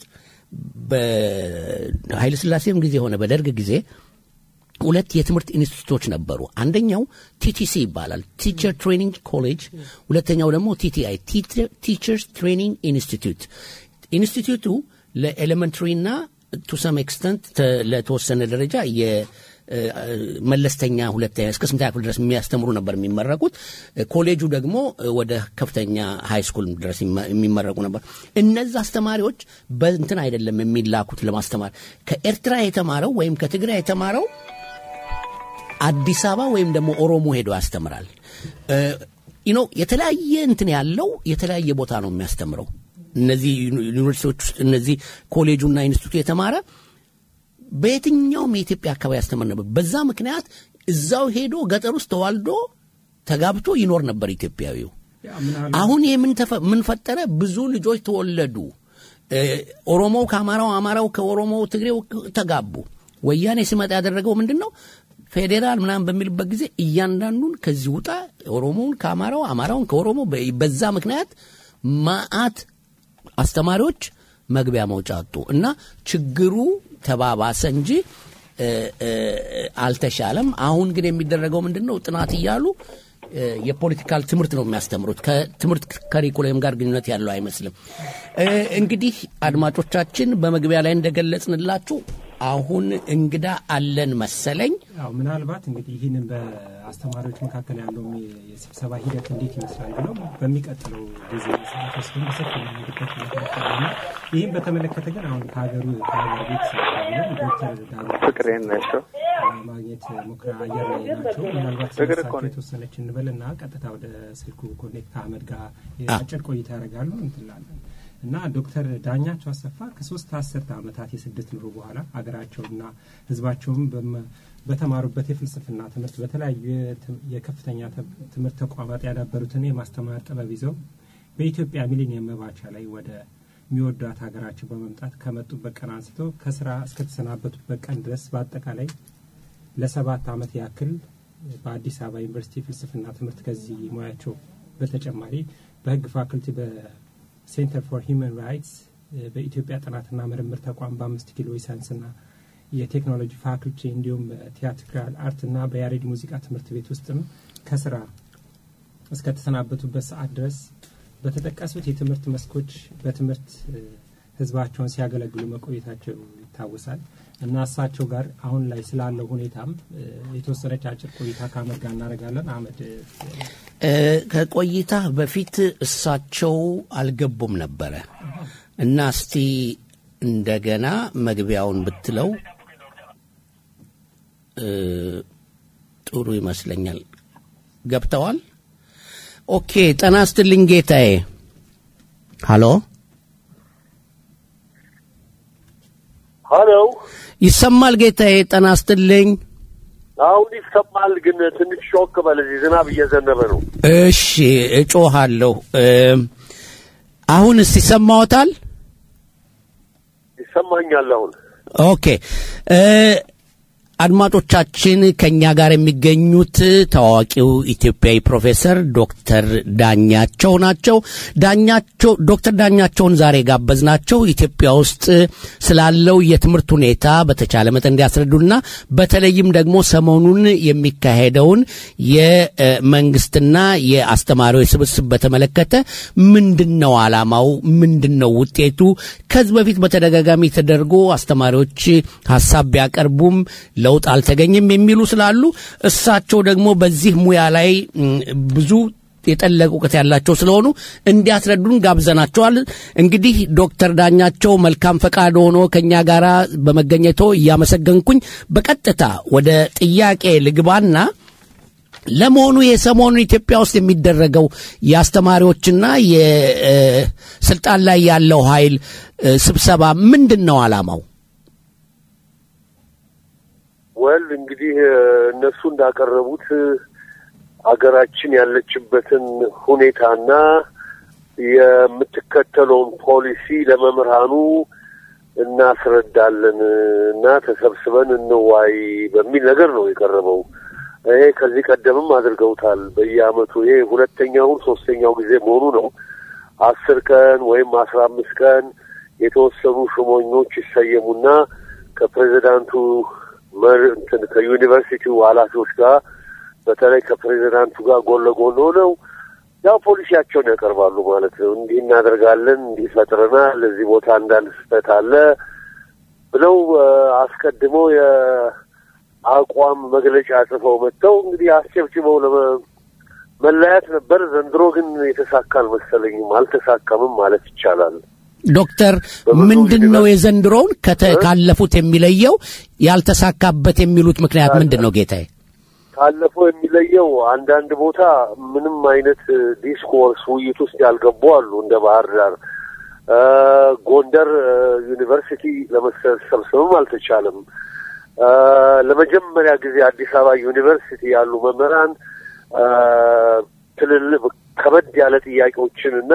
በኃይለ ሥላሴም ጊዜ ሆነ በደርግ ጊዜ ሁለት የትምህርት ኢንስቲትዩቶች ነበሩ። አንደኛው ቲቲሲ ይባላል፣ ቲቸር ትሬኒንግ ኮሌጅ። ሁለተኛው ደግሞ ቲቲአይ፣ ቲቸርስ ትሬኒንግ ኢንስቲትዩት። ኢንስቲትዩቱ ለኤሌመንተሪና ቱ ሰም ኤክስተንት ለተወሰነ ደረጃ የመለስተኛ ሁለተኛ እስከ 8ኛ ክፍል ድረስ የሚያስተምሩ ነበር የሚመረቁት። ኮሌጁ ደግሞ ወደ ከፍተኛ ሃይ ስኩል ድረስ የሚመረቁ ነበር። እነዚህ አስተማሪዎች በእንትን አይደለም የሚላኩት ለማስተማር። ከኤርትራ የተማረው ወይም ከትግራይ የተማረው አዲስ አበባ ወይም ደግሞ ኦሮሞ ሄዶ ያስተምራል። የተለያየ እንትን ያለው የተለያየ ቦታ ነው የሚያስተምረው። እነዚህ ዩኒቨርሲቲዎች ውስጥ እነዚህ ኮሌጁና ኢንስቲትዩቱ የተማረ በየትኛውም የኢትዮጵያ አካባቢ ያስተምር ነበር። በዛ ምክንያት እዛው ሄዶ ገጠር ውስጥ ተዋልዶ ተጋብቶ ይኖር ነበር ኢትዮጵያዊው። አሁን ምን ፈጠረ? ብዙ ልጆች ተወለዱ። ኦሮሞው ከአማራው፣ አማራው ከኦሮሞው፣ ትግሬው ተጋቡ። ወያኔ ሲመጣ ያደረገው ምንድነው? ፌዴራል ምናምን በሚልበት ጊዜ እያንዳንዱን ከዚህ ውጣ፣ ኦሮሞውን ከአማራው፣ አማራውን ከኦሮሞ። በዛ ምክንያት ማአት አስተማሪዎች መግቢያ መውጫ አጡ እና ችግሩ ተባባሰ እንጂ አልተሻለም። አሁን ግን የሚደረገው ምንድነው? ጥናት እያሉ የፖለቲካል ትምህርት ነው የሚያስተምሩት። ከትምህርት ከሪኩለም ጋር ግንኙነት ያለው አይመስልም። እንግዲህ አድማጮቻችን በመግቢያ ላይ እንደገለጽንላችሁ አሁን እንግዳ አለን መሰለኝ። ምናልባት እንግዲህ ይህንን በአስተማሪዎች መካከል ያለው የስብሰባ ሂደት እንዴት ይመስላል ብለው በሚቀጥለው ጊዜ ሰዓት ወስደን በሰፊ የምንሄድበት ይመስላልና ይህን በተመለከተ ግን አሁን ከሀገር ቤት ዶክተር ዳሩ ፍቅሬን ናቸው ማግኘት ሞክራ አየር ላይ ናቸው። ምናልባት የተወሰነች እንበልና ቀጥታ ወደ ስልኩ ኮኔክት አህመድ ጋር አጭር ቆይታ ያደርጋሉ እንትላለን እና ዶክተር ዳኛቸው አሰፋ ከ3 አስርተ ዓመታት የስደት ኑሮ በኋላ አገራቸውና ህዝባቸውን በተማሩበት የፍልስፍና ትምህርት በተለያዩ የከፍተኛ ትምህርት ተቋማት ያዳበሩትን የማስተማር ጥበብ ይዘው በኢትዮጵያ ሚሊኒየም መባቻ ላይ ወደ ሚወዷት ሀገራቸው በመምጣት ከመጡበት ቀን አንስተው ከስራ እስከተሰናበቱበት ቀን ድረስ በአጠቃላይ ለ7 ዓመት ያክል በአዲስ አበባ ዩኒቨርሲቲ ፍልስፍና ትምህርት ከዚህ ሙያቸው በተጨማሪ በህግ ፋክልቲ በሴንተር ፎር ሂውማን ራይትስ በኢትዮጵያ ጥናትና ምርምር ተቋም በ5 ኪሎ የሳይንስና የቴክኖሎጂ ፋክልቲ እንዲሁም በቲያትራል አርትና በያሬድ ሙዚቃ ትምህርት ቤት ውስጥም ከስራ እስከተሰናበቱበት ሰዓት ድረስ በተጠቀሱት የትምህርት መስኮች በትምህርት ህዝባቸውን ሲያገለግሉ መቆየታቸው ይታወሳል እና እሳቸው ጋር አሁን ላይ ስላለው ሁኔታም የተወሰነች አጭር ቆይታ ከአህመድ ጋር እናደርጋለን። አህመድ ከቆይታ በፊት እሳቸው አልገቡም ነበረ እና እስቲ እንደገና መግቢያውን ብትለው ጥሩ ይመስለኛል። ገብተዋል? ኦኬ። ጤና ይስጥልኝ ጌታዬ። ሃሎ ሃሎ፣ ይሰማል ጌታዬ? ጤና ይስጥልኝ። አሁን ይሰማል፣ ግን ትንሽ ሾክ በል፣ እዚህ ዝናብ እየዘነበ ነው። እሺ፣ እጮሃለሁ። አሁንስ ይሰማዎታል? ይሰማኛል አሁን። ኦኬ። አድማጮቻችን ከኛ ጋር የሚገኙት ታዋቂው ኢትዮጵያዊ ፕሮፌሰር ዶክተር ዳኛቸው ናቸው። ዶክተር ዳኛቸውን ዛሬ ጋበዝናቸው ኢትዮጵያ ውስጥ ስላለው የትምህርት ሁኔታ በተቻለ መጠን እንዲያስረዱና በተለይም ደግሞ ሰሞኑን የሚካሄደውን የመንግስትና የአስተማሪዎች ስብስብ በተመለከተ ምንድነው ዓላማው፣ ምንድነው ውጤቱ? ከዚህ በፊት በተደጋጋሚ ተደርጎ አስተማሪዎች ሐሳብ ቢያቀርቡም ለውጥ አልተገኘም የሚሉ ስላሉ እሳቸው ደግሞ በዚህ ሙያ ላይ ብዙ የጠለቁ እውቀት ያላቸው ስለሆኑ እንዲያስረዱን ጋብዘናቸዋል። እንግዲህ ዶክተር ዳኛቸው መልካም ፈቃድ ሆኖ ከኛ ጋር በመገኘቶ እያመሰገንኩኝ በቀጥታ ወደ ጥያቄ ልግባና ለመሆኑ የሰሞኑ ኢትዮጵያ ውስጥ የሚደረገው የአስተማሪዎችና የስልጣን ላይ ያለው ኃይል ስብሰባ ምንድነው ዓላማው? ወል እንግዲህ እነሱ እንዳቀረቡት አገራችን ያለችበትን ሁኔታና የምትከተለውን ፖሊሲ ለመምህራኑ እናስረዳለን እና ተሰብስበን እንዋይ በሚል ነገር ነው የቀረበው። ይሄ ከዚህ ቀደምም አድርገውታል። በየአመቱ ይሄ ሁለተኛው ሶስተኛው ጊዜ መሆኑ ነው። 10 ቀን ወይም 15 ቀን የተወሰኑ ሹመኞች ይሰየሙና ከፕሬዝዳንቱ ከዩኒቨርሲቲው ኃላፊዎች ጋር በተለይ ከፕሬዝዳንቱ ጋር ጎን ለጎን ሆነው ያው ፖሊሲያቸውን ያቀርባሉ ማለት ነው። እንዲህ እናደርጋለን፣ እንዲህ ፈጥረናል፣ ለዚህ ቦታ እንዳንድ ስህተት አለ ብለው አስቀድሞ የአቋም መግለጫ ጽፈው መጥተው እንግዲህ አስጨብጭበው ለመለያት ነበር። ዘንድሮ ግን የተሳካ አልመሰለኝም፣ አልተሳካምም ማለት ይቻላል። ዶክተር ምንድነው የዘንድሮውን ካለፉት የሚለየው? ያልተሳካበት የሚሉት ምክንያት ምንድነው ጌታዬ? ካለፈው የሚለየው አንዳንድ ቦታ ምንም አይነት ዲስኮርስ ውይይት ውስጥ ያልገቡ አሉ። እንደ ባህር ዳር፣ ጎንደር ዩኒቨርሲቲ ለመሰብሰብም አልተቻለም። ለመጀመሪያ ጊዜ አዲስ አበባ ዩኒቨርሲቲ ያሉ መምህራን ትልልቅ ከበድ ያለ ጥያቄዎችን እና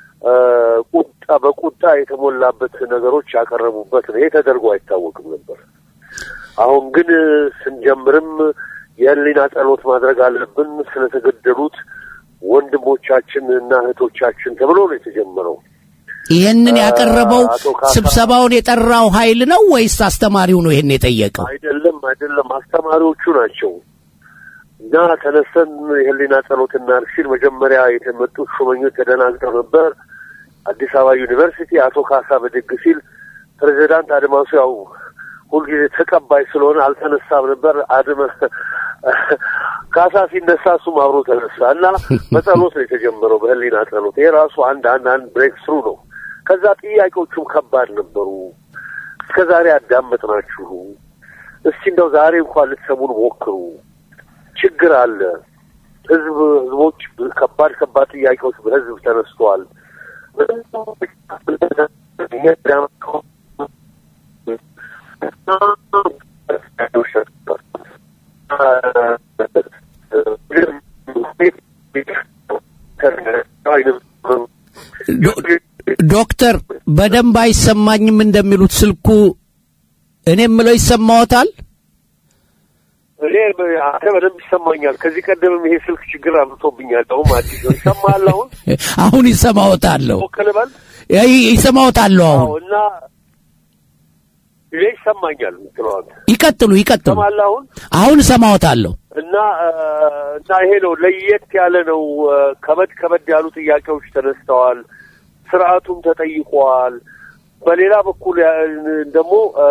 በቁጣ የተሞላበት ነገሮች ያቀረቡበት ነው። ይሄ ተደርጎ አይታወቅም ነበር። አሁን ግን ስንጀምርም የህሊና ጸሎት ማድረግ አለብን ስለተገደሉት ወንድሞቻችን እና እህቶቻችን ተብሎ ነው የተጀመረው። ይሄንን ያቀረበው ስብሰባውን የጠራው ኃይል ነው ወይስ አስተማሪው ነው ይሄን የጠየቀው? አይደለም አስተማሪዎቹ ናቸው። እና ተነስተን የህሊና ጸሎት እናርሽል መጀመሪያ የተመጡት ሹመኞች ተደናግጠው ነበር። አዲስ አበባ ዩኒቨርሲቲ አቶ ካሳ በድግ ሲል ፕሬዝዳንት አድማሱ ያው ሁልጊዜ ተቀባይ ስለሆነ አልተነሳም ነበር። ካሳ ሲነሳ እሱም አብሮ ተነሳ እና በጸሎት ነው የተጀመረው፣ በህሊና ጸሎት። ይሄ ራሱ አንድ ብሬክ ስሩ ነው። ከዛ ጥያቄዎቹም ከባድ ነበሩ። እስከዛሬ አዳመጥናችሁ፣ እስቲ እንደው ዛሬ እንኳን ልትሰሙን ሞክሩ። ችግር አለ። ህዝቦች ከባድ ጥያቄዎች በህዝብ ተነስተዋል። ዶክተር በደንብ አይሰማኝም እንደሚሉት ስልኩ። እኔ የምለው ይሰማዎታል? እኔ በደንብ ይሰማኛል። ከዚህ ቀደምም ይሄ ስልክ ችግር አምጥቶብኛል። አሁን አዲስ ነው። ይሰማል? አሁን ይሰማዎታል? ወከለባል ይሰማዎታል? አሁን እና ይሄ ይሰማኛል። ይቀጥሉ። አሁን ይሰማዎታል? እና ይሄ ነው ለየት ያለ ነው። ከበድ ያሉ ጥያቄዎች ተነስተዋል። ስርዓቱም ተጠይቋል። በሌላ በኩል ደግሞ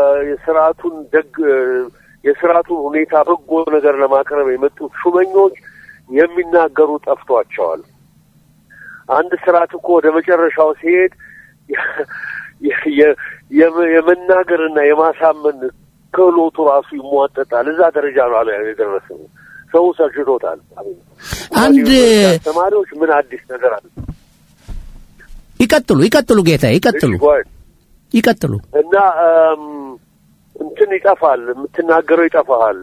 የስርዓቱን ሁኔታ በጎ ነገር ለማቅረብ የመጡት ሹመኞች የሚናገሩ ጠፍቷቸዋል። አንድ ስርዓት እኮ ወደ መጨረሻው ሲሄድ የመናገርና የማሳመን ክህሎቱ ራሱ ይሟጠጣል። እዛ ደረጃ ነው የደረሰው። ሰው ሰልችቶታል። አንድ ተማሪዎች ምን አዲስ ነገር አለ? ይቀጥሉ ጌታ ይቀጥሉ። እና እንትን ይጠፋል፣ የምትናገረው ይጠፋሃል።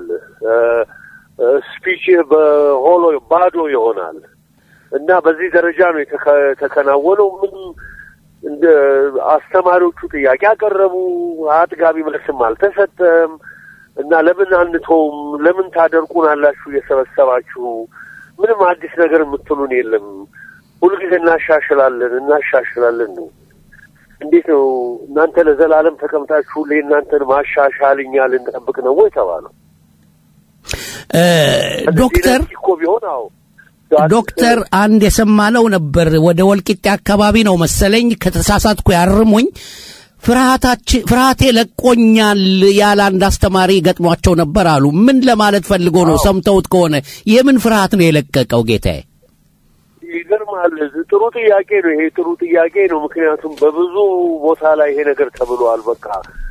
ስፒችህ ባዶ ይሆናል። እና በዚህ ደረጃ ነው የተከናወነው። ምን እንደ አስተማሪዎቹ ጥያቄ አቀረቡ፣ አጥጋቢ መልስም አልተሰጠም። እና ለምን አንተውም ለምን ታደርቁናላችሁ እየሰበሰባችሁ ምንም አዲስ ነገር የምትሉን የለም ሁልጊዜ እናሻሽላለን ነው እንዴት ነው እናንተ ለዘላለም ተቀምጣችሁ ለእናንተን ማሻሻልኛ ልንጠብቅ ነው ወይ ተባለው ዶክተር አንድ የሰማነው ነበር ወደ ወልቂጤ አካባቢ ነው መሰለኝ ከተሳሳትኩ ያርሙኝ ፍርሃቴ ለቆኛል ያለ አንድ አስተማሪ ገጥሟቸው ነበር አሉ ምን ለማለት ፈልጎ ነው ሰምተውት ከሆነ የምን ፍርሃት ነው የለቀቀው ጌታዬ ይገርማል ጥሩ ጥያቄ ነው ይሄ ጥሩ ጥያቄ ነው ምክንያቱም በብዙ ቦታ ላይ ይሄ ነገር ተብሏል በቃ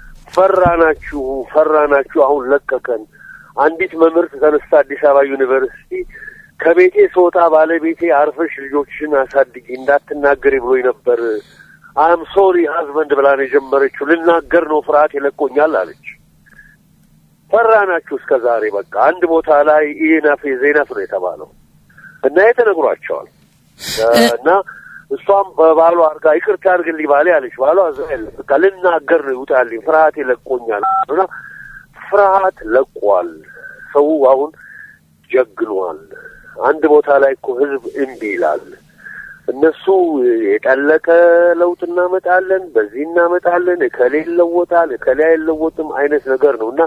ፈራናችሁ አሁን ለቀቀን አንዲት መምህርት ተነስታ አዲስ አበባ ዩኒቨርሲቲ ከቤቴ ሶታ ባለቤቴ አርፈሽ ልጆችሽን አሳድጊ እንዳትናገሪ ብሎኝ ነበር I'm sorry husband ብላ ነው የጀመረችው ልናገር ነው ፍርሃት የለቆኛል አለች ፈራናችሁ እስከዛሬ በቃ አንድ ቦታ ላይ ዜናፍ ነው የተባለው እና የተነግሯቸዋል እና እሷም በባሏ አርጋ ይቅርታ አድርግልኝ ባለ አለች ባሏ አዘለ በቃ ልናገር ነው ይውጣልኝ ፍርሃት የለቆኛል እና ፍርሃት ለቋል ሰው አሁን ጀግኗል አንድ ቦታ ላይ እኮ ህዝብ እምቢ ይላል እነሱ የጠለቀ ለውጥ እናመጣለን በዚህ እናመጣለን ከሌለ ለውጣል ከላይ ለውጥም አይነት ነገር ነውና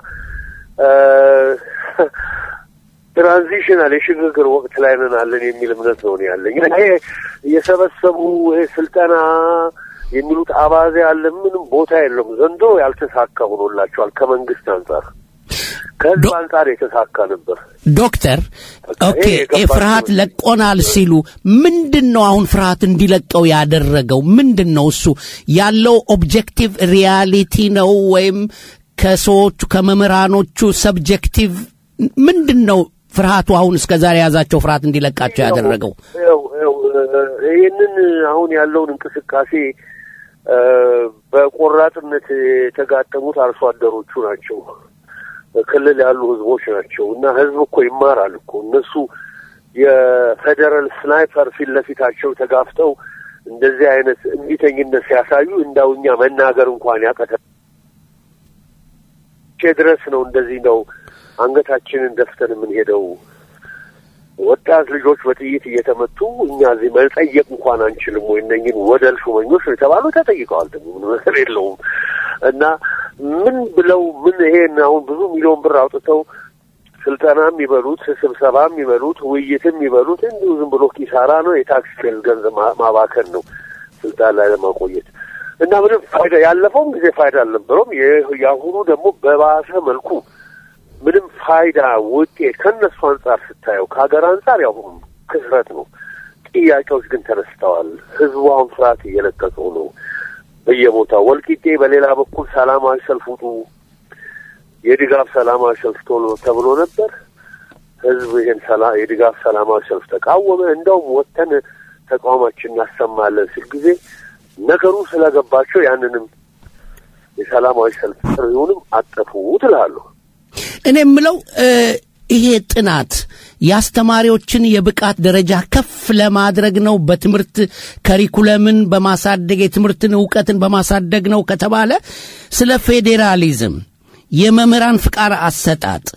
ትራንዚሽናል የሽግግር ወቅት ላይ ነን አለን የሚል እምነት ነው ያለኝ ይሄ የሰበሰቡ ስልጣና የሚሉት አባዜ አለ ምንም ቦታ የለም ዘንዶ ያልተሳካ ሆኖላቸዋል ከመንግስት አንፃር ከዚህ አንፃር የተሳካ ነበር ዶክተር ኦኬ ፍርሃት ለቆናል ሲሉ ምንድነው አሁን ፍርሃት እንዲለቀው ያደረገው ምንድነው እሱ ያለው ኦብጀክቲቭ ሪያሊቲ ነው ወይም ከሰዎቹ ከመመራኖቹ ሰብጀክቲቭ ምንድነው ፍርሃቱ አሁን እስከዛሬ ያዛቸው ፍርሃት እንዲለቃቸው ያደረገው ይሄንን አሁን ያለውን እንቅስቃሴ በቆራጥነት የተጋጠሙት አርሶ አደሮቹ ናቸው ክልል ያሉ ህዝቦች ናቸው እና ህዝብ እኮ ይማራል እኮ እነሱ የፌደራል ስናይፐር ፊት ለፊታቸው ተጋፍጠው እንደዚህ አይነት እንዲተኝነት ሲያሳዩ እንዳውኛ መናገር እንኳን ያቀተ ድረስ ነው እንደዚህ ነው አንገታችንን ደፍተን ምን ሄደው ወጣት ልጆች በጥይት እየተመቱ እኛ እዚህ መጠየቅ እንኳን አንችልም ወይ እነኝን ወደል ሹመኞች የተባሉ ተጠይቀዋል ደግሞ ነገር የለውም እና ምን ብለው ምን ይሄን አሁን ብዙ ሚሊዮን ብር አውጥተው ስልጣናም ይበሉት ስብሰባም ይበሉት ውይይትም ይበሉት እንዲሁ ዝም ብሎ ኪሳራ ነው የታክስ ገንዘብ ማባከን ነው ስልጣን ላይ ለማቆየት እና ምንም ፋይዳ ያለፈውም ጊዜ ፋይዳ አልነበረም ያሁኑ ደግሞ በባሰ መልኩ ምንም ፋይዳ ውጤት ከነሱ አንፃር ስታየው ከሀገር አንፃር ያው ክስረት ነው ጥያቄዎች ግን ተነስተዋል ህዝቡ አሁን ፍርሃት እየለቀቀው ነው በየቦታው ወልቂጤ በሌላ በኩል ሰላማዊ ሰልፍ ውጡ የድጋፍ ሰላማዊ ሰልፍ ተብሎ ነበር ህዝብ ይሄን የድጋፍ ሰላማዊ ሰልፍ ተቃወመ እንደውም ወተን ተቃውማችን እናሰማለን ሲል ጊዜ ነገሩ ስለገባቸው ያንንም የሰላማዊ ሰልፍ ጥሪውንም አጠፉት እላለሁ እኔ የምለው ይሄ ጥናት ያስተማሪዎችን የብቃት ደረጃ ከፍ ለማድረግ ነው በትምህርት ከሪኩለምን በማሳደግ የትምህርትን ዕውቀትን በማሳደግ ነው ከተባለ ስለ ፌዴራሊዝም የመምህራን ፍቃድ አሰጣጥ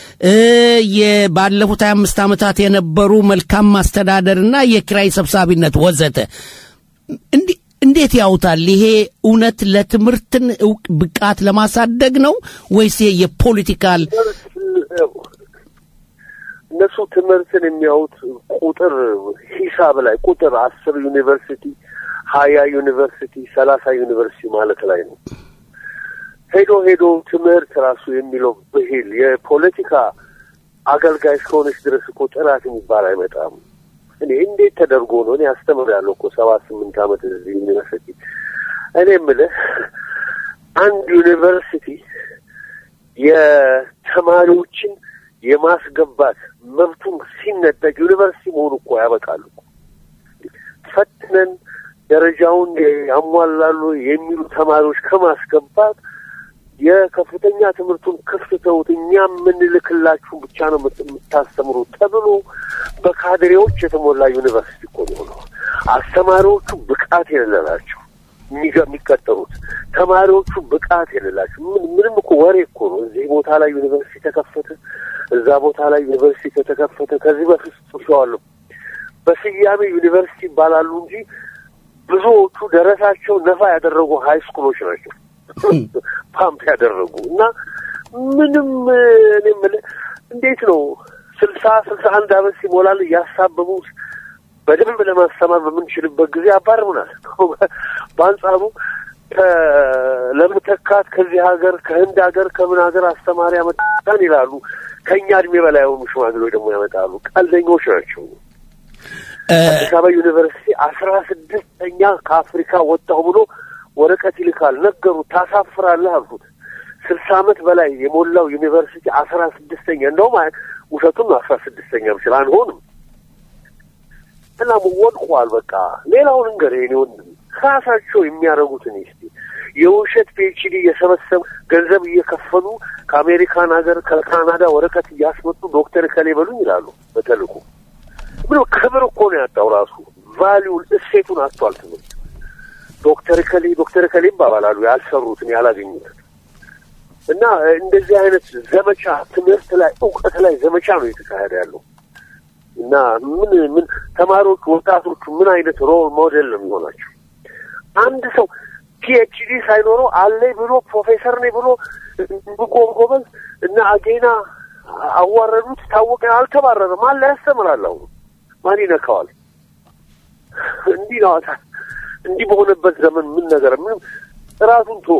የባለፉት 25 ዓመታት የነበሩ መልካም ማስተዳደርና የኪራይ ሰብሳቢነት ወዘተ እንዴት ያውታል ይሄ እውነት ለትምህርትን ብቃት ለማሳደግ ነው ወይስ የፖለቲካል እነሱ ትምህርትን የሚያዩት ቁጥር ሂሳብ ላይ ቁጥር 10 ዩኒቨርሲቲ 20 ዩኒቨርሲቲ 30 ዩኒቨርሲቲ ማለት ላይ ነው ሄዶ ትምህርት ራሱ የሚለው በሂል የፖለቲካ አገልጋይ እስከሆነች ድረስ እኮ ጥራት የሚባል አይመጣም እኔ እንዴት ተደርጎ ነው እኔ አስተምራለሁ እኮ 7-8 ዓመት እዚህ ዩኒቨርሲቲ እኔ የምልህ አንድ ዩኒቨርሲቲ የተማሪዎችን የማስገባት መብቱን ሲነጠቅ ዩኒቨርሲቲ መሆኑ እኮ ያበቃል እኮ ፈትነን ደረጃውን ያሟላሉ የሚሉ ተማሪዎች ከማስገባት የከፍተኛ ትምህርቱን ከፍተውት እኛም ምንልክላችሁ ብቻ ነው የምታስተምሩት ተብሎ በካድሬዎች የተሞላ ዩኒቨርሲቲ እኮ ነው አስተማሪዎቹ ብቃት የሌላቸው የሚቀጠሩት። ተማሪዎቹ ብቃት የሌላቸው ምንም እኮ ወሬ እኮ ነው። እዚህ ቦታ ላይ ዩኒቨርሲቲ ተከፈተ፣ እዛ ቦታ ላይ ዩኒቨርሲቲ ተከፈተ። ከዚህ በፊት ጽፌዋለሁ። በስያሜ ዩኒቨርሲቲ ይባላሉ እንጂ ብዙዎቹ ደረሳቸው ነፋ ያደረጉ ሃይ ስኩሎች ናቸው ፓምፕ ያደረጉ እና ምንም እኔ እንዴት ነው 61 ዓመት ሲሞላል ያሳበቡ በደንብ ለማስተማር በምንችልበት ጊዜ አባርሙናል። በአንጻሩ ለምተካት ከዚህ ሀገር ከህንድ ሀገር ከምን ሀገር አስተማሪ ያመጣን ይላሉ። ከኛ እድሜ በላይ የሆኑ ሽማግሌዎች ደግሞ ያመጣሉ። ቀልደኞች ናቸው። አዲስ አበባ ዩኒቨርሲቲ 16ኛ ከአፍሪካ ወጣሁ ብሎ ወረቀት ይልካል። ነገሩ ታሳፍራለህ አልኩት። 60 ዓመት በላይ የሞላው ዩኒቨርሲቲ 16ኛ እንደውም ውሸቱን 16ኛ ብቻ አንሆንም እና ወድቋል። በቃ ሌላውን እንገር የኔ ወንድም ራሳቸው የሚያደርጉትን እስቲ የውሸት ፒኤችዲ የሰበሰቡ ገንዘብ እየከፈሉ ከአሜሪካን ሀገር ከካናዳ ወረቀት እያስመጡ ዶክተር ከሌ በሉኝ ይላሉ። በተልኩ ምን ክብር እኮ ነው ያጣው ራሱ ቫልዩን እሴቱን አጥቷል ትምህርት። ዶክተር ከሌ ይባባላሉ ያልሰሩትን ያላገኙትን። እና እንደዚህ አይነት ዘመቻ ትምህርት ላይ እውቀት ላይ ዘመቻ ነው የተካሄደ ያለው። እና ምን ተማሪዎች ወጣቶቹ ምን አይነት ሮል ሞዴል ነው የሚሆናቸው? አንድ ሰው ፒኤችዲ ሳይኖረው አለኝ ብሎ ፕሮፌሰር ነኝ ብሎ ጎበዝ እና አጌና አዋረዱት ታወቀ አልተባረረም አለ ያስተምራል። አሁን ማን ይነካዋል? እንዲህ ነው እንዲህ በሆነበት ዘመን ምን ነገር ምን ራሱን ቶ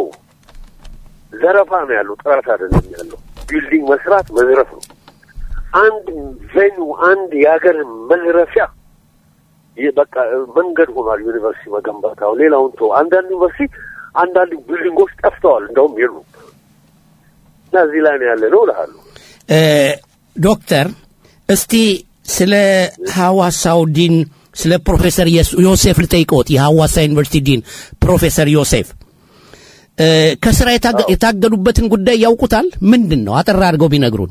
ዘረፋ ነው ያለው፣ ጥራት አይደለም ያለው። ቢልዲንግ መስራት መዝረፍ ነው። አንድ ቬኑ አንድ የሀገር መዝረፊያ በቃ መንገድ ሆኗል ዩኒቨርሲቲ መገንባታው። ሌላውን ቶ አንዳንድ ዩኒቨርሲቲ አንዳንድ ቢልዲንጎች ጠፍተዋል፣ እንደውም የሉም። እና እዚህ ላይ ነው ያለ ነው እልሃለሁ። ዶክተር እስቲ ስለ ሐዋሳው ዲን ስለ ፕሮፌሰር ዮሴፍ ልጠይቅዎት። የሐዋሳ ዩኒቨርሲቲ ዲን ፕሮፌሰር ዮሴፍ ከስራ የታገዱበትን ጉዳይ ያውቁታል? ምንድን ነው አጠር አድርገው ቢነግሩን።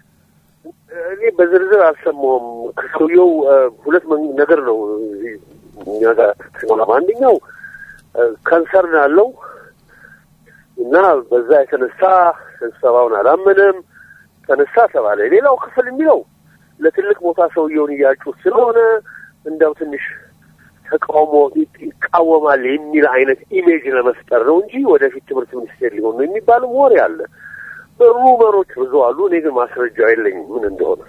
እኔ በዝርዝር አልሰማሁም። ከሰውየው ሁለት ነገር ነው እኛ ጋር አንደኛው ካንሰርን አለው እና በዛ የተነሳ ስብሰባውን አላመነም ተነሳ ተባለ። ሌላው ክፍል የሚለው ለትልቅ ቦታ ሰውየውን እያጩት ስለሆነ እንደው ትንሽ ተቃውሞ ይቃወማል የሚል አይነት ኢሜጅ ለመፍጠር ነው እንጂ ወደፊት ትምህርት ሚኒስቴር ሊሆን ነው የሚባልም ወሬ አለ። ሩመሮች ብዙ አሉ። እኔ ግን ማስረጃ የለኝም ምን እንደሆነ።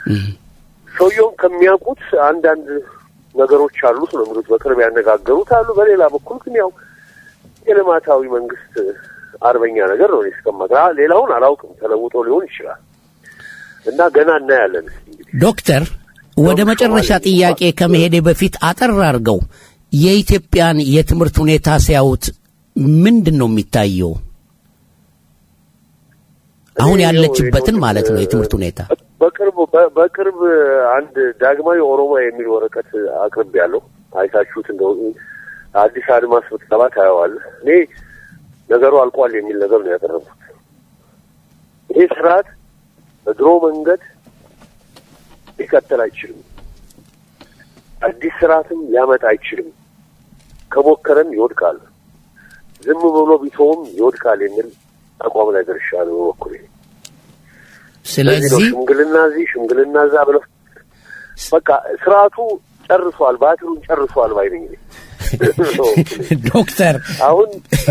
ሰውየውን ከሚያውቁት አንዳንድ ነገሮች አሉት ነው የሚሉት። በቅርብ ያነጋገሩት አሉ። በሌላ በኩል ግን ያው የልማታዊ መንግስት አርበኛ ነገር ነው እስከማታ። ሌላውን አላውቅም፣ ተለውጦ ሊሆን ይችላል እና ገና እናያለን። ዶክተር ወደ መጨረሻ ጥያቄ ከመሄዴ በፊት አጠር አድርገው የኢትዮጵያን የትምህርት ሁኔታ ሲያዩት ምንድን ነው የሚታየው? አሁን ያለችበትን ማለት ነው የትምህርት ሁኔታ። በቅርብ አንድ ዳግማዊ ኦሮሞ የሚል ወረቀት አቅርብ ያለው አይታችሁት እንደው አዲስ አድማስ ብትገባ ታየዋለህ። እኔ ነገሩ አልቋል የሚል ነገር ነው ያቀረብኩት። ይሄ ስርዓት በድሮ መንገድ ሊቀጥል አይችልም። አዲስ ስርዓትም ሊያመጣ አይችልም። ከሞከረም ይወድቃል። ዝም ብሎ ቢተውም ይወድቃል የሚል አቋም ላይ ደርሻለሁ በበኩሌ። ስለዚህ ሽምግልና እዛ ብለው በቃ ስርዓቱ ጨርሷል፣ ባትሩን ጨርሷል ባይ ነኝ። ዶክተር አሁን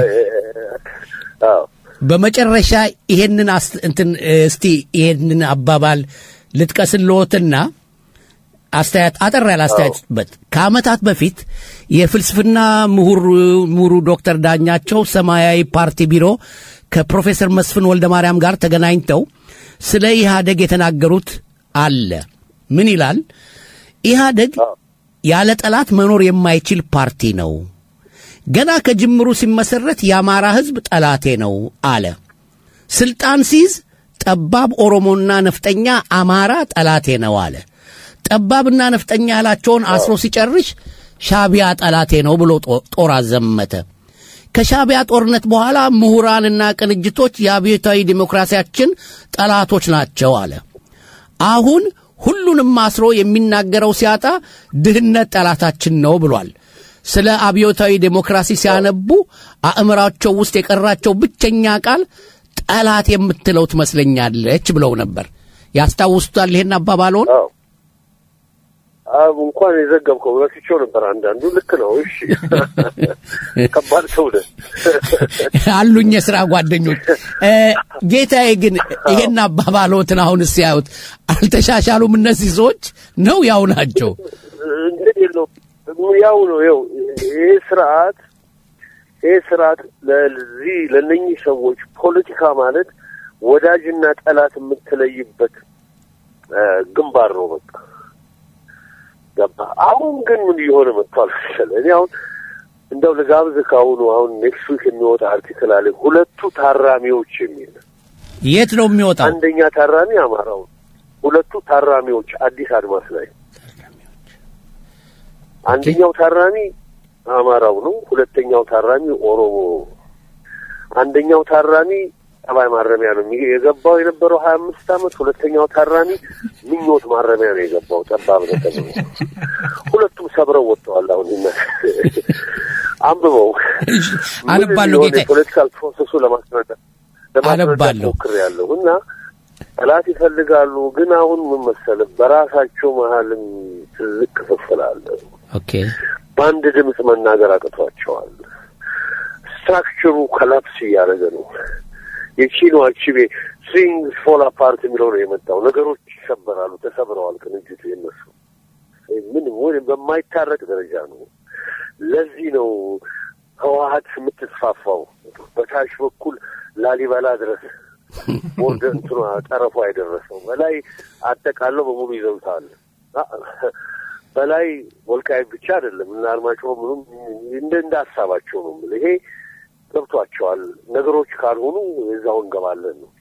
በመጨረሻ ይሄንን እስቲ ይሄንን አባባል ልጥቀስልዎትና አስተያየት አጠር ያለ አስተያየትበት። ከዓመታት በፊት የፍልስፍና ምሁሩ ዶክተር ዳኛቸው ሰማያዊ ፓርቲ ቢሮ ከፕሮፌሰር መስፍን ወልደ ማርያም ጋር ተገናኝተው ስለ ኢህአደግ የተናገሩት አለ። ምን ይላል? ኢህአደግ ያለ ጠላት መኖር የማይችል ፓርቲ ነው። ገና ከጅምሩ ሲመሰረት የአማራ ህዝብ ጠላቴ ነው አለ። ስልጣን ሲይዝ ጠባብ ኦሮሞና ነፍጠኛ አማራ ጠላቴ ነው አለ። ጠባብና ነፍጠኛ ያላቸውን አስሮ ሲጨርሽ ሻቢያ ጠላቴ ነው ብሎ ጦር አዘመተ። ከሻቢያ ጦርነት በኋላ ምሁራንና ቅንጅቶች የአብዮታዊ ዲሞክራሲያችን ጠላቶች ናቸው አለ። አሁን ሁሉንም አስሮ የሚናገረው ሲያጣ ድህነት ጠላታችን ነው ብሏል። ስለ አብዮታዊ ዴሞክራሲ ሲያነቡ አእምራቸው ውስጥ የቀራቸው ብቸኛ ቃል ጠላት የምትለው ትመስለኛለች ብለው ነበር። ያስታውሱታል ይሄን አባባሉን? እንኳን የዘገብከው ረስቼው ነበር። አንዳንዱ ልክ ነው። እሺ ከባድ ሰው ነህ አሉኝ የሥራ ጓደኞች። ጌታዬ ግን ይሄን አባባሎትን አሁን ሲያዩት አልተሻሻሉም እነዚህ ሰዎች ነው ያው ናቸው? እንግዲህ ነው ያው ነው። ይሄ ስርዓት ለነኚህ ሰዎች ፖለቲካ ማለት ወዳጅና ጠላት የምትለይበት ግንባር ነው በቃ ገባ። አሁን ግን ምን ይሆነ መጥቷል መሰለህ? እኔ አሁን እንደው ለጋብዝህ ካሁኑ አሁን ኔክስት ዊክ የሚወጣ አርቲክል አለ ሁለቱ ታራሚዎች የሚል። የት ነው የሚወጣው? አንደኛ ታራሚ አማራው፣ ሁለቱ ታራሚዎች አዲስ አድማስ ላይ። አንደኛው ታራሚ አማራው ነው፣ ሁለተኛው ታራሚ ኦሮሞ። አንደኛው ታራሚ ጠባይ ማረሚያ ነው የገባው የነበረው 25 አመት። ሁለተኛው ታራሚ ምኞት ማረሚያ ነው የገባው ጠባብ ነው ተብሎ ሁለቱም ሰብረው ወጥተዋል። አሁን አንብበው አነባለሁ ጌታ ፖለቲካል ፕሮሰሱ ለማስረዳት ሞክሬያለሁ። እና ጠላት ይፈልጋሉ፣ ግን አሁን ምን መሰለህ በራሳቸው መሀልም ትልቅ ክፍፍል አለ። ኦኬ በአንድ ድምፅ መናገር አቅቷቸዋል። ስትራክቸሩ ኮላፕስ እያደረገ ነው። የቺኖ አቺቤ things fall apart የሚለው ነው የመጣው። ነገሮች ይሰበራሉ፣ ተሰብረዋል። ቅንጅቱ የነሱ ምንም በማይታረቅ ደረጃ ነው። ለዚህ ነው ህወሓት የምትስፋፋው በታች በኩል ላሊበላ ድረስ ወደ እንትኑ ጠረፉ አይደረሰው። በላይ አጠቃለው በሙሉ ይዘውታል። በላይ ወልቃይት ብቻ አይደለም እና አርማጭሆ ምንም እንዳሳባቸው ነው። ይሄ ገብቷቸዋል። ነገሮች ካልሆኑ እዛው እንገባለን ነው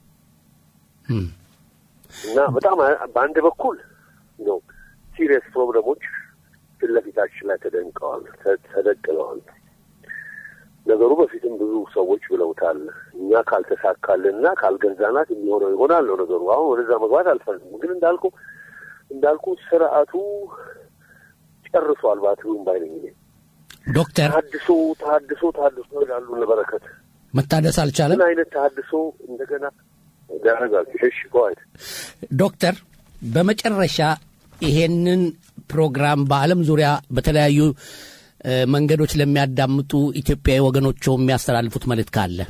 እና በጣም በአንድ በኩል ነው ሲሪየስ ፕሮብለሞች ፊትለፊታችን ላይ ተደቅነዋል። ነገሩ በፊትም ብዙ ሰዎች ብለውታል። እኛ ካልተሳካልንና ካልገዛናት የሚሆነው ይሆናል ነው ነገሩ። አሁን ወደዛ መግባት አልፈልግም፣ ግን እንዳልኩ ስርዓቱ ጨርሷል ባትሉም ባይነኝ ዶክተር ታድሶ ይላሉ ለበረከት መታደስ አልቻለም። ምን አይነት ታድሶ እንደገና ያደርጋል? እሺ ቆይት ዶክተር በመጨረሻ ይሄንን ፕሮግራም በአለም ዙሪያ በተለያዩ መንገዶች ለሚያዳምጡ ኢትዮጵያዊ ወገኖች የሚያስተላልፉት መልእክት ካለ?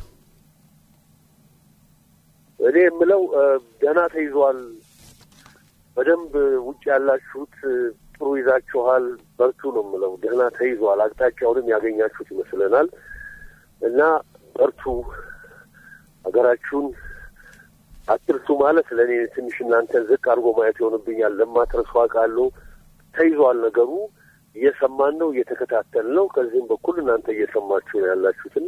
እኔ የምለው ገና ተይዟል። በደንብ ውጭ ያላችሁት ጥሩ ይዛችኋል፣ በርቱ ነው የምለው። ገና ተይዟል። አቅጣጫውንም ያገኛችሁት ይመስለናል እና በርቱ። ሀገራችሁን አትርሱ ማለት ለእኔ ትንሽ እናንተን ዝቅ አድርጎ ማየት ይሆንብኛል። ለማትረሱ አውቃለሁ። ተይዟል ነገሩ። እየሰማን ነው፣ እየተከታተልን ነው። ከዚህም በኩል እናንተ እየሰማችሁ ነው ያላችሁትና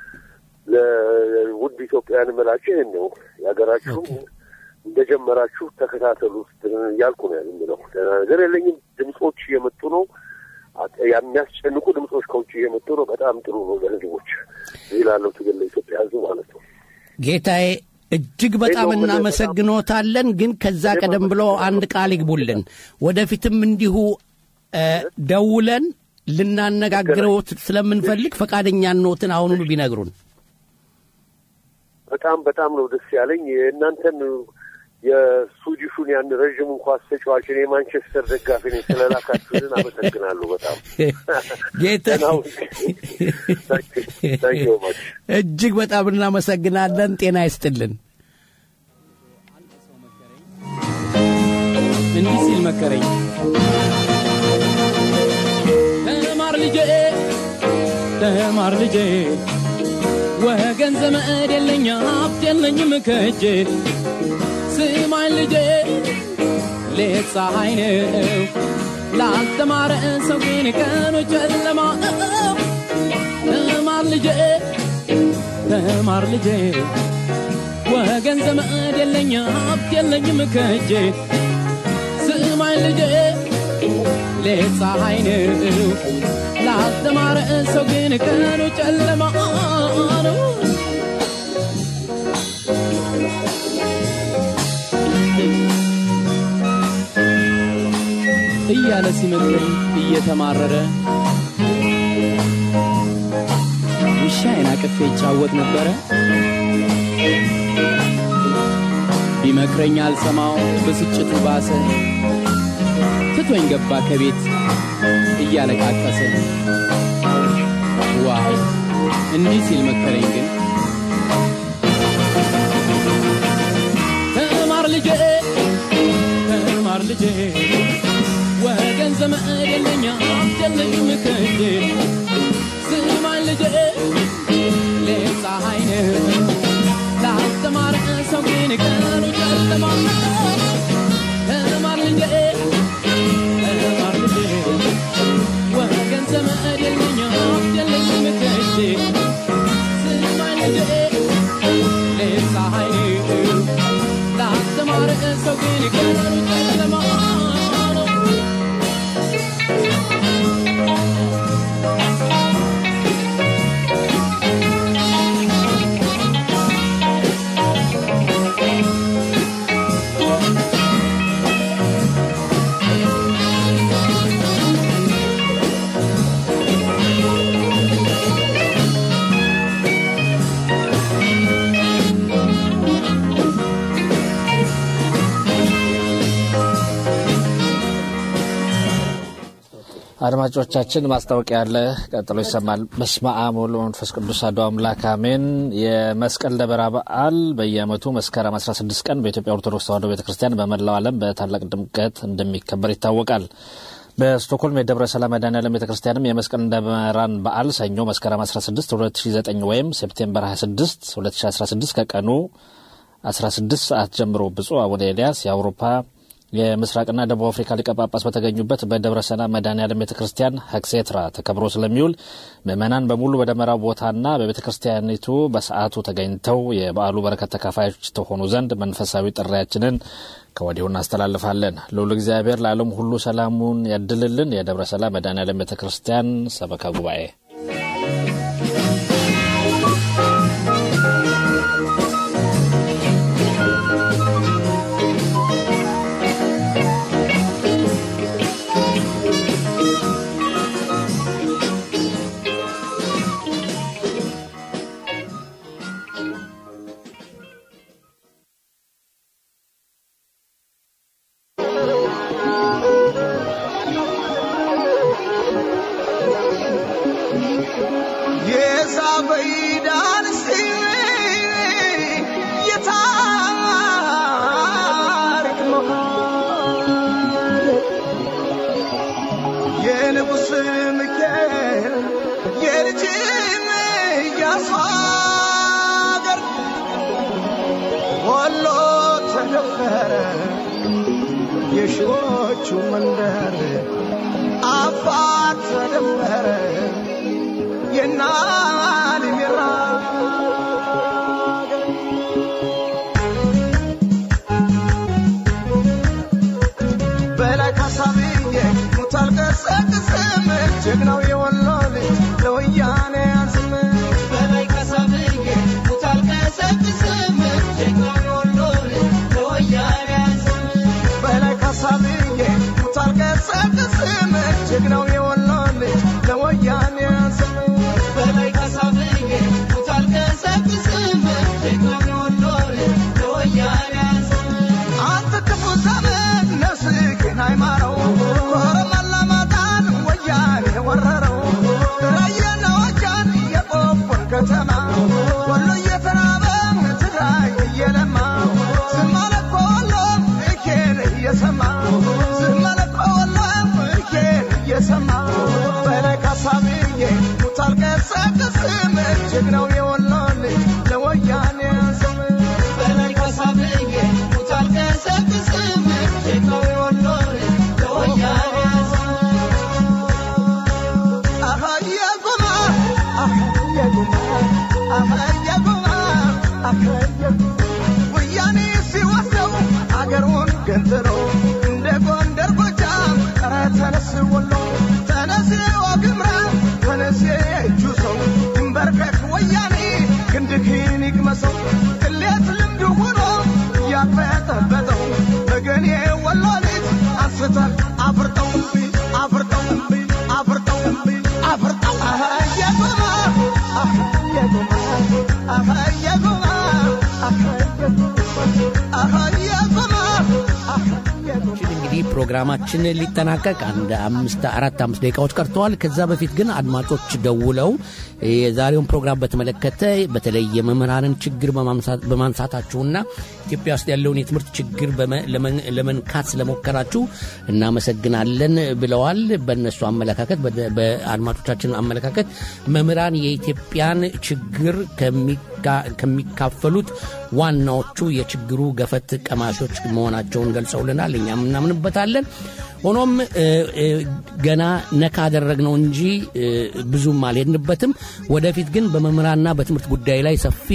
ለውድ ኢትዮጵያውያን እምላችሁ ይሄን ነው። የሀገራችሁ እንደጀመራችሁ ተከታተሉ እያልኩ ነው ያለው። ነገር የለኝም። ድምጾች እየመጡ ነው። የሚያስጨንቁ ድምጾች ከውጭ እየመጡ ነው። በጣም ጥሩ ነው ለህዝቦች። ይላለው ትግል ለኢትዮጵያ ህዝብ ማለት ነው። ጌታዬ እጅግ በጣም እናመሰግኖታለን። ግን ከዛ ቀደም ብሎ አንድ ቃል ይግቡልን። ወደፊትም እንዲሁ ደውለን ልናነጋግረው ስለምንፈልግ ፈቃደኛ ነዎትን አሁኑኑ ቢነግሩን። በጣም ነው ደስ ያለኝ። እናንተን የሱዲሹን ያን ረጅም ኳስ ተጫዋች እኔ ማንቸስተር ደጋፊ ነኝ ስለላካችሁልን አመሰግናለሁ በጣም ጌታ እጅግ በጣም እናመሰግናለን። ጤና ይስጥልን። እንዲህ ሲል መከረኝ፣ ተማር ልጄ ወገን ዘመድ የለኝ ሀብት የለኝም ከእጄ ስማኝ ልጄ ሌት ፀሐይ ነው ላልተማረ ሰው ግን ቀኑ ጨለማ ተማር ልጄ ወገን ዘመድ የለኝ ሀብት የለኝም ከእጄ ስማኝ ልጄ ሌት ፀሐይ ነው ላልተማረ ሰው ግን ቀኑ ጨለማ ነው እያለ ሲመክረኝ እየተማረረ አቅፌ ይጫወት ነበረ ቢመክረኝ አልሰማው ብስጭቱ ባሰ ትቶኝ ገባ ከቤት እያለቃቀሰ ዋው እንዲህ ሲል መከረኝ ግን ተማር ልጄ ወገን ዘመድ የለኛ አትደልም ከጄ ስማኝ ልጄ ለፀሐይ ነው ላስተማር ሰው ግን ቀኑ ጨለማ ተማር ልጄ ወገን ዘመድ የለኛ አትደልም ከጄ ስማኝ ልጄ ለፀሐይ ነው ላስተማር ሰው ግን ቀኑ ጨለማ አድማጮቻችን ማስታወቂያ አለ ቀጥሎ ይሰማል። በስመ አብ ወወልድ ወመንፈስ ቅዱስ አሐዱ አምላክ አሜን። የመስቀል ደመራ በዓል በየዓመቱ መስከረም 16 ቀን በኢትዮጵያ ኦርቶዶክስ ተዋሕዶ ቤተክርስቲያን በመላው ዓለም በታላቅ ድምቀት እንደሚከበር ይታወቃል። በስቶክሆልም የደብረ ሰላም መድኃኔዓለም ቤተክርስቲያንም የመስቀል ደመራን በዓል ሰኞ መስከረም 16 2009 ወይም ሴፕቴምበር 26 2016 ከቀኑ 16 ሰዓት ጀምሮ ብፁዕ አቡነ ኤልያስ የአውሮፓ የምስራቅና ደቡብ አፍሪካ ሊቀ ጳጳስ በተገኙበት በደብረ ሰላም መድኃኔዓለም ቤተክርስቲያን ሀክሴትራ ተከብሮ ስለሚውል ምዕመናን በሙሉ በደመራው ቦታና በቤተክርስቲያኒቱ በሰዓቱ ተገኝተው የበዓሉ በረከት ተካፋዮች ተሆኑ ዘንድ መንፈሳዊ ጥሪያችንን ከወዲሁ እናስተላልፋለን። ልዑል እግዚአብሔር ለዓለም ሁሉ ሰላሙን ያድልልን። የደብረ ሰላም መድኃኔዓለም ቤተክርስቲያን ሰበካ ጉባኤ የሺዎቹ መንደር አባት ተደመረ የናሊሚራ በላይ ካሳብዬ ሙታል ቀሰቅስም ጀግናው የወሎ ልጅ ለወያኔ ያዝም በላይ ካሳብዬ ሙታል ቀሰቅስም ጀግናው የወሎ ልጅ ለወያኔ ያዝም በላይ ካሳብዬ ሙታል ቀሰቅስም ጀግናው የወሎ ልጅ ለወያኔ ያዝም በላይ ካሳብዬ ሙታል ቀሰቅስም ጀግናው የወሎ ልጅ ለወያኔ ያዝም አንተ ክፉ ዘመን ነፍስህን አይማረው ኮረመላ ማጣን ወያኔ ወረረው ራያና ወጃን የቆቦን ከተማ ወሎ እየተራበ ትግራይ እየለማ ዝም አለ እኮ ወሎ እኬን እየሰማ ዝም አለ እኮ ወሎ እኬን እየሰማ በላይ ካሳብዬ ሙታል ቀሰቅስም ጀግናው የወሎ ልጅ ለወያኔ ያዝም በላይ ካሳብዬ ሙታል ቀሰቅስም ጀግናው የወሎ ልጅ ለወያኔ ያዝም አሃየጉማ ወያኔ ሲወስደው አገሩን ገንጥሎ እንደ ጎንደር ጎጃም ኧረ ተነስ ወሎ ተነስ ዋግምራ ተነስ የእጁ ሰው ይንበርከክ ወያኔ ክንድህን ይቅመሰው ቅሌት ልምድ ሆኖ ያበጠበጠው በገኔ ወሎ ልጅ አንስተህ አፍርጠው አፍርጠው አፍርጠው አፍርጠው አሃየጉማ ፕሮግራማችን ሊጠናቀቅ አንድ 4-5 ደቂቃዎች ቀርተዋል። ከዛ በፊት ግን አድማጮች ደውለው የዛሬውን ፕሮግራም በተመለከተ በተለይ የመምህራንን ችግር በማንሳታችሁና ኢትዮጵያ ውስጥ ያለውን የትምህርት ችግር ለመንካት ስለሞከራችሁ እናመሰግናለን ብለዋል። በእነሱ አመለካከት በአድማጮቻችን አመለካከት መምህራን የኢትዮጵያን ችግር ከሚካፈሉት ዋናዎቹ የችግሩ ገፈት ቀማሾች መሆናቸውን ገልጸውልናል። እኛም እናምንበታለን። ሆኖም ገና ነካ አደረግነው እንጂ ብዙም አልሄድንበትም። ወደፊት ግን በመምህራንና በትምህርት ጉዳይ ላይ ሰፊ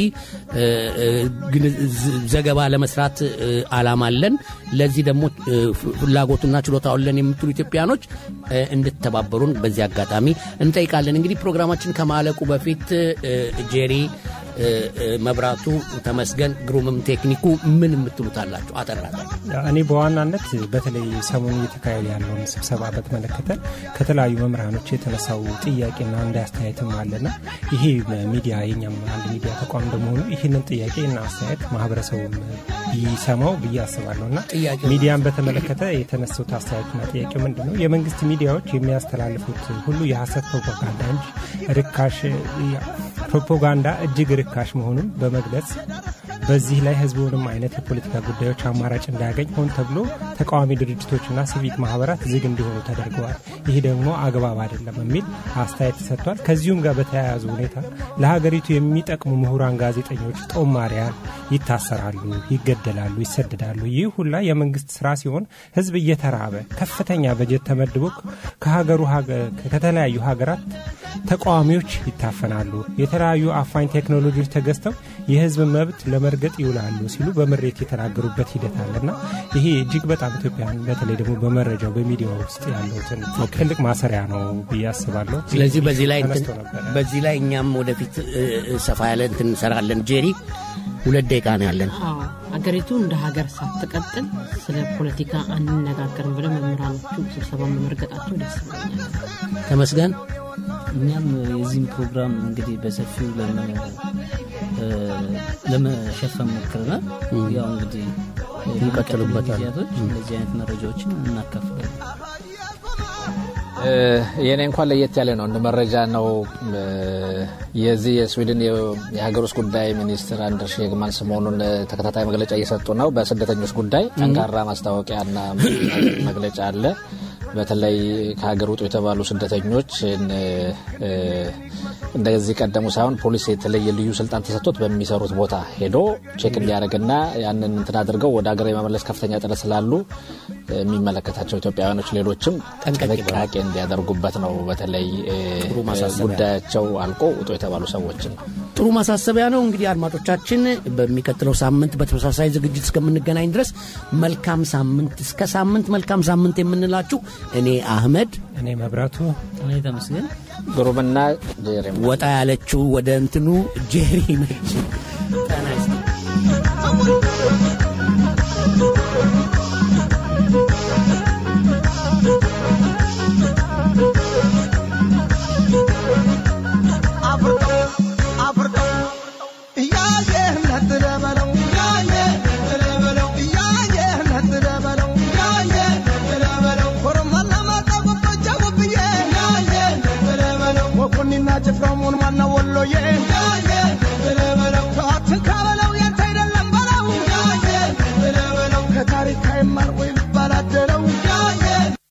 ዘገባ ለመስራት አላማ አለን። ለዚህ ደግሞ ፍላጎቱና ችሎታው አለን የምትሉ ኢትዮጵያኖች እንድትተባበሩን በዚህ አጋጣሚ እንጠይቃለን። እንግዲህ ፕሮግራማችን ከማለቁ በፊት ጄሪ መብራቱ ተመስገን ግሩምም ቴክኒኩ ምን የምትሉታላችሁ አጠራጣ? እኔ በዋናነት በተለይ ሰሞኑ እየተካሄደ ያለውን ስብሰባ በተመለከተ ከተለያዩ መምህራኖች የተነሳው ጥያቄና እንዳስተያየትም አለና ይሄ ሚዲያ የኛም አንድ ሚዲያ ተቋም እንደመሆኑ ይህንን ጥያቄና አስተያየት ማህበረሰቡ ይሰማው ብዬ አስባለሁና ሚዲያን በተመለከተ የተነሳው አስተያየትና ጥያቄ ምንድነው? የመንግስት ሚዲያዎች የሚያስተላልፉት ሁሉ የሐሰት ፕሮፓጋንዳ እንጂ ርካሽ ፕሮፓጋንዳ እጅግ ርካሽ መሆኑን በመግለጽ በዚህ ላይ ህዝቡንም አይነት የፖለቲካ ጉዳዮች አማራጭ እንዳያገኝ ሆን ተብሎ ተቃዋሚ ድርጅቶችና ሲቪክ ማህበራት ዝግ እንዲሆኑ ተደርገዋል። ይህ ደግሞ አግባብ አይደለም የሚል አስተያየት ተሰጥቷል። ከዚሁም ጋር በተያያዙ ሁኔታ ለሀገሪቱ የሚጠቅሙ ምሁራን፣ ጋዜጠኞች፣ ጦማሪያን ይታሰራሉ፣ ይገደላሉ፣ ይሰደዳሉ። ይህ ሁላ የመንግስት ስራ ሲሆን ህዝብ እየተራበ ከፍተኛ በጀት ተመድቦ ከተለያዩ ሀገራት ተቃዋሚዎች ይታፈናሉ። የተለያዩ አፋኝ ቴክኖሎጂዎች ተገዝተው የህዝብ መብት ለመርገጥ ይውላሉ ሲሉ በመሬት የተናገሩበት ሂደት አለና ይሄ እጅግ በጣም ኢትዮጵያን በተለይ ደግሞ በመረጃው በሚዲያው ውስጥ ያለውን ትልቅ ማሰሪያ ነው ብዬ አስባለሁ። ስለዚህ በዚህ ላይ እኛም ወደፊት ሰፋ ያለ እንሰራለን። ጄሪ 2 ደቂቃ ነው ያለን። አገሪቱ እንደ ሀገር ሳትቀጥል ስለ ፖለቲካ አንነጋገርም ብለው መምህራኖቹ ስብሰባ መመርገጣቸው ደስ ይላል። ተመስገን እኛም የዚህን ፕሮግራም እንግዲህ በሰፊው ለመሸፈን ሞክረናል። ያው እንግዲህ እንቀጥልበታለን። እንደዚህ አይነት መረጃዎችን እናካፍላለን። የኔ እንኳን ለየት ያለ ነው፣ እንደ መረጃ ነው። የዚህ የስዊድን የሀገር ውስጥ ጉዳይ ሚኒስትር አንደርስ የግማን ሰሞኑን ተከታታይ መግለጫ እየሰጡ ነው። በስደተኞች ጉዳይ ጠንካራ ማስታወቂያና መግለጫ አለ። በተለይ ከሀገር ውጡ የተባሉ ስደተኞች እንደዚህ ቀደሙ ሳይሆን ፖሊስ የተለየ ልዩ ስልጣን ተሰጥቶት በሚሰሩት ቦታ ሄዶ ቼክ እንዲያደርግና ያንን እንትን አድርገው ወደ ሀገር የመመለስ ከፍተኛ ጥረት ስላሉ የሚመለከታቸው ኢትዮጵያውያኖች ሌሎችም ጥንቃቄ እንዲያደርጉበት ነው። በተለይ ጉዳያቸው አልቆ ውጡ የተባሉ ሰዎችን ነው። ጥሩ ማሳሰቢያ ነው። እንግዲህ አድማጮቻችን በሚቀጥለው ሳምንት በተመሳሳይ ዝግጅት እስከምንገናኝ ድረስ መልካም ሳምንት፣ እስከ ሳምንት መልካም ሳምንት የምንላችሁ እኔ አህመድ፣ እኔ መብራቱ፣ እኔ ተመስገን፣ ግሩምና ጄሪ። ወጣ ያለችው ወደ እንትኑ ጄሪ ነች። ታናስ From one man, I will